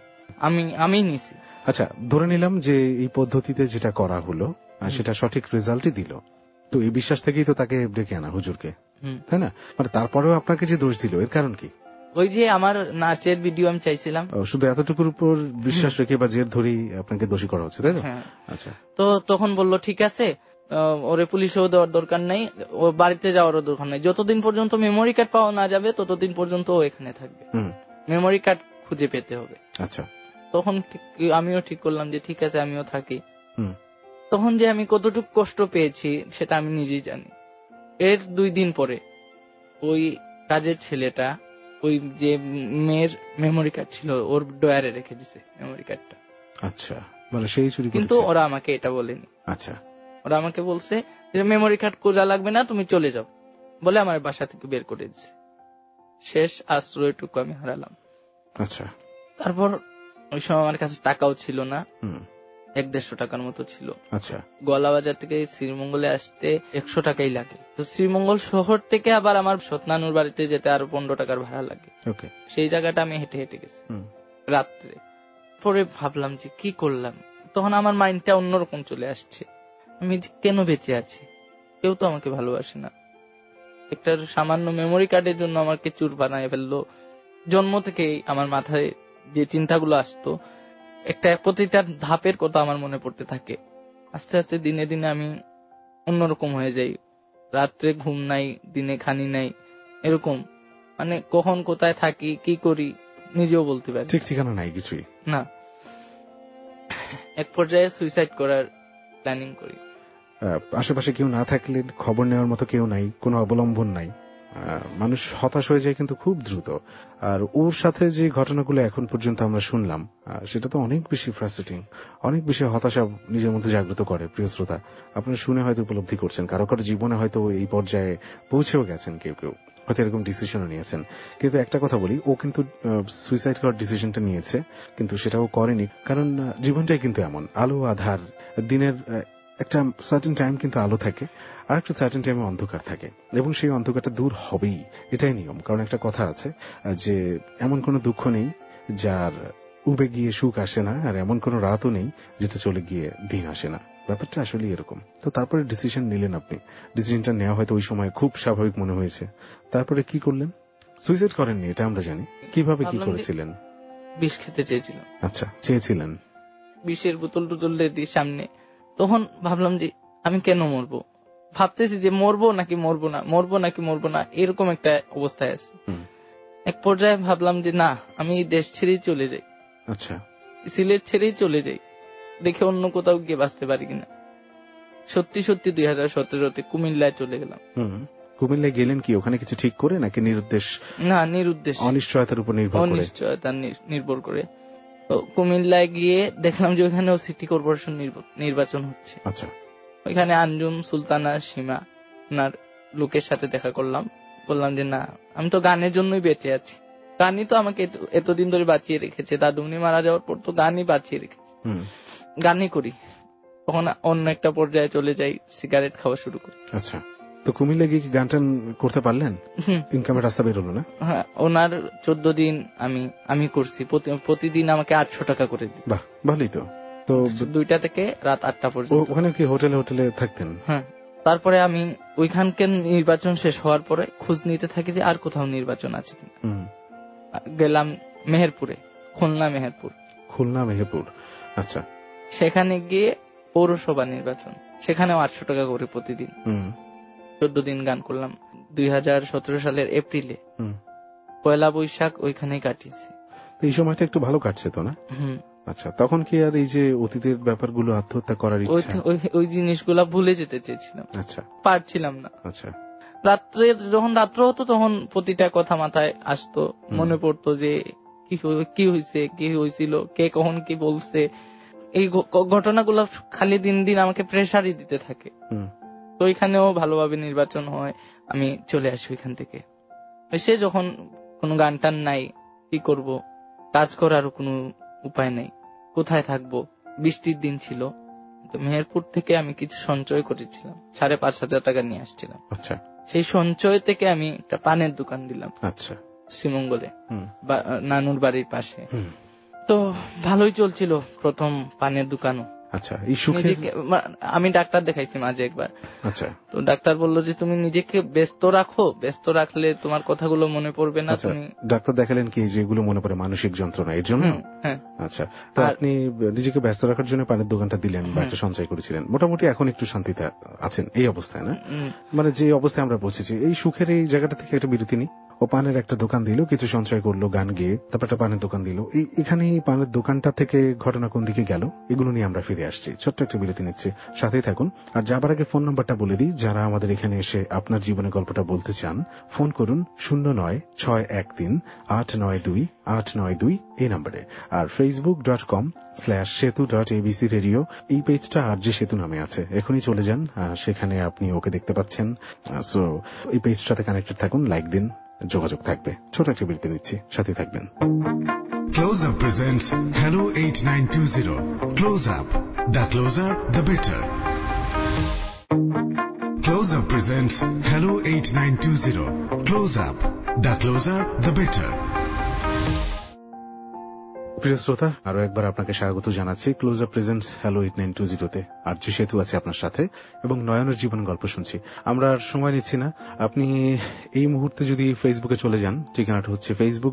আমি নিছি। আচ্ছা, ধরে নিলাম যে এই পদ্ধতিতে যেটা করা হলো সেটা সঠিক রেজাল্টই দিল, তো এই বিশ্বাস থেকেই তো তাকে ডেকে আনা হুজুরকে, তাই না? মানে তারপরেও আপনাকে যে দোষ দিল এর কারণ কি? ওই যে আমার নাচের ভিডিও আমি চাইছিলাম, শুধু এতটুকুর উপর বিশ্বাস রেখে বা জের ধরেই আপনাকে দোষী করা হচ্ছে, তাই তো? আচ্ছা, তো তখন বললো ঠিক আছে, ওরে পুলিশেও দেওয়ার দরকার নেই, ও বাড়িতে যাওয়ারও দরকার নেই, যতদিন পর্যন্ত মেমোরি কার্ড পাওয়া না যাবে ততদিন পর্যন্ত ও এখানে থাকবে, মেমোরি কার্ড খুঁজে পেতে হবে। আচ্ছা, তখন আমিও ঠিক করলাম যে ঠিক আছে আমিও থাকি। তখন যে আমি কতটুকু কষ্ট পেয়েছি সেটা আমি নিজেই জানি। এর 2 দিন পরে ওই কাজের ছেলেটা ওই যে মেয়ের মেমোরি কার্ড ছিল ওর ডয়ারে রেখে দিছে মেমোরি কার্ডটা। আচ্ছা, মানে সেই চুরি করেছে। কিন্তু ওরা আমাকে এটা বলেনি। আচ্ছা, ওরা আমাকে বলছে যে মেমোরি কার্ড খোঁজা লাগবে না, তুমি চলে যাও বলে আমার বাসা থেকে বের করে দিচ্ছে। শেষ আশ্রয়টুকু আমি হারালাম। আচ্ছা, তারপর ওই সময় আমার কাছে টাকাও ছিল না, 100-150 টাকার মতো ছিল। আচ্ছা, গলাবাজার থেকে শ্রীমঙ্গলে আসতে 100 টাকাই লাগে। তো শ্রীমঙ্গল শহর থেকে আবার আমার সতনানুর বাড়িতে যেতে আরো 15 টাকার ভাড়া লাগে। সেই জায়গাটা আমি হেঁটে হেঁটে গেছি রাত্রে। পরে ভাবলাম যে কি করলাম, তখন আমার মাইন্ডটা অন্যরকম চলে আসছে। আমি কেন বেঁচে আছি, কেউ তো আমাকে ভালোবাসে না, একটা সামান্য মেমোরি কার্ডের জন্য আমাকে চুর বানায় ফেললো। জন্ম থেকেই আমার মাথায় যে চিন্তাগুলো আসতো, একটা প্রতিটা ধাপের কথা আমার মনে পড়তে থাকে। আস্তে আস্তে দিনে দিনে আমি অন্যরকম হয়ে যাই, রাত্রে ঘুম নাই, দিনে খানি নাই, এরকম মানে কখন কোথায় থাকি কি করি নিজেও বলতে পারি ঠিক ঠিকানা নাই কিছুই না। এক পর্যায়ে সুইসাইড করার প্ল্যানিং করি। আশেপাশে কেউ না থাকলে, খবর নেওয়ার মতো কেউ নাই, কোনো অবলম্বন নাই, মানুষ হতাশ হয়ে যায় কিন্তু খুব দ্রুত। আর ওর সাথে যে ঘটনাগুলো এখন পর্যন্ত আমরা শুনলাম সেটা তো অনেক বেশি ফ্রাস্ট্রেটিং, অনেক বেশি হতাশা নিজের মধ্যে জাগ্রত করে। প্রিয় শ্রোতা, আপনারা শুনে হয়তো উপলব্ধি করছেন, কারো কারো জীবনে হয়তো এই পর্যায়ে পৌঁছেও গেছেন, কেউ কেউ হয়তো এরকম ডিসিশনও নিয়েছেন। কিন্তু একটা কথা বলি, ও কিন্তু সুইসাইড করার ডিসিশনটা নিয়েছে, কিন্তু সেটাও করেনি, কারণ জীবনটাই কিন্তু এমন, আলো আধার, দিনের একটা সার্টেন টাইম কিন্তু আলো থাকে, আর একটা সার্টেন টাইমে অন্ধকার থাকে, এবং সেই অন্ধকারটা দূর হবেই, এটাই নিয়ম। কারণ একটা কথা আছে যে এমন কোনো দুঃখ নেই যার উবে গিয়ে সুখ আসে না, আর এমন কোনো রাতও নেই যেটা চলে গিয়ে দিন আসে না। ব্যাপারটা আসলে এরকম। তো তারপরে ডিসিশন নিলেন আপনি, ডিসিশনটা নেওয়া হয়তো ওই সময় খুব স্বাভাবিক মনে হয়েছে, তারপরে কি করলেন? সুইসাইড করেননি এটা আমরা জানি, কিভাবে কি করেছিলেন? বিষ খেতে চেয়েছিলাম। আচ্ছা, চেয়েছিলেন? বিষের বোতল টোতল দিই সামনে। তখন ভাবলাম যে আমি কেন মরবো, ভাবতেছি যে মরবো নাকি মরবো না, মরবো নাকি মরবো না, এরকম একটা অবস্থায় আছে। এক পর্যায়ে ভাবলাম যে না, আমি দেশ ছেড়েই চলে যাই। আচ্ছা, সিলেট ছেড়েই চলে যাই, দেখে অন্য কোথাও গিয়ে বাঁচতে পারি কিনা। সত্যি সত্যি 2017-তে কুমিল্লায় চলে গেলাম। কুমিল্লায় গেলেন কি ওখানে কিছু ঠিক করে নাকি নিরুদ্দেশ? না, নিরুদ্দেশ, অনিশ্চয়তার উপর নির্ভর করে। অনিশ্চয়তা নির্ভর করে। তো কুমিল্লায় গিয়ে দেখলাম যে ওখানেও সিটি কর্পোরেশন নির্বাচন হচ্ছে। আচ্ছা, ওইখানে আঞ্জুম সুলতানা সীমা ওনার লোকের সাথে দেখা করলাম। বললাম যে না, আমি তো গানের জন্যই বেঁচে আছি, গানই তো আমাকে এতদিন ধরে বাঁচিয়ে রেখেছে, দাদুমনি মারা যাওয়ার পর তো গানই বাঁচিয়ে রেখেছে, গানই করি। তখন অন্য একটা পর্যায়ে চলে যাই, সিগারেট খাওয়া শুরু করি। আচ্ছা, তো কুমিল্লা গিয়ে কি গান টান করতে পারলেন? ইনকামের রাস্তা বের হলো না? হ্যাঁ, ওনার 14 দিন আমি করছি, প্রতিদিন আমাকে 800 টাকা করে দিত। বাহ, ভালোই তো। তো 2টা থেকে রাত 8টা পর্যন্ত ওখানে কি হোটেলে থাকতেন? হ্যাঁ। তারপরে আমি ওইখানকার নির্বাচন শেষ হওয়ার পরে খোঁজ নিতে থাকি যে আর কোথাও নির্বাচন আছে কিনা। গেলাম মেহেরপুরে, খুলনা মেহেরপুর। আচ্ছা, সেখানে গিয়ে পৌরসভা নির্বাচন, সেখানেও 800 টাকা করে প্রতিদিন। 14 দিন গান করলাম 2017 সালের এপ্রিলে। হুম। পয়লা বৈশাখ ওইখানেই কাটিয়েছি। তো এই সময়টা একটু ভালো কাটছে তো না? আচ্ছা, তখন কি আর এই যে অতীতের ব্যাপারগুলো, আত্মহত্যা করার ইচ্ছা, ওই জিনিসগুলা ভুলে যেতে চেয়েছিলাম। আচ্ছা, পারছিলাম না। আচ্ছা, রাত্রে যখন রাত্র হতো তখন প্রতিটা কথা মাথায় আসতো, মনে পড়তো যে কি হয়েছে, কি হয়েছিল, কে কখন কি বলছে। এই ঘটনাগুলো খালি দিন দিন আমাকে প্রেসারই দিতে থাকে। তো এখানেও ভালোভাবে নির্বাচন হয়, আমি চলে আসি ওইখান থেকে। এসে যখন কোনো গান টান নাই, কি করব, কাজ করারও কোনো উপায় নেই, কোথায় থাকবো। বৃষ্টির দিন ছিল, মেহেরপুর থেকে আমি কিছু সঞ্চয় করেছিলাম, 5,500 টাকা নিয়ে আসছিলাম। আচ্ছা, সেই সঞ্চয় থেকে আমি একটা পানের দোকান দিলাম। আচ্ছা, শ্রীমঙ্গলে, নানুর বাড়ির পাশে। তো ভালোই চলছিল প্রথম পানের দোকানও। আচ্ছা, এই সুখে আমি ডাক্তার দেখাইছি মাঝে একবার। আচ্ছা, তো ডাক্তার বললো যে তুমি নিজেকে ব্যস্ত রাখো, ব্যস্ত রাখলে তোমার কথাগুলো মনে পড়বে না। তুমি ডাক্তার দেখালেন কি যেগুলো মনে পড়ে মানসিক যন্ত্রণা, এর জন্য? হ্যাঁ। আচ্ছা, তো আপনি নিজেকে ব্যস্ত রাখার জন্য পানের দোকানটা দিলেন বা একটা সঞ্চয় করেছিলেন, মোটামুটি এখন একটু শান্তিতে আছেন এই অবস্থায়, না? মানে যে অবস্থায় আমরা পৌঁছেছি, এই সুখের এই জায়গাটা থেকে একটা বিরতি নিই। ও পানের একটা দোকান দিল, কিছু সঞ্চয় করলো, গান গেয়ে, তারপর একটা পানের দোকান দিল। এখানে এই পানের দোকানটা থেকে ঘটনা কোন দিকে গেল, এগুলো নিয়ে আমরা ফিরে আসছি। ছোট্ট একটা বিরতি নিচ্ছি, সাথেই থাকুন। আর যাবার আগে ফোন নাম্বারটা বলে দিই, যারা আমাদের এখানে এসে আপনার জীবনের গল্পটা বলতে চান, ফোন করুন 09613892 এই নাম্বারে। আর facebook.com/setu.abcradio এই পেজটা RJ সেতু নামে আছে, এখনই চলে যান, সেখানে আপনি ওকে দেখতে পাচ্ছেন। সো এই পেজটাতে কানেক্টেড থাকুন, লাইক দিন, যোগাযোগ থাকবে। ছোট একটা বিরতি নিচ্ছি, সাথে থাকবেন। Close Up presents Hello 8920. Close Up. The closer, the better. Close Up presents Hello 8920. Close Up. The closer, the better. প্রিয় শ্রোতা, আরো একবার আপনাকে স্বাগত জানাচ্ছি ক্লোজ আপ প্রেজেন্টস হ্যালো 8920-তে। আরজি সেতু আছে আপনার সাথে এবং নয়নের জীবন গল্প শুনছি। আমরা আর সময় নিচ্ছি না, আপনি এই মুহূর্তে যদি ফেসবুকে চলে যান, ঠিকানাটা হচ্ছে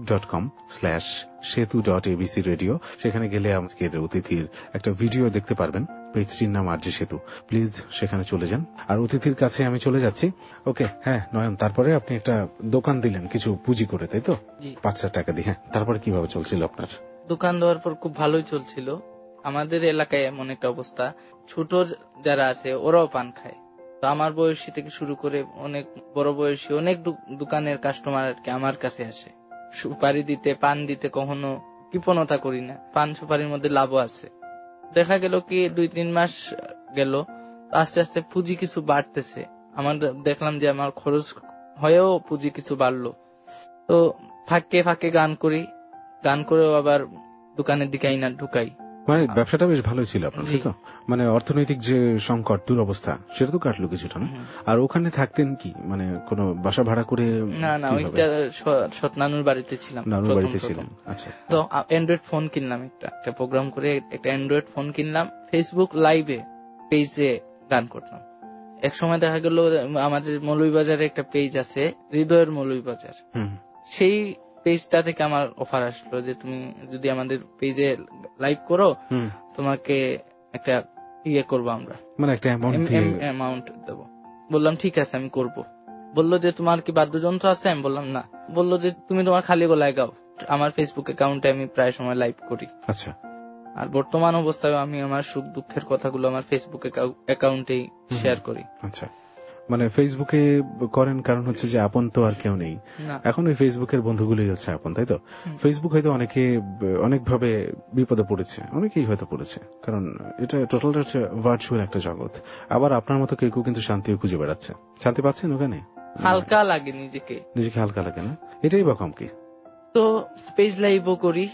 facebook.com/setu.abcradio। সেখানে গেলে আজকের অতিথির একটা ভিডিও দেখতে পারবেন, পেজটির নাম আরজি সেতু। প্লিজ সেখানে চলে যান। আর অতিথির কাছে আমি চলে যাচ্ছি। ওকে, হ্যাঁ নয়ন, তারপরে আপনি একটা দোকান দিলেন কিছু পুঁজি করে, তাই তো? 5,000 টাকা দিয়ে। হ্যাঁ, তারপরে কিভাবে চলছিল আপনার দোকান? দেওয়ার পর খুব ভালোই চলছিল। আমাদের এলাকায় এমন একটা অবস্থা, ছোট যারা আছে ওরাও পান খায়। তো আমার বয়সী থেকে শুরু করে অনেক বড় বয়সী অনেক দোকানের কাস্টমার আর কি আমার কাছে আসে, সুপারি দিতে, পান দিতে। কখনো কৃপণতা করি না, পান সুপারির মধ্যে লাভও আছে। দেখা গেল কি 2-3 মাস গেল, আস্তে আস্তে পুঁজি কিছু বাড়তেছে। আমার দেখলাম যে আমার খরচ হয়েও পুঁজি কিছু বাড়লো। তো ফাঁকে ফাঁকে গান করি, গান করেও আবার দোকানের দিকে আইনা ঢুকাই। মানে ব্যবসাটা বেশ ভালোই ছিল আপনার, তাই তো? মানে অর্থনৈতিক যে সংকট, দুরবস্থা, সেটা তো কাটলো কিছুটা, না? আর ওখানে থাকতেন কি, মানে কোনো বাসা ভাড়া করে? না, ওইটা সৎনানুর বাড়িতে ছিলাম। নানুর বাড়িতে ছিলাম। আচ্ছা। তো অ্যান্ড্রয়েড ফোন কিনলাম, একটা প্রোগ্রাম করে একটা অ্যান্ড্রয়েড ফোন কিনলাম। ফেসবুক লাইভে পেজে গান করতাম। এক সময় দেখা গেল আমাদের মৌলভীবাজারে একটা পেজ আছে, হৃদয়ের মৌলভীবাজার, সেই পেজটা থেকে আমার অফার আসলো যে তুমি যদি আমাদের পেজে লাইভ করো, তোমাকে একটা করবো আমরা, মানে একটা অ্যামাউন্ট দেবো। বললাম ঠিক আছে, আমি করব। বললো যে তোমার কি বাদ্যযন্ত্র আছে? আমি বললাম না। বললো যে তুমি তোমার খালি গলায় গাও। আমার ফেসবুক অ্যাকাউন্টে আমি প্রায় সময় লাইভ করি। আচ্ছা। আর বর্তমান অবস্থায় আমি আমার সুখ দুঃখের কথাগুলো আমার ফেসবুক অ্যাকাউন্টেই শেয়ার করি। আচ্ছা, মানে ফেসবুকে করেন কারণ হচ্ছে যে আপন তো আর কেউ নেই এখন, ওই ফেসবুকের বন্ধুগুলোই হচ্ছে আপন, তাই তো? ফেসবুক হয়তো অনেকে অনেকভাবে বিপদে পড়েছে, অনেকেই হয়তো পড়েছে, কারণ এটা টোটালটা হচ্ছে ভার্চুয়াল একটা জগৎ। আবার আপনার মতো কেউ কিন্তু শান্তিও খুঁজে বেড়াচ্ছে। শান্তি পাচ্ছেন ওখানে? হালকা লাগে, নিজেকে হালকা লাগে, না? এটাই বা কম কি। তো পেজ লাইভও করি।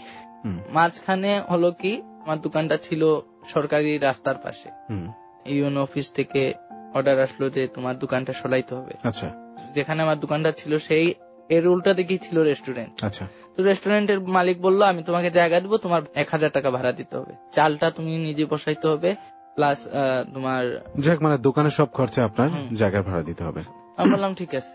মাঝখানে হলো কি, আমার দোকানটা ছিল সরকারি রাস্তার পাশে। ইউনো অফিস থেকে অর্ডার আসলো যে তোমার দোকানটা সরাইতে হবে। আচ্ছা। যেখানে আমার দোকানটা ছিল সেই এর উল্টা দিকেই ছিল রেস্টুরেন্ট। আচ্ছা। তো রেস্টুরেন্টের মালিক বললো আমি তোমাকে জায়গা দিব, তোমার 1,000 টাকা ভাড়া দিতে হবে, চালটা তুমি নিজে বসাইতে হবে, প্লাস তোমার মানে দোকানের সব খরচা আপনার, জায়গা ভাড়া দিতে হবে। আমি বললাম ঠিক আছে।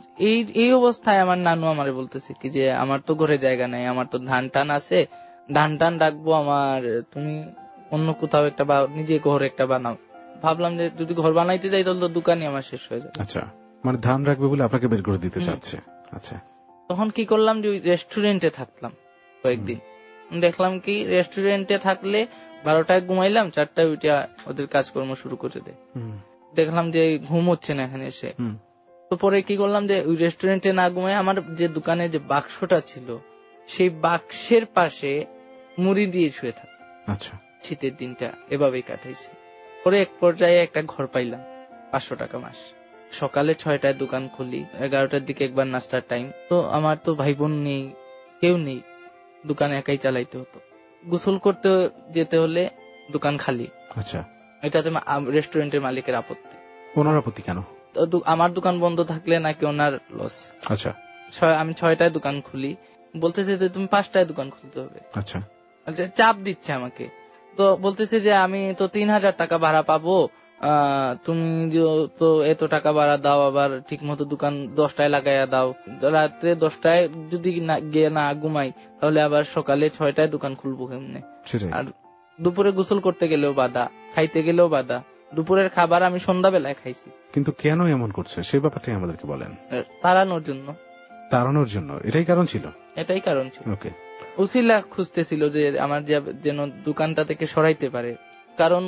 এই অবস্থায় আমার নানু আমারে বলতেছে কি যে আমার তো ঘরে জায়গা নাই, আমার তো ধান টান আছে, ধান টান রাখবো আমার, তুমি অন্য কোথাও একটা বা নিজে ঘর একটা বানাও। ভাবলাম যে যদি ঘর বানাইতে যাই তাহলে তো দোকানই আমার শেষ হয়ে যাবে। আচ্ছা। মানে ধান রাখবে বলে আপনাকে বের করে দিতে চাচ্ছে। আচ্ছা, তখন কি করলাম যে ওই রেস্টুরেন্টে থাকলাম কয়েকদিন। দেখলাম কি রেস্টুরেন্টে থাকলে 12টায় ঘুমাইলাম, 4টায় উঠে ওদের কাজকর্ম শুরু করে দেয়। দেখলাম যে ঘুম হচ্ছে না এখানে এসে। তো পরে কি করলাম যে ওই রেস্টুরেন্টে না ঘুমাই আমার যে দোকানে যে বাক্সটা ছিল সেই বাক্সের পাশে মুড়ি দিয়ে শুয়ে থাকতাম। আচ্ছা, শীতের দিনটা এভাবেই কাটাইছে। পরে এক পর্যায়ে একটা ঘর পাইলাম, 500 টাকা মাস। সকালে 6টায় দোকান খুলি, 11টার দিকে একবার নাস্তার টাইম। তো আমার তো ভাই বোন নেই, কেউ নেই, দোকান একাই চালাইতে হতো। গোসল করতে যেতে হলে দোকান খালি। আচ্ছা, এটাতে রেস্টুরেন্টের মালিকের আপত্তি। ওনার আপত্তি কেন? আমার দোকান বন্ধ থাকলে নাকি ওনার লস। আচ্ছা, আমি 6টায় দোকান খুলি, বলতেছে যে তুমি 5টায় দোকান খুলতে হবে। আচ্ছা, চাপ দিচ্ছে আমাকে। তো বলতেছে যে আমি তো 3000 টাকা ভাড়া পাবো, তুমি তো এত টাকা ভাড়া দাও, আবার ঠিক মতো দোকান 10টায় লাগাইয়া দাও, রাত্রে 10টায় যদি গিয়ে না ঘুমাই তাহলে আবার সকালে 6টায় দোকান খুলবো কেমনে? আর দুপুরে গোসল করতে গেলেও বাধা, খাইতে গেলেও বাধা। দুপুরের খাবার আমি সন্ধ্যাবেলায় খাইছি। কিন্তু কেন এমন করছে সেই ব্যাপারটাই আমাদেরকে বলেন। তাড়ানোর জন্য। তাড়ানোর জন্য, এটাই কারণ ছিল? এটাই কারণ ছিল। ওকে। উসিলা খুঁজতেছিল যে আমার যেন দোকানটা থেকে সরাইতে পারে, কারণ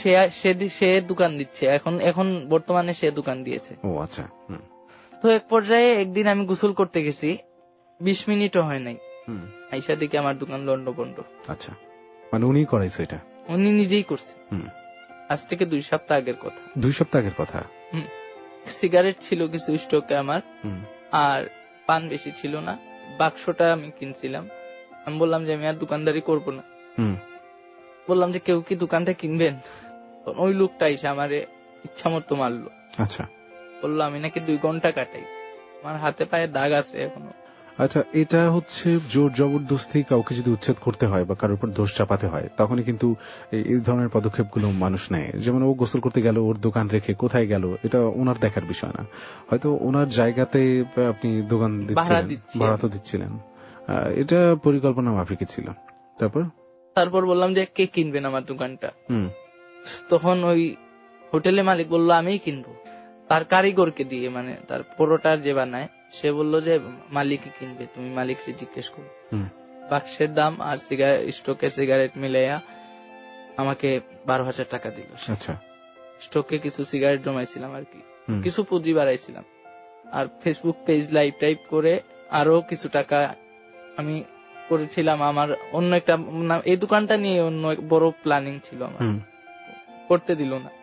সে দোকান দিচ্ছে এখন বর্তমানে সে দোকান দিয়েছে। ও আচ্ছা। তো এক পর্যায়ে একদিন আমি গোসল করতে গেছি, 20 মিনিটও হয় নাই, আইসা দেখি আমার দোকান লন্ডভন্ড। আচ্ছা, মানে উনি করাইছে এটা? উনি নিজেই করছে। আজ থেকে 2 সপ্তাহ আগের কথা। 2 সপ্তাহ আগের কথা? সিগারেট ছিল কিছু স্টকে আমার, আর পান বেশি ছিল না। বাক্সটা আমি কিনছিলাম। আমি বললাম যে আমি আর দোকানদারি করব না। বললাম যে কেউ কি দোকানটা কিনবেন? ওই লোকটা এসে আমারে ইচ্ছা মতো মারলো। আচ্ছা, বললো আমি নাকি 2 ঘন্টা কাটাইছি, আমার হাতে পায়ে দাগ আছে এখনো। আচ্ছা, এটা হচ্ছে জোর জবরদস্তি কাউকে যদি উচ্ছেদ করতে হয় বা কারোর উপর দোষ চাপাতে হয় তখনই কিন্তু এই ধরনের পদক্ষেপগুলো মানুষ নেয়। যেমন ও গোসল করতে গেল, ওর দোকান রেখে কোথায় গেল এটা ওনার দেখার বিষয় না। হয়তো ওনার জায়গাতে আপনি দোকান দিচ্ছিলেন, ভাড়া তো দিচ্ছিলেন, এটা পরিকল্পনা মাফিক ছিল। তারপর বললাম যে কে কিনবেন আমার দোকানটা? তখন ওই হোটেলের মালিক বললো আমিই কিনবো, তার কারিগরকে দিয়ে, মানে তার পরোটার যে বানায় সে বললো যে মালিকই কিনবে, তুমি মালিককে জিজ্ঞেস করো। বাক্সের দাম আর স্টকে সিগারেট মিলাইয়া আমাকে 12,000 টাকা দিল। আচ্ছা, স্টকে কিছু সিগারেট জমাইছিলাম আর কি, কিছু পুঁজি বাড়াইছিলাম, আর ফেসবুক পেজ লাইভ টাইপ করে আরো কিছু টাকা আমি করেছিলাম। আমার অন্য একটা এই দোকানটা নিয়ে অন্য বড় প্ল্যানিং ছিল আমার, করতে দিল না।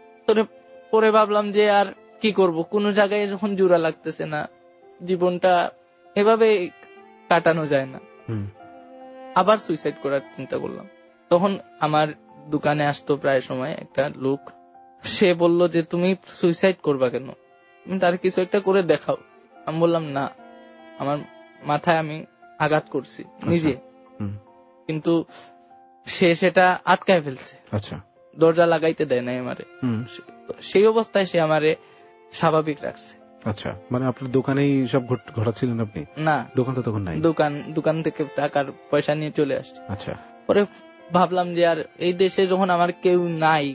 পরে ভাবলাম যে আর কি করব, কোন জায়গায় যখন জোড়া লাগতেছে না, জীবনটা এভাবে কাটানো যায় না, আবার সুইসাইড করার চিন্তা করলাম। তখন আমার দোকানে আসতো প্রায় সময় একটা লোক, সে বলল যে তুমি সুইসাইড করবা কেন, তুমি তার কিছু একটা করে দেখাও। আমি বললাম না, আমার মাথায় আমি আঘাত করছি নিজে, কিন্তু সে সেটা আটকায় ফেলছে। আচ্ছা, দরজা লাগাইতে দেয় নাই আমারে। সেই অবস্থায় সে আমারে স্বাভাবিক রাখছে। আচ্ছা, মানে আপনার দোকানেই সব ঘটাচ্ছিলেন আপনি? না, দোকান তো তখন নাই। দোকান থেকে টাকার পয়সা নিয়ে চলে আসছে। আচ্ছা, পরে ভাবলাম যে আর এই দেশে যখন আমার কেউ নাই,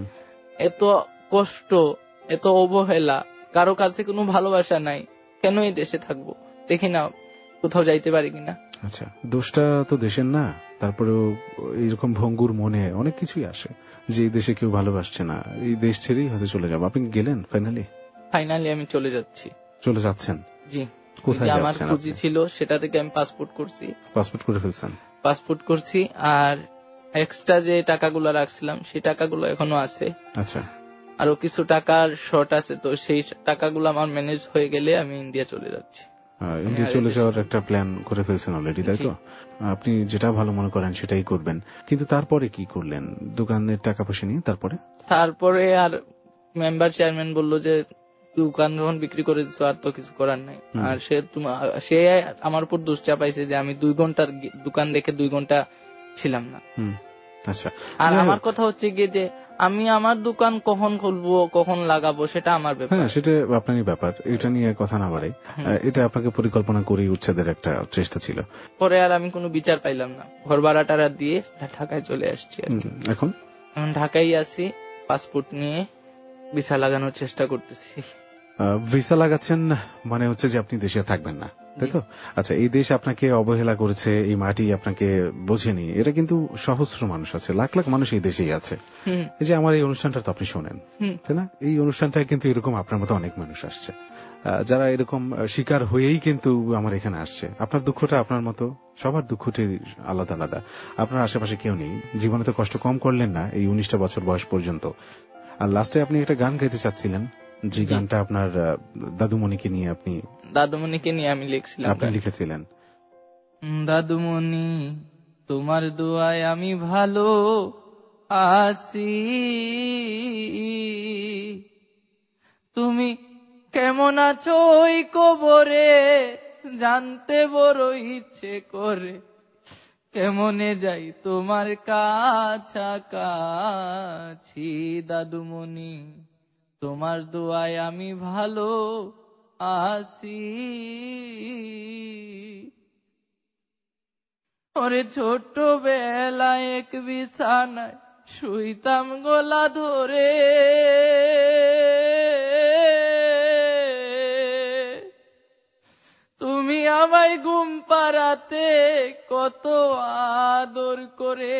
এত কষ্ট, এত অবহেলা, কারো কাছে কোনো ভালোবাসা নাই, কেন এই দেশে থাকবো? দেখি না কোথাও যাইতে পারি কিনা। আচ্ছা, দোষটা তো দেশের না, তারপরেও এইরকম ভঙ্গুর মনে অনেক কিছুই আসে যে এই দেশে কেউ ভালোবাসছে না, এই দেশ ছেড়েই হয়তো চলে যাবো। আপনি গেলেন ফাইনালি? আমি চলে যাচ্ছি। চলে যাচ্ছেন? জি। কোথায় যাচ্ছেন? আমার পুঁজি ছিল সেটা থেকে আমি পাসপোর্ট করছি। পাসপোর্ট করে ফেলছেন? পাসপোর্ট করছি, আর এক্সট্রা যে টাকাগুলো রাখছিলাম সেই টাকাগুলো এখনো আছে। আচ্ছা, আরো কিছু টাকার শর্ট আছে, তো সেই টাকাগুলো আমার ম্যানেজ হয়ে গেলে আমি ইন্ডিয়া চলে যাচ্ছি। ইন্ডিয়া চলে যাওয়ার একটা প্ল্যান করে ফেলছেন অলরেডি, তাই তো? আপনি যেটা ভালো মনে করেন সেটাই করবেন। কিন্তু তারপরে কি করলেন দোকানের টাকা পয়সা নিয়ে? তারপরে আর মেম্বার চেয়ারম্যান বললো যে দোকান যখন বিক্রি করে দিচ্ছ আর তো কিছু করার নাই। আর সে আমার উপর দোষ চাপাইছে যে আমি 2 ঘন্টা দোকান দেখে 2 ঘন্টা ছিলাম না। আচ্ছা, আর আমার কথা হচ্ছে গিয়ে যে আমি আমার দোকান কখন খুলবো, কখন লাগাবো, সেটা আমার ব্যাপার। হ্যাঁ, সেটা আপনারই ব্যাপার, এটা নিয়ে কথা না বাড়াই। এটা আপনাকে পরিকল্পনা করে উচ্ছেদের একটা চেষ্টা ছিল। পরে আর আমি কোনো বিচার পাইলাম না, ঘর ভাড়া টাড়া দিয়ে ঢাকায় চলে আসছি। এখন ঢাকায় আছি, পাসপোর্ট নিয়ে ভিসা লাগানোর চেষ্টা করতেছি। ভিসা লাগাচ্ছেন মানে হচ্ছে যে আপনি দেশে থাকবেন না, তাই তো? আচ্ছা, এই দেশ আপনাকে অবহেলা করেছে, এই মাটি আপনাকে বোঝেনি, এটা কিন্তু সহস্র মানুষ আছে, লাখ লাখ মানুষ এই দেশেই আছে। এই যে আমার এই অনুষ্ঠানটা তো আপনি শোনেন, তাই না? এই অনুষ্ঠানটায় কিন্তু এরকম আপনার মতো অনেক মানুষ আসছে, যারা এরকম শিকার হয়েই কিন্তু আমার এখানে আসছে। আপনার দুঃখটা আপনার মতো, সবার দুঃখটি আলাদা আলাদা। আপনার আশেপাশে কেউ নেই, জীবনে তো কষ্ট কম করলেন না এই 19টা বছর বয়স পর্যন্ত। আর লাস্টে আপনি একটা গান গাইতে চাচ্ছিলেন, যে গানটা আপনার দাদুমণিকে নিয়ে আমি লিখছিলাম, আপনি লিখেছিলেন। দাদুমণি তোমার দোয়ায় আমি ভালো আছি, তুমি কেমন আছো ওই কবরে জানতে বড় ইচ্ছে করে, কেমনে যাই তোমার কাছাকাছি। দাদুমণি তোমার দোয়ায় আমি ভালো আছি। ওরে ছোটবেলায় এক বিছানায় শুইতাম গলা ধরে, তুমি আমায় ঘুম পাড়াতে কত আদর করে,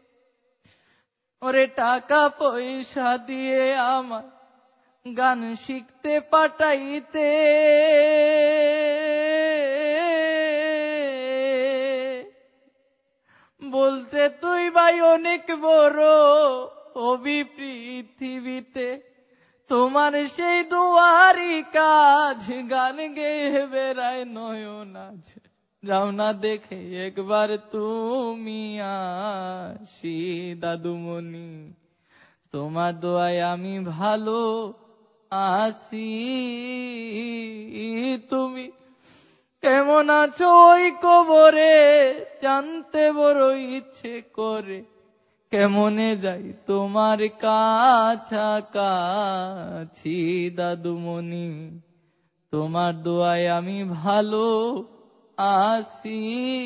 ওরে টাকা পয়সা দিয়ে আমার গান শিখতে পাঠাইতে, বলতে তুই ভাই অনেক বড় হবি পৃথিবীতে, তোমার সেই দুয়ারি কাজ গান গেয়ে বেড়ায় নয়ন আজ, যাও না দেখে একবার তুমি আসি। দাদুমণি তোমার দোয়ায় আমি ভালো আছি, তুমি কেমন আছো ওই কবরে জানতে বড় ইচ্ছে করে, কেমনে যাই তোমার কাছাকাছি। দাদুমণি তোমার দোয়ায় আমি ভালো আছি।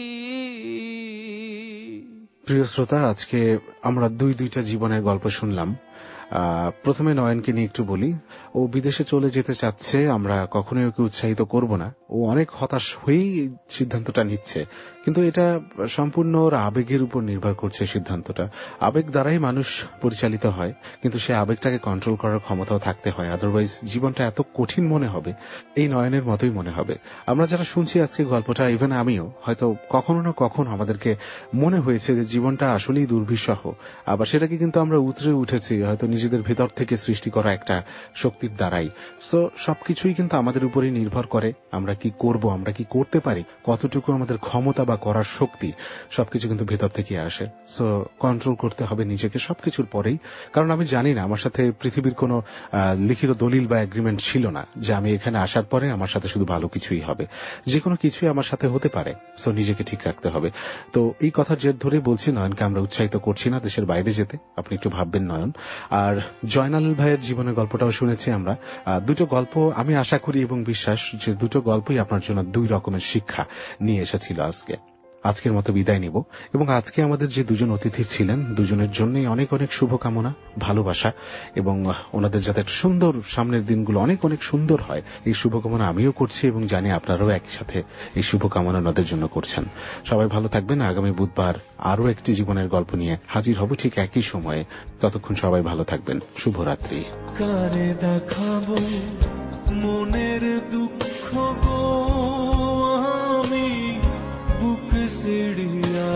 প্রিয় শ্রোতা, আজকে আমরা দুইটা জীবনের গল্প শুনলাম। প্রথমে নয়নকে নিয়ে একটু বলি। ও বিদেশে চলে যেতে চাচ্ছে, আমরা কখনোই ওকে উৎসাহিত করব না। ও অনেক হতাশ হয়েই সিদ্ধান্তটা নিচ্ছে, কিন্তু এটা সম্পূর্ণ ওর আবেগের উপর নির্ভর করছে। সিদ্ধান্তটা আবেগ দ্বারাই মানুষ পরিচালিত হয়, কিন্তু সে আবেগটাকে কন্ট্রোল করার ক্ষমতাও থাকতে হয়, আদারওয়াইজ জীবনটা এত কঠিন মনে হবে, এই নয়নের মতোই মনে হবে। আমরা যারা শুনছি আজকে গল্পটা, ইভেন আমিও হয়তো কখনো না কখনো আমাদেরকে মনে হয়েছে যে জীবনটা আসলেই দুর্বিষহ, আবার সেটাকে কিন্তু আমরা উতরে উঠেছি হয়তো নিজেদের ভেতর থেকে সৃষ্টি করা একটা শক্তির দ্বারাই। সো সবকিছুই কিন্তু আমাদের উপরেই নির্ভর করে, আমরা কি করব, আমরা কি করতে পারি, কতটুকু আমাদের ক্ষমতা বা করার শক্তি, সবকিছু কিন্তু ভেতর থেকে আসে। সো কন্ট্রোল করতে হবে নিজেকে সবকিছুর পরেই। কারণ আমি জানি না, আমার সাথে পৃথিবীর কোনো লিখিত দলিল বা এগ্রিমেন্ট ছিল না যে আমি এখানে আসার পরে আমার সাথে শুধু ভালো কিছুই হবে, যে কোনো কিছুই আমার সাথে হতে পারে। সো নিজেকে ঠিক রাখতে হবে। তো এই কথার জের ধরে বলছি, নয়নকে আমরা উৎসাহিত করছি না দেশের বাইরে যেতে, আপনি একটু ভাববেন নয়ন। আর জয়নাল ভাইয়ের জীবনের গল্পটাও শুনেছি আমরা। দুটো গল্প আমি আশা করি এবং বিশ্বাস যে দুটো গল্পই আপনার জন্য দুই রকমের শিক্ষা নিয়ে এসেছিল। আজকের মতো বিদায় নিব, এবং আজকে আমাদের যে দুজন অতিথি ছিলেন দুজনের জন্যই অনেক অনেক শুভকামনা, ভালোবাসা, এবং ওনাদের যাতে একটা সুন্দর সামনের দিনগুলো অনেক অনেক সুন্দর হয়, এই শুভকামনা আমিও করছি, এবং জানি আপনারাও একই সাথে এই শুভকামনা ওনাদের জন্য করছেন। সবাই ভালো থাকবেন। আগামী বুধবার আরও একটি জীবনের গল্প নিয়ে হাজির হব ঠিক একই সময়ে। ততক্ষণ সবাই ভালো থাকবেন। শুভরাত্রি। কারে দেখাবো মনের দুঃখ গো, আমি বুক সিড়িয়া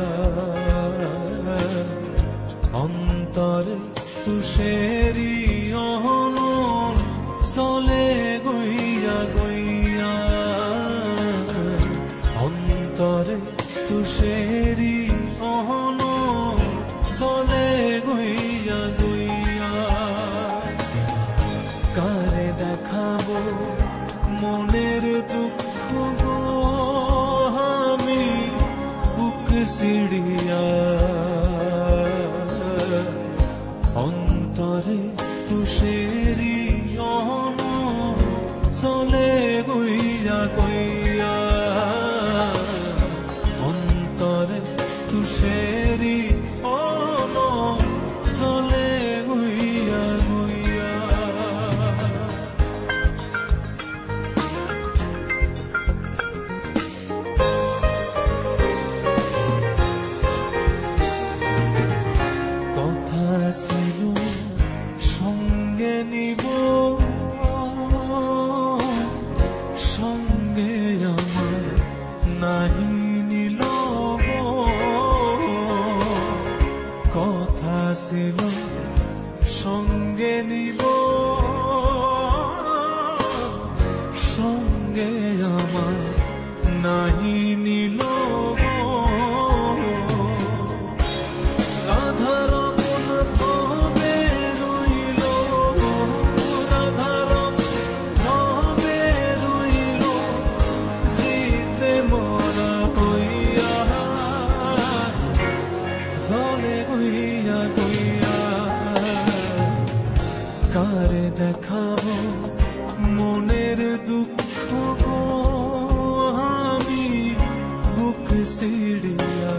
অন্তরে তুষেরি অহন চলে গইয়া গইয়া, অন্তরে তুষেরি অহন চলে গইয়া গইয়া। কারে দেখাবো মনের দুঃখ গো, আমি বুক সিড়িয়া অন্তরে তুষেরি অহন চলে গইয়া গইয়া, অন্তরে তুষেরি অহন চলে গইয়া গইয়া। সঙ্গে আমার নাহি নিল রাধার মন ভাবে রইল রাধার ভাবে রইল জিতে মরা হইয়া জলে হইয়া হইয়া কারে দেখাবো মনের দুঃখ গো আমি বুক সিড়িয়া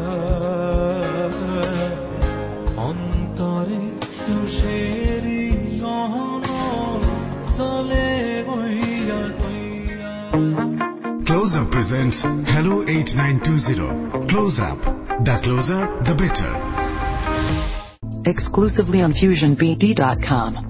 অন্তরে তুষেরি নহন চলে বইয়া বইয়া Close Up presents Hello 8920. Close Up. The closer, the better. Exclusively on FusionBD.com.